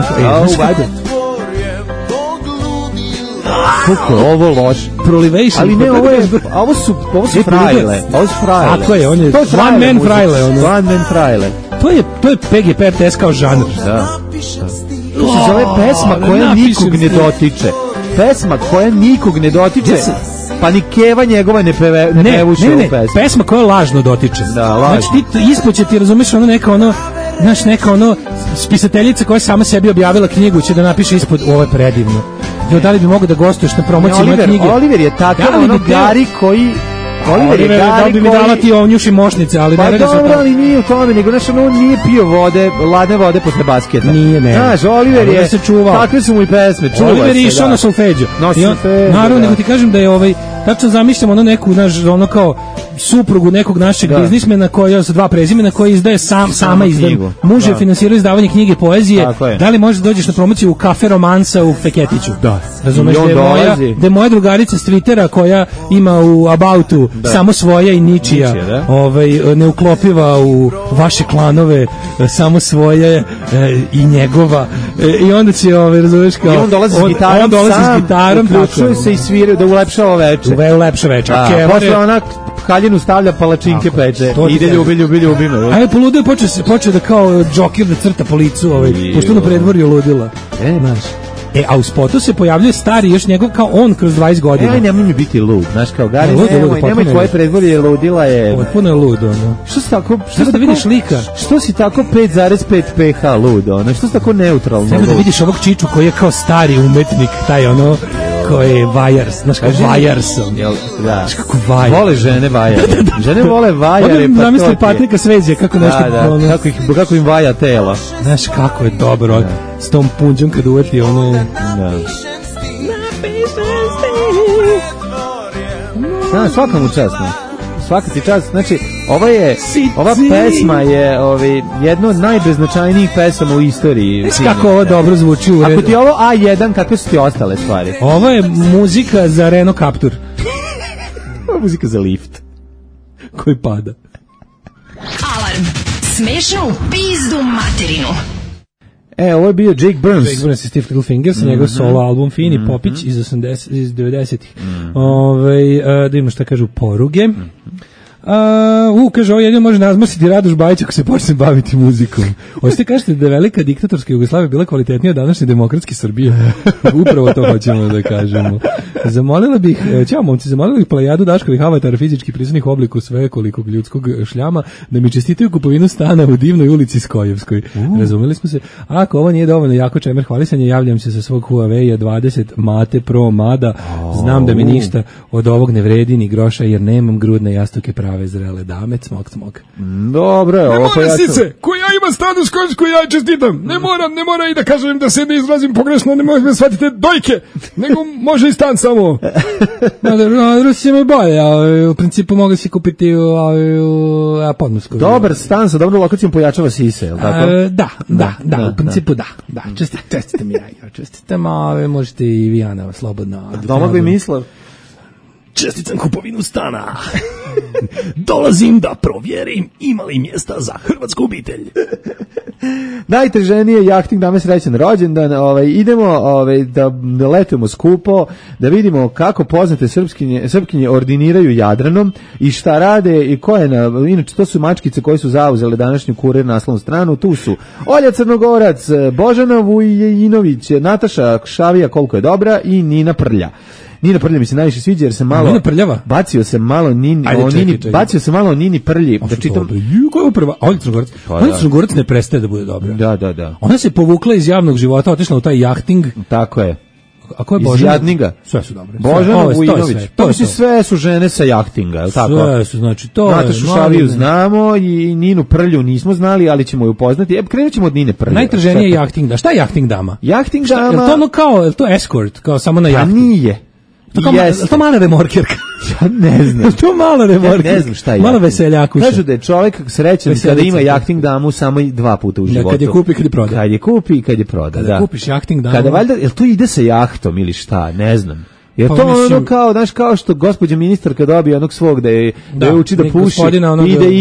Koliko je ovo loš. Prolivation. Ali ne, ovo su frajle. Tako je, on je one man frajle. To je PGP RTS kao žanr. Da. To se zove pesma koja nikog ne dotiče. Pesma koja nikog ne dotiče. Pa ni Keva njegova ne pevuše u pesmu. Pesma koja lažno dotiče. Da, lažno. Znači ti ispod će ti, razumeš, neka spisateljica koja sama sebi objavila knjigu će da napiše ispod ovo je predivno. Da li bi mogo da gostuješ na promociji moje knjige? Oliver je takav gari koji... Oliver je gari koji... Da bi mi dala ti njuši mošnice, ali ne reda se to. Pa dobro, ali nije u tome, nego on nije pio ladne vode posle basketa. Nije, ne. Znaš, Oliver je... Takve su mu i pesme, čuva se. Oliver je išao na solfeđu. Naravno, nego ti kažem da je tačno zamišljam neku, kao suprugu nekog našeg biznismena koja sa 2 prezimena koji izdaje sama izdaje. Muž je finansirao izdavanje knjige poezije. Da li možeš da dođeš na promociju u Kafe Romansa u Feketiću? Da. Razumeš da je moja drugarica s Twittera koja ima u Aboutu samo svoja i ničija, ne uklopiva u vaše klanove, samo svoje i njegova. I onda će, razumeš kao... I on dolazi s gitarom, uključuje se i svira da ulepšava večer. Ulepša večer. Posle ona haljinu stavlja, palačinke peče. Ide ljubi. Ajde, poludeo počeo da kao džokir da crta po licu, pošto na predvorju ludila. Znaš. A u spotu se pojavljuje stari, još njegov kao on kroz 20 godina. Nemoj mi biti lud, znaš, kao Gari, nemoj tvoje predvorje ludila je... Potpuno je lud, Što si tako... Što da vidiš lika? Što si tako 5,5 pH lud, što si tako neutralno? Treba da vidiš ovog Čiču koji je kao stari umetnik, taj koji je vajars, znaš kao vajarsom. Znaš kako vajar. Vole žene vajare. Žene vole vajare. Onda zamisli Patrika Sveđe, kako nešto... Kako im vaja telo. Znaš kako je dobro, s tom punđom kad uveti svaka mu čast. svaka ti čast. Znači, ova pesma je jedno od najbeznačajnijih pesama u istoriji. Kako ovo dobro zvuči u redu. Ako ti ovo A1, kakve su ti ostale stvari? Ovo je muzika za Renault Captur. Ovo je muzika za lift. Koji pada. Alarm. Smešnu pizdu materinu. Ovo je bio Jake Burns. Jake Burns i Steve Little Fingers, njegov solo album Fini Popić iz 90-ih. Da imamo šta kažu poruge. Kaže, ovo jedino može nazmasiti Radoš Bajić ako se počne baviti muzikom. Hoćete kažete da je velika diktatorska Jugoslavija bila kvalitetnija od današnje demokratske Srbije? Upravo to hoćemo da kažemo. Zamolila bih plejadu Daškovih avatara fizički prisutnih u obliku svekolikog ljudskog šljama da mi čestitaju kupovinu stana u divnoj ulici Skojevskoj. Razumeli smo se. Ako ovo nije dovoljno jako čemer hvalisanje, javljam se sa svog Huawei 20 Mate Pro Mada. Znam da mi ništa od ovog ne vredi ni groša jer nemam grudne jastuke prave zrele dame, cmok. Dobro je, ovo pojačano. Ne mora sice, ko ja imam stanu s koju ja čestitam. Ne mora i da kažem da se ne izrazim pogrešno, ne možete shvatite dojke, nego može i stan samo. Rusija mi bolje, u principu mogu si kupiti u Podmorsku. Dobar stan sa dobrom lokacijom pojačava sise, je li tako? Da, u principu da. Čestitam ja, čestitam, a možete i vi, Ana, slobodno. Domagoj Mislav. Čestitam kupovinu stana. Dolazim da provjerim ima li mjesta za hrvatsku obitelj. Najtraženije jahting, dame srećan rođendan. Idemo da letujemo skupo, da vidimo kako poznate srpkinje ordiniraju Jadranom i šta rade i ko je inače to su mačkice koje su zauzele današnju Kurir naslovnu stranu. Tu su Olja Crnogorac, Božana Vujinović, Nataša Šavija koliko je dobra i Nina Prlja. Nina Prlja mi se najviše sviđa jer se malo bacio se malo o Nini Prlji. Da čitam. Koja je prva? Olja Crnogorac ne prestaje da bude dobra. Da. Ona se povukla iz javnog života, otišla u taj jahting. Tako je. A ko je Božana? Iz Jadniga. Sve su dobre. Božana Vujinović. Sve su žene sa jahtinga, je li tako? Sve su, znači to. Natašu Šaviju znamo i Ninu Prlju nismo znali, ali ćemo ju upoznati. Krenut ćemo od Nine Prlje. Najtraženije je jahting da. Šta je jahting dama? Jahting dama. Je to ono kao, je to escort, kao samo na jahtu? Nije. To mala remorkerka. Ja ne znam. To mala remorkerka. Ja ne znam šta je. Mala veseljakuša. Kažu da je čovjek srećan kada ima jahting damu samo 2 puta u životu. Kad je kupi, kad je proda. Kad je kupi i kad je proda. Kada kupiš jahting damu. Kada valjda, jel to ide sa jahtom ili šta, ne znam. Jer to ono kao, znaš, kao što gospođa ministarka dobije onog svog da je uči da puši, ide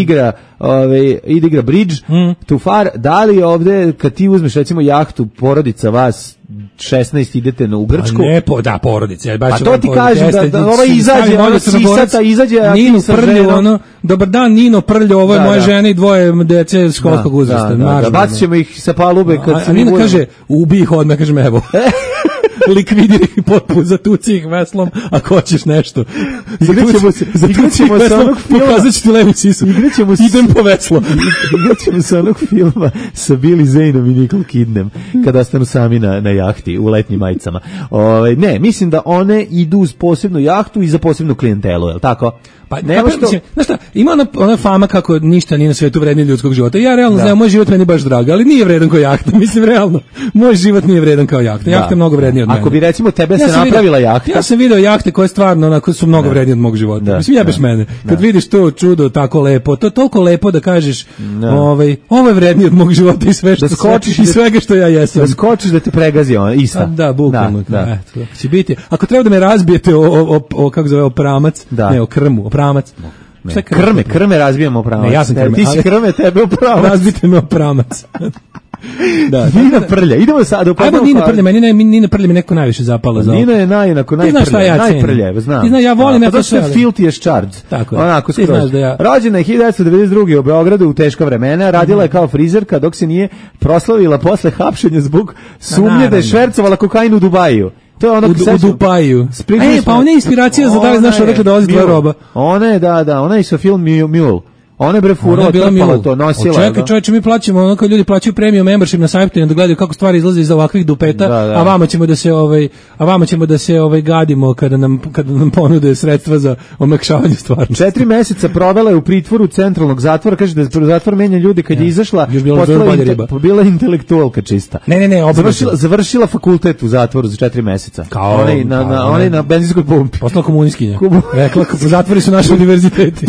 igra bridge, too far, da li ovde, kad ti uzmeš recimo jahtu, porodica vas 16 idete u Grčku. Porodice. A to ti kažem da ova izađe, ona sisata izađe, a Nino Prljo, dobar dan Nino Prljo, ovo je moja žena i 2 dece školskog uzrasta. Da, bacit ćemo ih sa palube kad se... A Nino kaže, ubij ih odmah, kažem evo. Likvidiri ih potpuno, zatuci ih veslom, ako hoćeš nešto. Igraćemo se onog filma. Pokazat ću ti levu sisu. Idem po veslo. Igraćemo se onog filma sa Billy Zaneom i Nicole Kidnem, kada ostanu sami na jahti u letnjim majicama. Ne, mislim da one idu uz posebnu jahtu i za posebnu klijentelu, je li tako? Pa nema što... Znaš šta, ima ona fama kako ništa nije na svetu vrednije ljudskog života. Ja realno znam, moj život meni baš drag, ali nije vredan kao jahta. Mislim, realno, moj život nije vredan kao jahta. Jahta je mnogo vrednija od mene. Ako bi recimo tebe se napravila jahta... Ja sam video jahte koje stvarno onako su mnogo vrednije od mog života. Mislim, jebeš mene. Kad vidiš to čudo tako lepo, to je toliko lepo da kažeš ovo je vrednije od mog života i sve što i svega što ja jesam. Da skočiš da te pregazi ista. Da, bukvalno. Će biti. Ako treba da me razbijete kako zove, o pramac, ne, o krmu, pramac. Krme razbijamo o pramac. Ne, ja sam krme. Ti si krme, tebe o pramac. Razbijte me o pramac. Nina Prlja, idemo sad u Ajmo Nina Prlja, Nina Prlja mi neko najviše zapala za ovo. Nina je najprlja, znam. Ja volim ja to sve. Filthy as charged. Tako je. Onako skroz. Rođena je 1992. u Beogradu u teška vremena, radila je kao frizerka dok se nije proslavila posle hapšenja zbog sumnje da je švercovala kokain u Dubaju. To je ono u Dubaju. Pa ona je inspiracija za da li znaš odakle dolazi tvoja roba. Ona je, ona je sa film Mule. Ona je bre furala, trpala to, nosila. Čekaj, čoveče, mi plaćamo, ono kao ljudi plaćaju premium membership na sajtu i onda gledaju kako stvari izlaze iz ovakvih dupeta, a vama ćemo da se gadimo kada nam ponude sredstva za omekšavanje stvarnosti. 4 meseca provela je u pritvoru centralnog zatvora, kaže da je zatvor menja ljudi kad je izašla, bila intelektualka čista. Ne, završila fakultet u zatvoru za 4 meseca. Onaj na benzinskoj pumpi. Postala komunistkinja. Rekla, zatvori su naši univerziteti.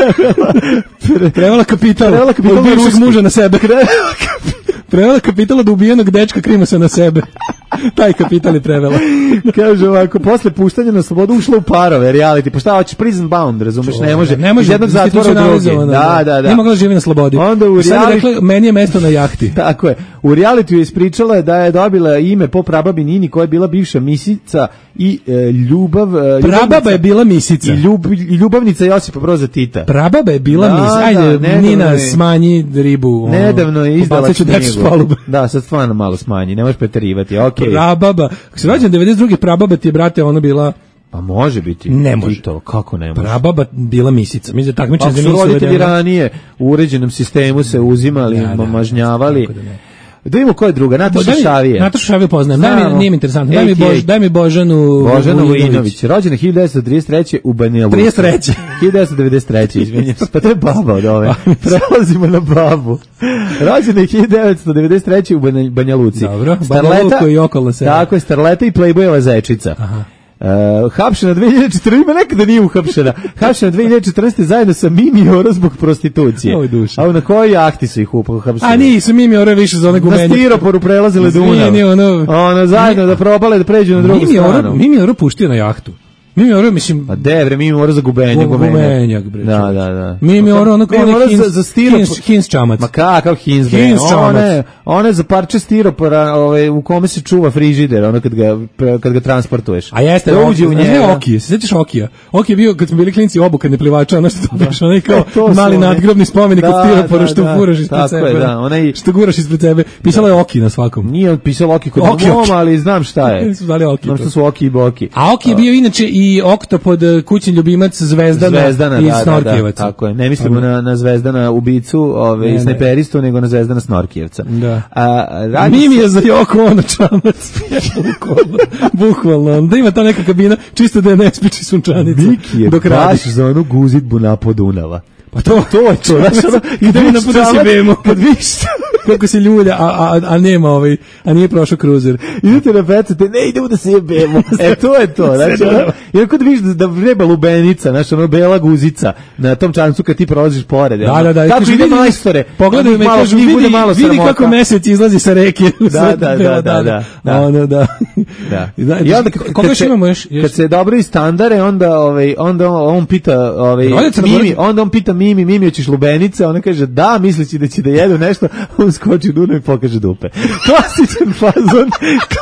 Prevela kapital od bivšeg muža na sebe. Prevela kapital od ubijenog dečka Krimosa na sebe. Taj kapital je prevela. Kaže ovako, posle puštanja na slobodu ušla u parove, reality, pa šta hoćeš, prison bound, razumeš, ne može iz jednog zatvora u drugi. Da. Nije mogla živi na slobodi. Onda u sad je rekla, meni je mesto na jahti. Tako je. U realitiju je ispričala da je dobila ime po prababi Nini, koja je bila bivša misica i prababa je bila misica. I ljubavnica Josipa Broza Tita. Prababa je bila misica. Ajde, Nina, smanji ribu. Nedavno je izdala knjigu. Da, sad stvarno malo smanji, ne možeš preterivati, okej. Prababa, ako se rođen 92. prababa ti je, brate, ono bila... Pa može biti. Ne može. Tito, kako ne može? Prababa bila misica. Mi za takmičenje za misicu. Ako su roditelji ranije u uređenom sistemu se uzimali, mažnjavali. Da vidimo ko je druga, Nataša Šavije. Nataša Šavije poznajem, nije mi interesantno. Daj mi Božanu Vujinović. Rođena 1933. u Banja Luci. 1993. izvinjam se, pa to je baba od ove. Prelazimo na babu. Rođena 1993. u Banja Luci. Dobro, Banja Luku i okolo se. Tako je, starleta i plejbojeva zečica. Aha. Hapšena 2014. ima nekada nije uhapšena. Hapšena 2014. zajedno sa Mimi Oro zbog prostitucije. A na kojoj jahti su ih uhapšeni? A nisu Mimi Oro više za one gumenje. Na stiroporu prelazile Dunav. Ono zajedno da probale da pređu na drugu stranu. Mimi Oro puštio na jahtu. Mimi Oro, mislim... Pa bre, Mimi Oro za gumenjak, bre. Da. Mimi Oro, ono kao Hins čamac. Ma kakav Hins, bre. One za parče stiropora u kome se čuva frižider, ono kad ga transportuješ. A jeste, Okije, se sjećaš Okija? Okije je bio, kad smo bili klinci, obukan neplivača, ono što dobiš, onaj kao mali nadgrobni spomenik od stiropora što furaš ispred sebe. Što guraš ispred sebe. Pisalo je Oki na svakom. Nije pisalo Oki kod mom, ali znam šta je. Znam što su Oki i Boki. A Oki je bio inače i oktopod kućni ljubimac Zvezdana i Snorkijevac. Tako je. Ne mislimo na Zvezdana ubicu, snajperistu, nego na Zvezdana Snorkijevca. Da. Mimi je za Joko Ono čamac. Bukvalno. Da ima ta neka kabina, čisto da je ne spiči sunčanica. Miki je baš za onu guzitbu napod Dunava. Pa to je to. Ide mi na puta si bemo. Kad viš kako se ljulja, a nema a nije prošao kruzer. Idete na pecate, ne idemo da se jebemo. To je to. Znači, jer kod viš da vreba lubenica, znači ono bela guzica na tom čancu kad ti prolaziš pored. Da. Kako ide majstore? Pogledaj me, kažu, vidi kako mesec izlazi sa reke. Da. Ono, da. I onda kad se dobro istandare, onda on pita Mimi, onda on pita Mimi, hoćeš lubenice? Ona kaže da, misleći da će da jedu nešto, on skoči u Dunav i pokaže dupe. Klasičan fazon,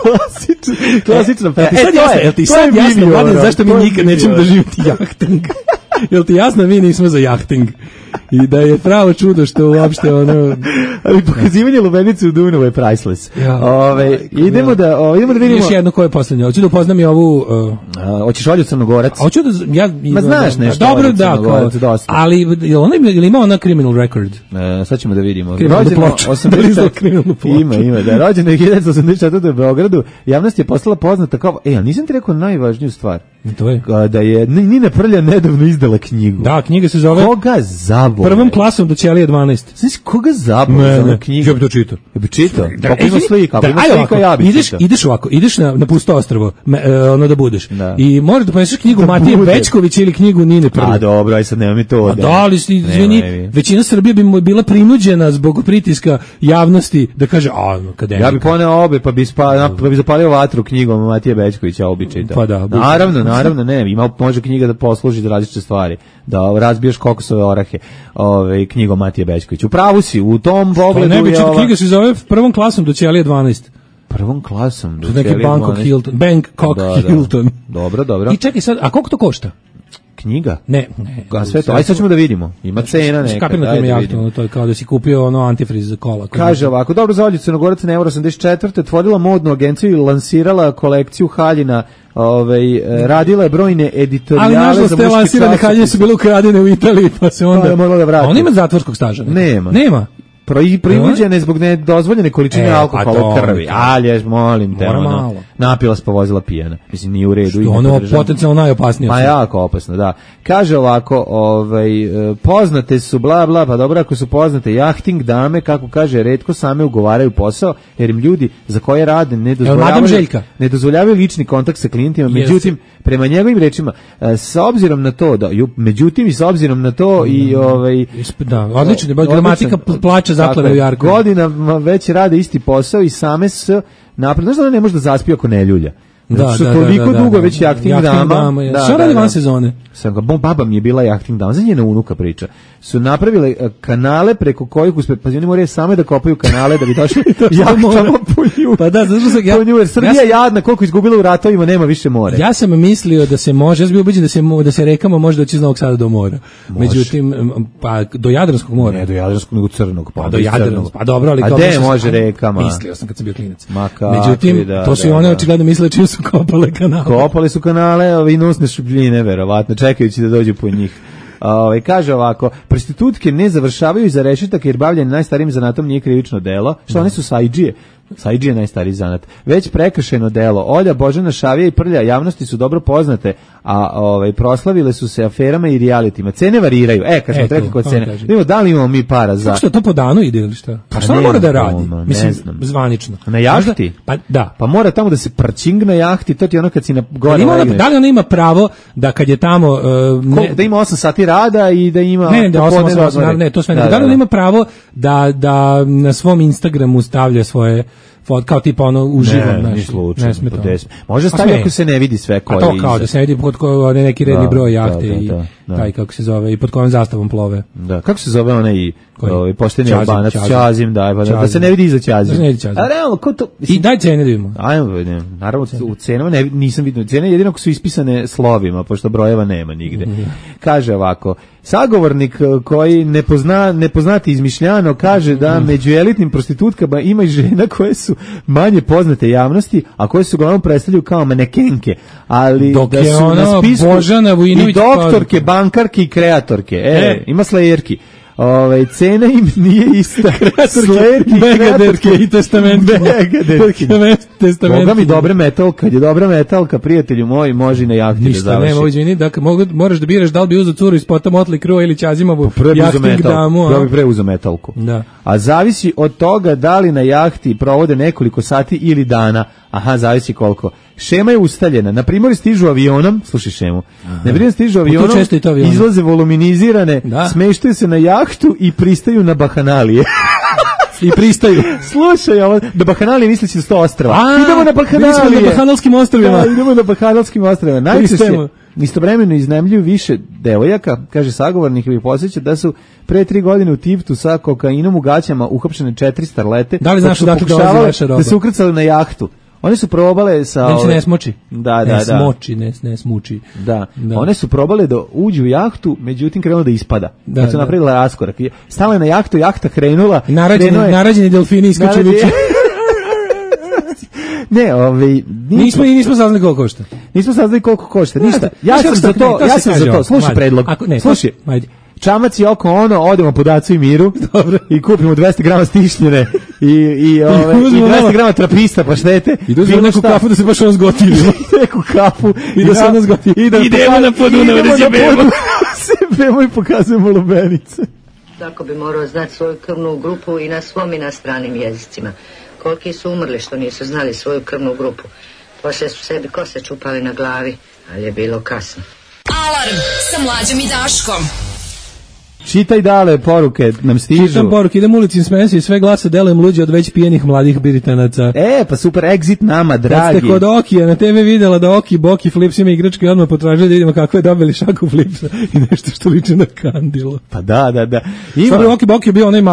klasičan fazon. Jel ti sad jasno, Mladen, zašto mi nikad nećemo doživjeti jahting? Jel ti jasno, mi nismo za jahting? I da je pravo čudo što uopšte ono... Ali pokazivanje lubenice u Dunavu je priceless. Idemo da vidimo... Još jedno koje je poslednje. Hoću da upoznam i ovu... Hoćeš Olju Crnogorac? Hoću da... Ma znaš nešto Olju Crnogorac, dosta. Ali ima ona criminal record? Sad ćemo da vidimo. Rođena 80... Ima, da. Rođena je 1984. u Beogradu. Javnost je postala poznata kao... ali nisam ti rekao najvažniju stvar. To je? Da je Nina Prlja nedavno izdala knjigu. Da, knjiga se zove... Koga zabole? Prvom klasom do Ćelije 12. Znaš, koga zabole za knjigu? Ja bi to čitao. Ja bi čitao? Kako ima slika? Ideš ovako, ideš na pusto ostrvo, ono da budeš. I moraš da poneseš knjigu Matije Bećković ili knjigu Nine Prlje. A dobro, aj sad nema mi to. Da, ali izvini, većina Srbije bi bila prinuđena zbog pritiska javnosti da kaže, akademik. Ja bi poneo obe, pa bi zapalio vatru knjigom Matije Bećkovića, obi čitao. Pa da. Naravno, ne, može knjiga da posluži za različite stvari, da razbiješ kokosove orahe, knjigom Matije Bećković. U pravu si, u tom pogledu je ova... Knjiga se zove Prvom klasom do Ćelije 12. Prvom klasom do Ćelije 12. Bangkok Hilton. Dobro. I čekaj sad, a koliko to košta? Knjiga? Ne. Sve to. Aj sad ćemo da vidimo. Ima cena neka. Kapirno to ima jahtu, to je kao da si kupio antifriz za kola. Kaže ovako, dobro za Olju Crnogorac na Euro 84. otvorila modnu agenciju i lansirala kolekciju haljina. Radila je brojne editorijale. Ali nažalost te lansirane haljine su bile ukradene u Italiji, pa se onda... morala da vrati. A on ima zatvorskog staža? Nema. Proizvođene zbog nedozvoljene količine alkohola u krvi. Alješ, molim te, napila se pa vozila pijana. Mislim, nije u redu. Što ono potencijalno najopasnije. Pa jako opasno, da. Kaže ovako, poznate su, bla, bla, pa dobro, ako su poznate, jahting dame, kako kaže, retko same ugovaraju posao, jer im ljudi za koje rade ne dozvoljavaju lični kontakt sa klijentima, međutim, prema njegovim rečima, s obzirom na to, da, odlično, gramatika plaća zaklade u Jarku. Godinama već rade isti posao i same s napred. Znaš da ona ne može da zaspi ako ne ljulja? Toliko dugo već jahting dama. Što radi van sezone? Baba mi je bila jahting dama, za njena unuka priča. Su napravile kanale preko kojih pa oni moraju same da kopaju kanale da bi došli jahtama po nju. Pa da, zato što jer Srbija je jadna, koliko izgubila u ratovima, nema više more. Ja sam mislio da se može, ja sam bio ubeđen da se rekama može doći iz Novog Sada do mora. Međutim, pa do Jadranskog mora. Ne, do Jadranskog nego Crnog. Pa do Jadranskog. Pa dobro, ali kao... A gde može rekama? Mislio sam kad sam bio klinac. Međutim, to su i one očigledno mislile čim su kopale kanale. Kopali su kanale i nosne šupljine, verovatno, čekajući da dođu po njih. Kaže ovako, prostitutke ne završavaju iza rešetaka jer bavljanje najstarijim zanatom nije krivično delo. Što one su sajdžije? Sajdžije je najstariji zanat. Već prekršeno delo. Olja, Božana Šavija i Prlja javnosti su dobro poznate, a proslavile su se aferama i realitima. Cene variraju. Kad smo rekli kod cene. Vidimo, da li imamo mi para za... Što to po danu ide ili šta? Pa što mora da radi? Mislim, zvanično. Na jahti? Pa da. Pa mora tamo da se prčing na jahti, to ti je ono kad si na gore legneš. Da li ona ima pravo da kad je tamo... Da ima 8 sati rada i da ima... Ne, to sve ne. Da li ona ima pravo da na svom Instagramu stavlja svoje kao tipa ono uživo, ne smije to. Može staviti ako se ne vidi sve koji. A to kao da se ne vidi pod koji neki redni broj jahte i taj kako se zove i pod kojom zastavom plove. Da, kako se zove onaj pošteni Albanac Ćazim, da se ne vidi iza Ćazim. A realno, ko to... I daj cene da vidimo. Naravno, u cenama nisam vidio. Cene jedino ako su ispisane slovima, pošto brojeva nema nigde. Kaže ovako, sagovornik koji nepoznati izmišljano kaže da među elitnim prostitutkama ima i žena koje su manje poznate javnosti, a koje se uglavnom predstavljaju kao manekenke, ali dok da su na spisku i doktorke, bankarke i kreatorke. Ima slajerki. Cena im nije ista. Megadetke i testamentke. Boga mi dobra metalka, kad je dobra metalka, prijatelju moj, može i na jahti da završi. Ništa, nema, izvini, dakle, moraš da biraš da li bi uzeo curu iz spota Motley Crue ili Ćazimovu jahting damu. Ja bih pre uzeo metalku. Da. A zavisi od toga da li na jahti provode nekoliko sati ili dana. Aha, zavisi koliko. Šema je ustaljena. Na primjer, stižu avionom, slušaj šemu. Na primjer, stižu avionom, izlaze voluminizirane, smeštaju se na jahtu i pristaju na bahanalije. I pristaju. Slušaj, ovo, da bahanalije misleći da su to ostrava. Idemo na bahanalije. Idemo na bahanalskim ostravima. Idemo na bahanalskim ostravima. Najčešće istovremeno iznajmljuju više devojaka, kaže sagovornik, i posjeća da su pre 3 godine u Tivtu sa kokainom u gaćama uhapšene 4 starlete. Da li znaš da dolazi vaša roba? Da se ukrcali na jahtu. One su probale sa... Ne smoči. Da. Ne smuči. Da. One su probale da uđu u jahtu, međutim krenulo da ispada. Kad su napravili raskorak. Stale na jahtu, jahta krenula. Narađeni delfini iskaču uče. Ne, nismo saznali koliko košta. Nismo saznali koliko košta, ništa. Ja sam za to. Slušaj predlog. Slušaj. Čamac i oko odemo po Dacu i Miru. Dobro. I kupimo 200 grama stišnjene i 200 grama trapista paštete. I dozvimo neku kafu da se baš ono zgotivimo. Neku kafu i da se ono zgotivimo. Idemo na Podunave da sjebemo i pokazujemo lubenice. Tako bi morao znati svoju krvnu grupu i na svom i na stranim jezicima. Koliki su umrli što nisu znali svoju krvnu grupu. Poslije su sebi kose čupali na glavi, ali je bilo kasno. Alarm sa Mlađom i Daškom. Čitaj dale, poruke nam stižu. Čitam poruke, idem ulicim smesi i sve glasa delujem luđe od već pijenih mladih Biritanaca. Pa super, exit nama, dragi. Kad ste kod Okija, na TV vidjela da Oki, Boki, Flips ima igračke i odmah potražili da vidimo kako je dobili šaku Flipsa i nešto što liči na kandilo. Pa da. Stvarno, Oki, Boki je bio onaj magnet.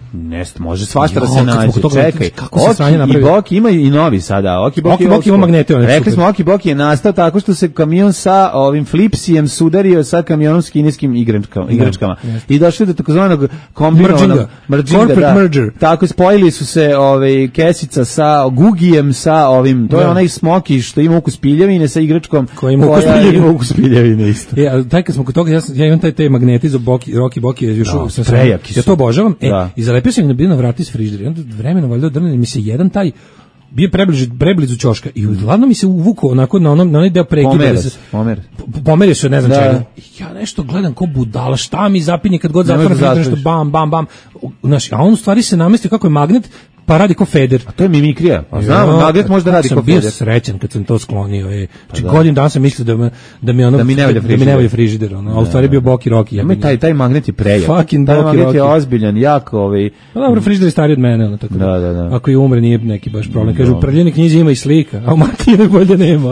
Nest, može svašta da se nađe. Čekaj, kako se sranje napravi? I Boki ima i novi sada. Oki Boki ima magnete. Rekli smo, Oki Boki je nastao tako što se kamion sa ovim flipsijem sudario sa kamionom s kineskim igračkama. I došli do takozvanog kombinovanog corporate merger. Tako spojili su se kesica sa Gugijem sa ovim, to je onaj Smoki što ima ukus piljevine sa igračkom koja ima ukus piljevine isto. Taj kad smo kod toga, ja imam taj magnetiz od Rocky Boki, još ja to obožavam. I zalepio sam na vrata iz frižidera. I onda vremenom valjda drne mi se jedan taj bio preblizu ćoška i uglavno mi se uvukao onako na onaj deo prekida. Pomerio se, ne znam čega. Ja nešto gledam ko budala, šta mi zapinje kad god zatvorim nešto bam, bam, bam. Znaš, a on u stvari se namestio kako je magnet, pa radi ko feder. A to je mimikrija. A znam, magnet može da radi ko feder. Sam bio srećan kad sam to sklonio. Znači, godin dan sam mislio da mi ne volje frižider. A u stvari bio Boki Rocky. Taj magnet je prejak. Fucking taj magnet je ozbiljan, jako. Dobro, frižider je stariji od mene. Da. Ako je umre, nije neki baš problem. Kažu, u prljeni knjizi ima i slika, a u Matijine bolje nema.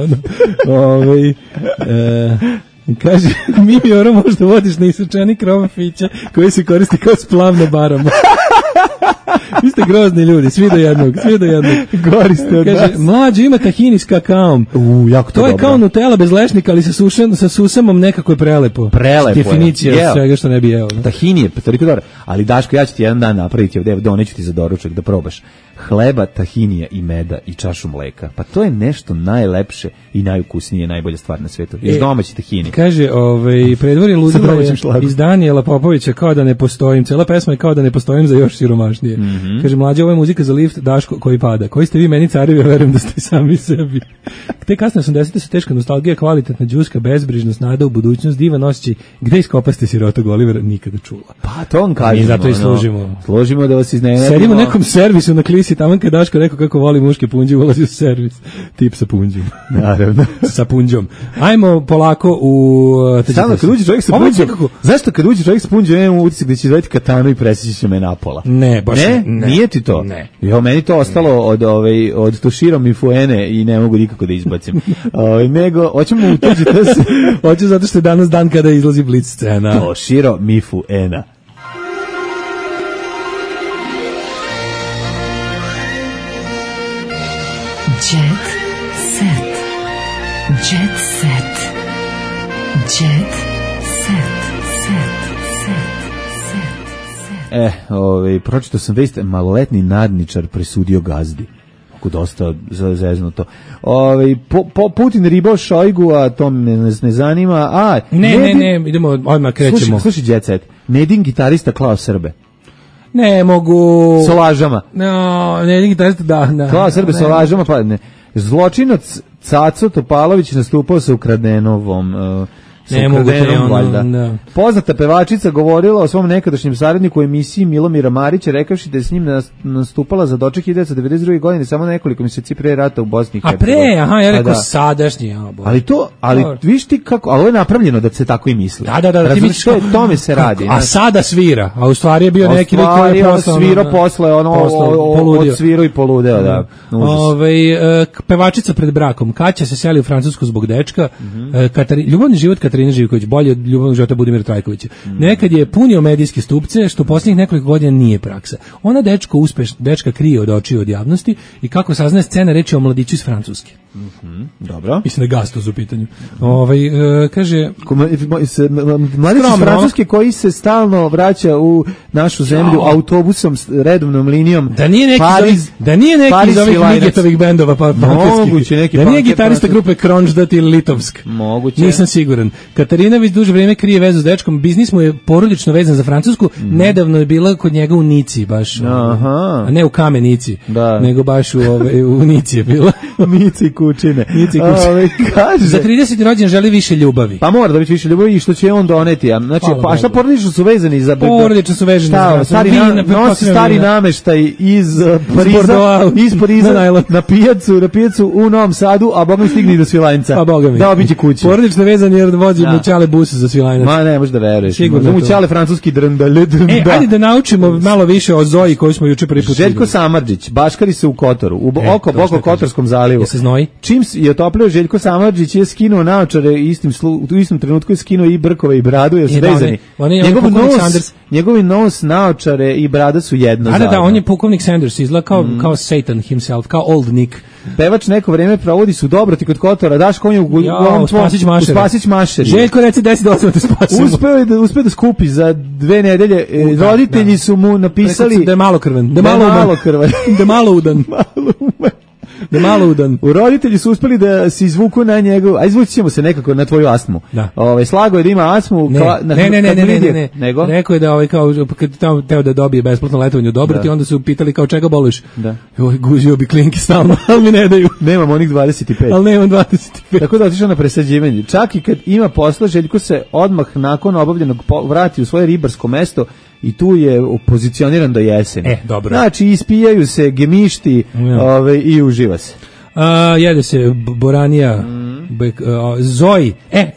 Kaže, Mimioro možda vodiš na isečeni krov fića koji se koristi kao splavna barama. Vi ste grozni ljudi, svi do jednog. Goriste od nas. Mlađe ima tahini s kakaom. Jako to je dobro. Kao Nutella bez lešnika, ali sa susamom nekako je prelepo. Definicija svega što ne bi jeo. Tahini je toliko dobro. Ali Daško, ja ću ti jedan dan napraviti ovdje, doneću ti za doručak da probaš. Hleba, tahinija i meda i čašu mleka. Pa to je nešto najlepše i najukusnije, najbolja stvar na svijetu. Iz domaći tahini. Kaže, predvorje ludila je iz Danijela Popovića kao da ne postojim. Cela pesma je kao da ne postojim za još siromašnije. Kaže, mlađe, ovo je muzika za lift, Daško koji pada. Koji ste vi meni carevi, ja verujem da ste sami sebi. Te kasne 80-te su teška nostalgija, kvalitetna đuska, bezbrižnost, nada u budućnost, divan osjećaj. Gde iskopaste sirotog Olivera nikada čula. Pa to on kaže. Mi zato i služimo. Služimo da vas iznenadimo. Sedimo u nekom servisu na klisi, tamo kad Daško rekao kako voli muške punđe, ulazi u servis. Tip sa punđom. Naravno. Sa punđom. Ajmo polako u... Samo kad uđe čovjek sa punđom. Zašto kad uđe čovjek sa punđom, imamo utisak da će zvati katanu i presjeći će me napola? Ne, baš ne. Nije ti to? Ne. Jo, meni to ostalo od Toshiro Fuene i ne mogu nikako da izbacim. Nego, hoćemo u tuđi se. Hoću zato što je danas dan kada izlazi Blitz scena. Toshiro Fuena. Jet set. Jet set. Jet set. Pročitao sam vest, maloletni nadničar presudio gazdi. Ako dosta zeznuto. Putin ribao Šojgu, a to me ne zanima. Ne, idemo, odmah krećemo. Slušaj, Jet set. Nedin gitarista klao Srbe. Ne mogu... Sa lažama. No, Nedin gitarista, da. Klao Srbe sa lažama, pa ne. Zločinac Caco Topalović nastupao sa Ukradenovom... Ne mogu Poznata pevačica govorila o svom nekadašnjem saradniku u emisiji Milomira Marića, rekavši da je s njim nastupala za doček 1992. godine, samo nekoliko mjeseci pre rata u Bosni i Hercegovini. Ja rekao sadašnji. Ali viš ti kako, ali ovo je napravljeno da se tako i misli. Da. Razumiješ, tome se radi. A sada svira, a u stvari je bio neki lik koji je svirao posle, odsvirao i poludeo, da. Pevačica pred brakom, Kaća se seli u Francusku zbog dečka, ljubavni život Katarina Živković, bolje od ljubavnog života Budimira Trajkovića. Nekad je punio medijske stupce, što posljednjih nekoliko godina nije praksa. Ona dečka krije od očiju od javnosti i kako saznaje scena reči o mladiću iz Francuske. Dobro. Mislim da je Gastos u pitanju. Kaže... Mladić iz Francuske koji se stalno vraća u našu zemlju autobusom, redovnom linijom. Da nije neki iz ovih Migetovih bendova, da nije gitarista grupe Kronjdat ili Litovsk. Moguće. Nisam siguran. Katarina već duže vrijeme krije vezu s dečkom, biznis mu je porodično vezan za Francusku, nedavno je bila kod njega u Nici, baš. A ne u Kamenici, nego baš u Nici je bila. Nici kućine. Za 30. rođendan želi više ljubavi. Pa mora da biti više ljubavi i što će on doneti. Znači, pa šta porodično su vezani za... Porodično su vezani za... Nosi stari nameštaj iz Pariza na pijacu u Novom Sadu, a Boga mi stigni do Svilajnca. Pa Boga mi. Da obiđe kući. Porodično vezan jer dolazi mu ćale bus za svilajnac. Ma ne možeš da veruješ. Sigurno mu ćale francuski drndale. Ajde da naučimo malo više o Zoji koju smo juče prvi put. Željko Samardžić, baškari se u Kotoru, oko Kotorskom zalivu. Je se znoji? Čim je otoplio Željko Samardžić je skinuo naočare u istom trenutku je skinuo i brkove i bradu, jer su vezani. Njegovi nos, naočare i brada su jedno zajedno. Da, on je pukovnik Sanders, izgleda kao Satan himself, kao Old Nick. Pevač neko vreme provodi su Dobroti kod Kotora, daš konju u Spasić Mašeri. Željko reci 10 te spasimo. Uspeo da skupi za 2 nedelje. Roditelji su mu napisali da je malo krvan, da je malo udan. Da malo udan. U roditelji su uspeli da se izvuku na njegov, a izvući ćemo se nekako na tvoju astmu. Slago je da ima astmu. Ne. Rekao je da kao kad tamo teo da dobije besplatno letovanje u Dobroti, onda su pitali kao čega boluješ. Guzio bi klinke stalno, ali mi ne daju. Nemam onih 25. Ali nemam 25. Tako da otišao na presađivanje. Čak i kad ima posla, Željko se odmah nakon obavljenog vrati u svoje ribarsko mesto i tu je pozicioniran do jeseni. Dobro. Znači, ispijaju se gemišti i uživa se. Jede se boranija, Zoji.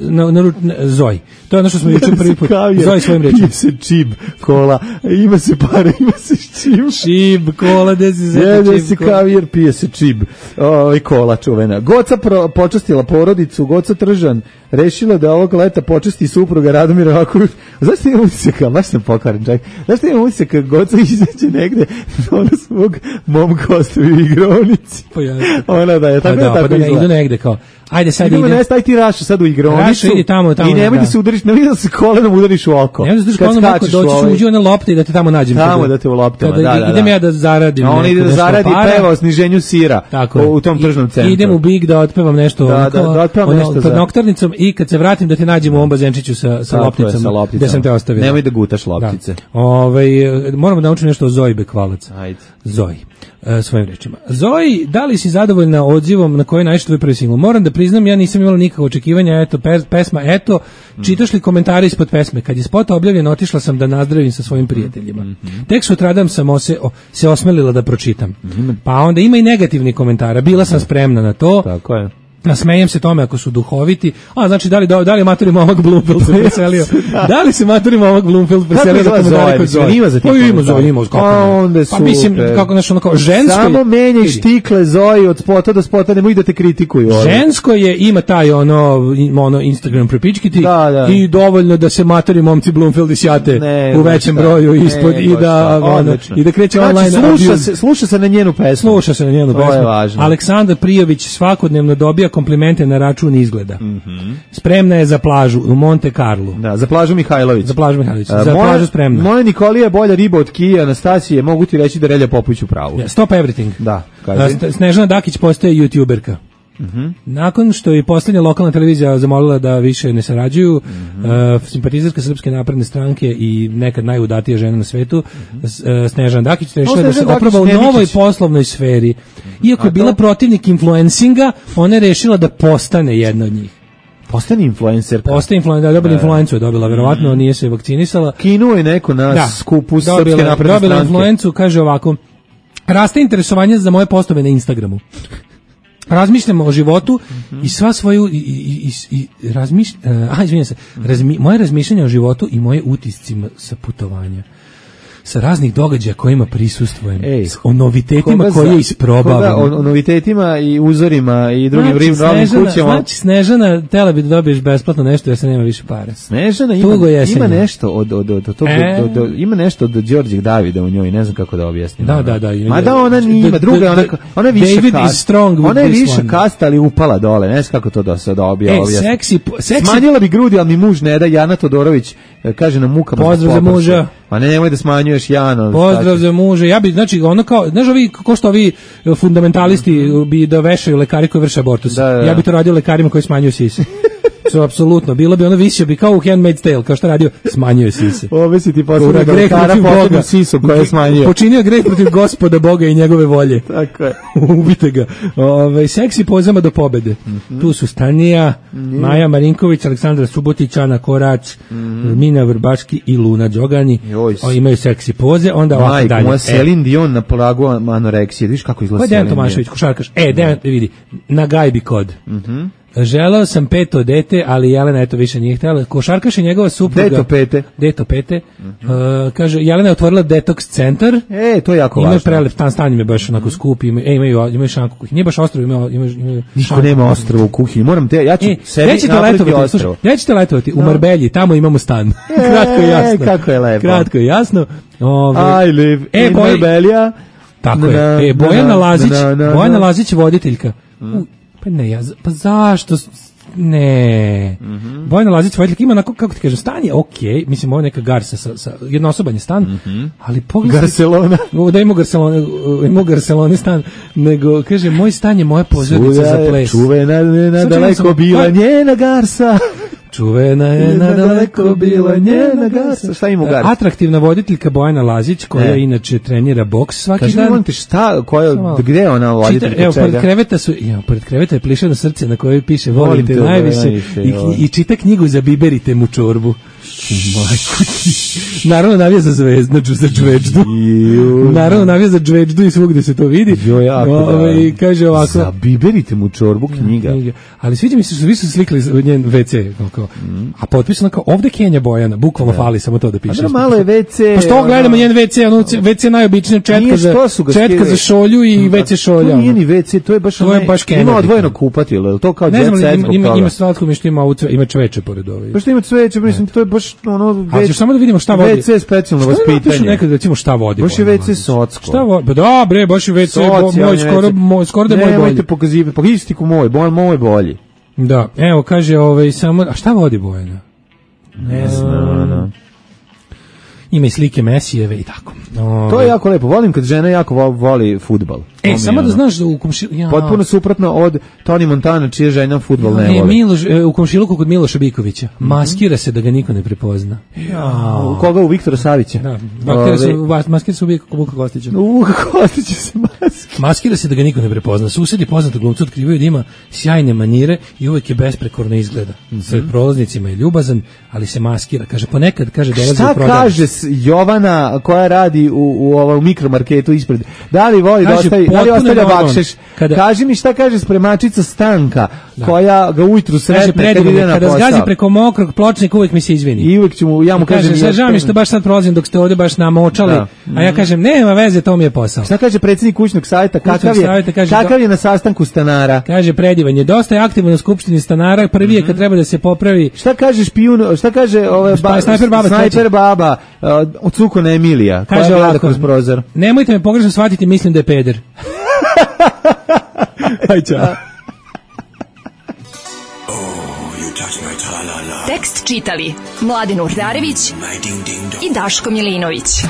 Zoji. To je ono što smo juče prvi put. Zoji svojim rečima. Pije se čib, kola. Ima se pare, ima se čib. Čib, kola, jede se kavijer, pije se čib. Kola čuvena. Goca počastila porodicu, Goca Tržan rešila da ovog leta počasti supruga Radomira Vaković. Zašto imam utisak, baš sam pokvaren čak, zašto imam utisak kad Goca izađe negde, ona svog momka ostavi u igraonici. Ona da je tako idu negde kao, ajde sad idem. Ne staj ti Raša sad u igraonicu i nemoj da se udariš, ne vidim da se kolenom udariš u oko. Ne vidim da se kolenom u oko, doćiš uđi one lopte i da te tamo nađem. Tamo da te u loptama, da. Idem ja da zaradim. On ide da zaradi peva o sniženju sira u tom tržnom centru. Idem u Big da otpevam nešto pod noktarnicom i kad se vratim da te nađem u ovom bazenčiću sa lopticama gde sam te ostavio. Nemoj da gutaš loptice. Moramo da naučimo nešto o Zoji Bekvalac. Ajde. Zoji. Svojim rečima. Zoji, da li si zadovoljna odzivom na koji je najviše tvoj prvi singl? Moram da priznam, ja nisam imala nikakva očekivanja, pesma, čitaš li komentare ispod pesme? Kad je spot objavljen, otišla sam da nazdravim sa svojim prijateljima. Tek sutradan sam se osmelila da pročitam. Pa onda ima i negativni komentara, bila sam spremna na to. Tako je. Nasmejem se tome ako su duhoviti. Znači, da li maturi momak Bloomfield se preselio? Da li se maturi momak Bloomfield preselio za komentare kod Zoje? Ima za ti komentare. Ima. Pa mislim, kako nešto ono kao žensko. Samo menjaj štikle Zoji od spota do spota, nemoj da te kritikuju. Žensko je, ima taj ono Instagram prepičkiti i dovoljno da se maturi momci Bloomfield isjate u većem broju ispod i da kreće online. Sluša se na njenu pesmu. Aleksandar Prijović svakodnevno dobija komplimente na račun izgleda. Spremna je za plažu u Monte Carlo. Da, za plažu Mihajlović. Za plažu spremna. Moja Nikolija je bolja riba od Kije, Anastasije, mogu ti reći da Relja Popović u pravu. Stop everything. Da, kaži. Snežana Dakić postaje youtuberka. Nakon što je posljednja lokalna televizija zamolila da više ne sarađuju, simpatizerka Srpske napredne stranke i nekad najudatija žena na svetu, Snežana Dakić rešila da se oproba u novoj poslovnoj sferi. Iako je bila protivnik influencinga, ona je rešila da postane jedna od njih. Postane influencerka. Dobila influencu je dobila, verovatno nije se vakcinisala. Kinuo je neko na skupu Srpske napredne stranke. Dobila influencu, kaže ovako, raste interesovanje za moje postove na Instagramu. Razmišljam o životu i sva svoju moje razmišljanje o životu i moje utiscima sa putovanja, sa raznih događaja kojima prisustvujem, o novitetima koje isprobavam. O novitetima i uzorima i drugim novim kućama. Znači, Snežana, tela bi da dobiješ besplatno nešto jer se nema više para. Snežana ima nešto ima nešto od Đorđeg Davida u njoj, ne znam kako da objasnim. Da. Mada ona nije, druga, ona je više kasta. Ona je više kasta, ali upala dole, ne znam kako to da objasnim. Smanjila bi grudi, ali mi muž ne da, Jana Todorović kaže na mukama. Pozdrav za muža. Pa nemoj da smanjuješ Jano. Pozdrav za muže. Ja bi, znači, ono kao, znaš ovi, ko što ovi fundamentalisti bi da vešaju lekari koji vrše abortus. Ja bi to radio lekarima koji smanjuju sise. So, apsolutno, bilo bi ono, visio bi kao u Handmaid's Tale, kao što radio, smanjuje sise. Ove si ti posljedno da lekara posljednu sisu koja je smanjuje. Počinio greh protiv Gospoda Boga i njegove volje. Tako je. Ubite ga. Seksi pozama do pobede. Tu su Stanija, Maja Marinković, Aleksandra Subotić, Ana Korać, Mina Vrbaški i Luna Đogani. Imaju seksi poze, onda ovako dalje. Moja Celine Dion na polagu anoreksije, vidiš kako izgleda Celine Dion. Dejan Tomašević, košarkaš. Dejan, vidi, na gajbi kod. Želeo sam 5. dete, ali Jelena eto više nije htjela. Košarkaš i njegova supruga. Deto pete. Kaže, Jelena je otvorila detoks centar. To je jako važno. Ima prelep stan im je baš onako skup. Imaju šanku kuhinju. Nije baš ostrvo, imaju niko nema ostrvo u kuhinji. Moram te, ja ću sebi napraviti ostrvo. Gdje ćete letovati? U Marbelji, tamo imamo stan. Kratko i jasno. Kako je lepo. Kratko i jasno. I live in Marbella. Tako je. Bojana Lazić voditeljka. Pa ne, pa zašto? Ne. Bojana Lazić voditeljka ima onako, kako ti kažem, stan je okej. Mislim, ovo je neka garsa sa jednosobanji stan. Ali pogledaj. Barcelona. Da ima Barcelona stan. Nego, kaže, moj stan je moja pozornica za ples. Čuvena daleko bila njena garsa. Čuvena je nadaleko bila njena garsa. Šta ima u garsa? Atraktivna voditeljka Bojana Lazić, koja inače trenira boks svaki dan. Kaži mi, ti šta, gde je ona voditeljka? Evo, pored kreveta je plišano srce na kojoj piše volim te najviše i čita knjigu Zabiberite mu čorbu. Naravno navija za zvezdu, za džveđdu. Naravno navija za džveđdu i svugde se to vidi. I kaže ovako. Zabiberite mu čorbu, knjiga. Ali sviđa mi se što svi su slikali njen WC. A potpisano kao ovde Kenja Bojana, bukvalno fali samo to da piše. Malo je WC. Pa što gledamo njen WC, ono WC najobičnije četka za šolju i WC šolja. To nije ni WC, to je baš Kenja. Ima odvojeno kupatilo, je to kao jet set zbog toga? Ima slatko mi što ima cveće pored ove. Pa što ima cveće, mislim, to je baš ono... Ali ćeš samo da vidimo šta vodi. WC je specijalno vaspitanje. Što napišu nekad, recimo, šta vodi? Baš je WC socko. Šta vodi? Pa da, bre, baš je WC, skoro da je moj bolji. Nemojte pokazivati, pa istiku moj bolji. Da, evo, kaže, samo... A šta vodi Bojana? Ne znam. Ima i slike Mesijeve i tako. To je jako lepo. Volim kad žena jako voli fudbal. Samo da znaš da u komšiluku... Potpuno suprotno od Toni Montana, čija žena fudbal ne voli. U komšiluku kod Miloša Bikovića. Maskira se da ga niko ne prepozna. U koga? U Viktora Savića? Da. Maskira se uvijek Vuka Kostića. Vuka Kostića se maskira. Maskira se da ga niko ne prepozna. Susedi poznatog glumca otkrivaju da ima sjajne manire i uvijek je besprekorno izgleda. Sred prolaznicima je ljubazan, ali se maskira. Kaže, ponekad, kaže, dolazi u prodavnicu. Šta kaže Jovana koja radi u mikromarketu ispred? Da li voli da ostavlja bakšeš? Kaži mi šta kaže spremačica Stanka, koja ga ujutru sretne kad ide na posao. Kada zgazi preko mokrog pločnika, uvijek mi se izvini. I uvijek ja mu kažem... Žao mi što baš sad prolazim dok ste ovdje baš namočali, a ja kažem, nema veze, to mi je posao. Šta kaže predsjednik kućnog savjeta? Kakav je na sastanku stanara? Kaže, predivan je, dosta je aktivan u skupštini stanara, prvi je kad treba da se popravi. Šta kaže špijun, šta kaže snajper baba od Cukona Emilija, koja gleda kroz prozor? Nemojte me pogrešno shvatiti, mislim da je peder. Aj, čao. Tekst čitali Mladin Urdarević i Daško Milinović.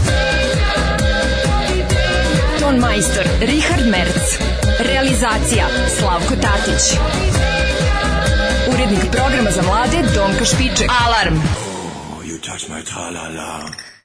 Ton majstor Richard Merc. Realizacija Slavko Tatić. Urednik programa za mlade Donka Špiček. Alarm! You touch my tra-la-la.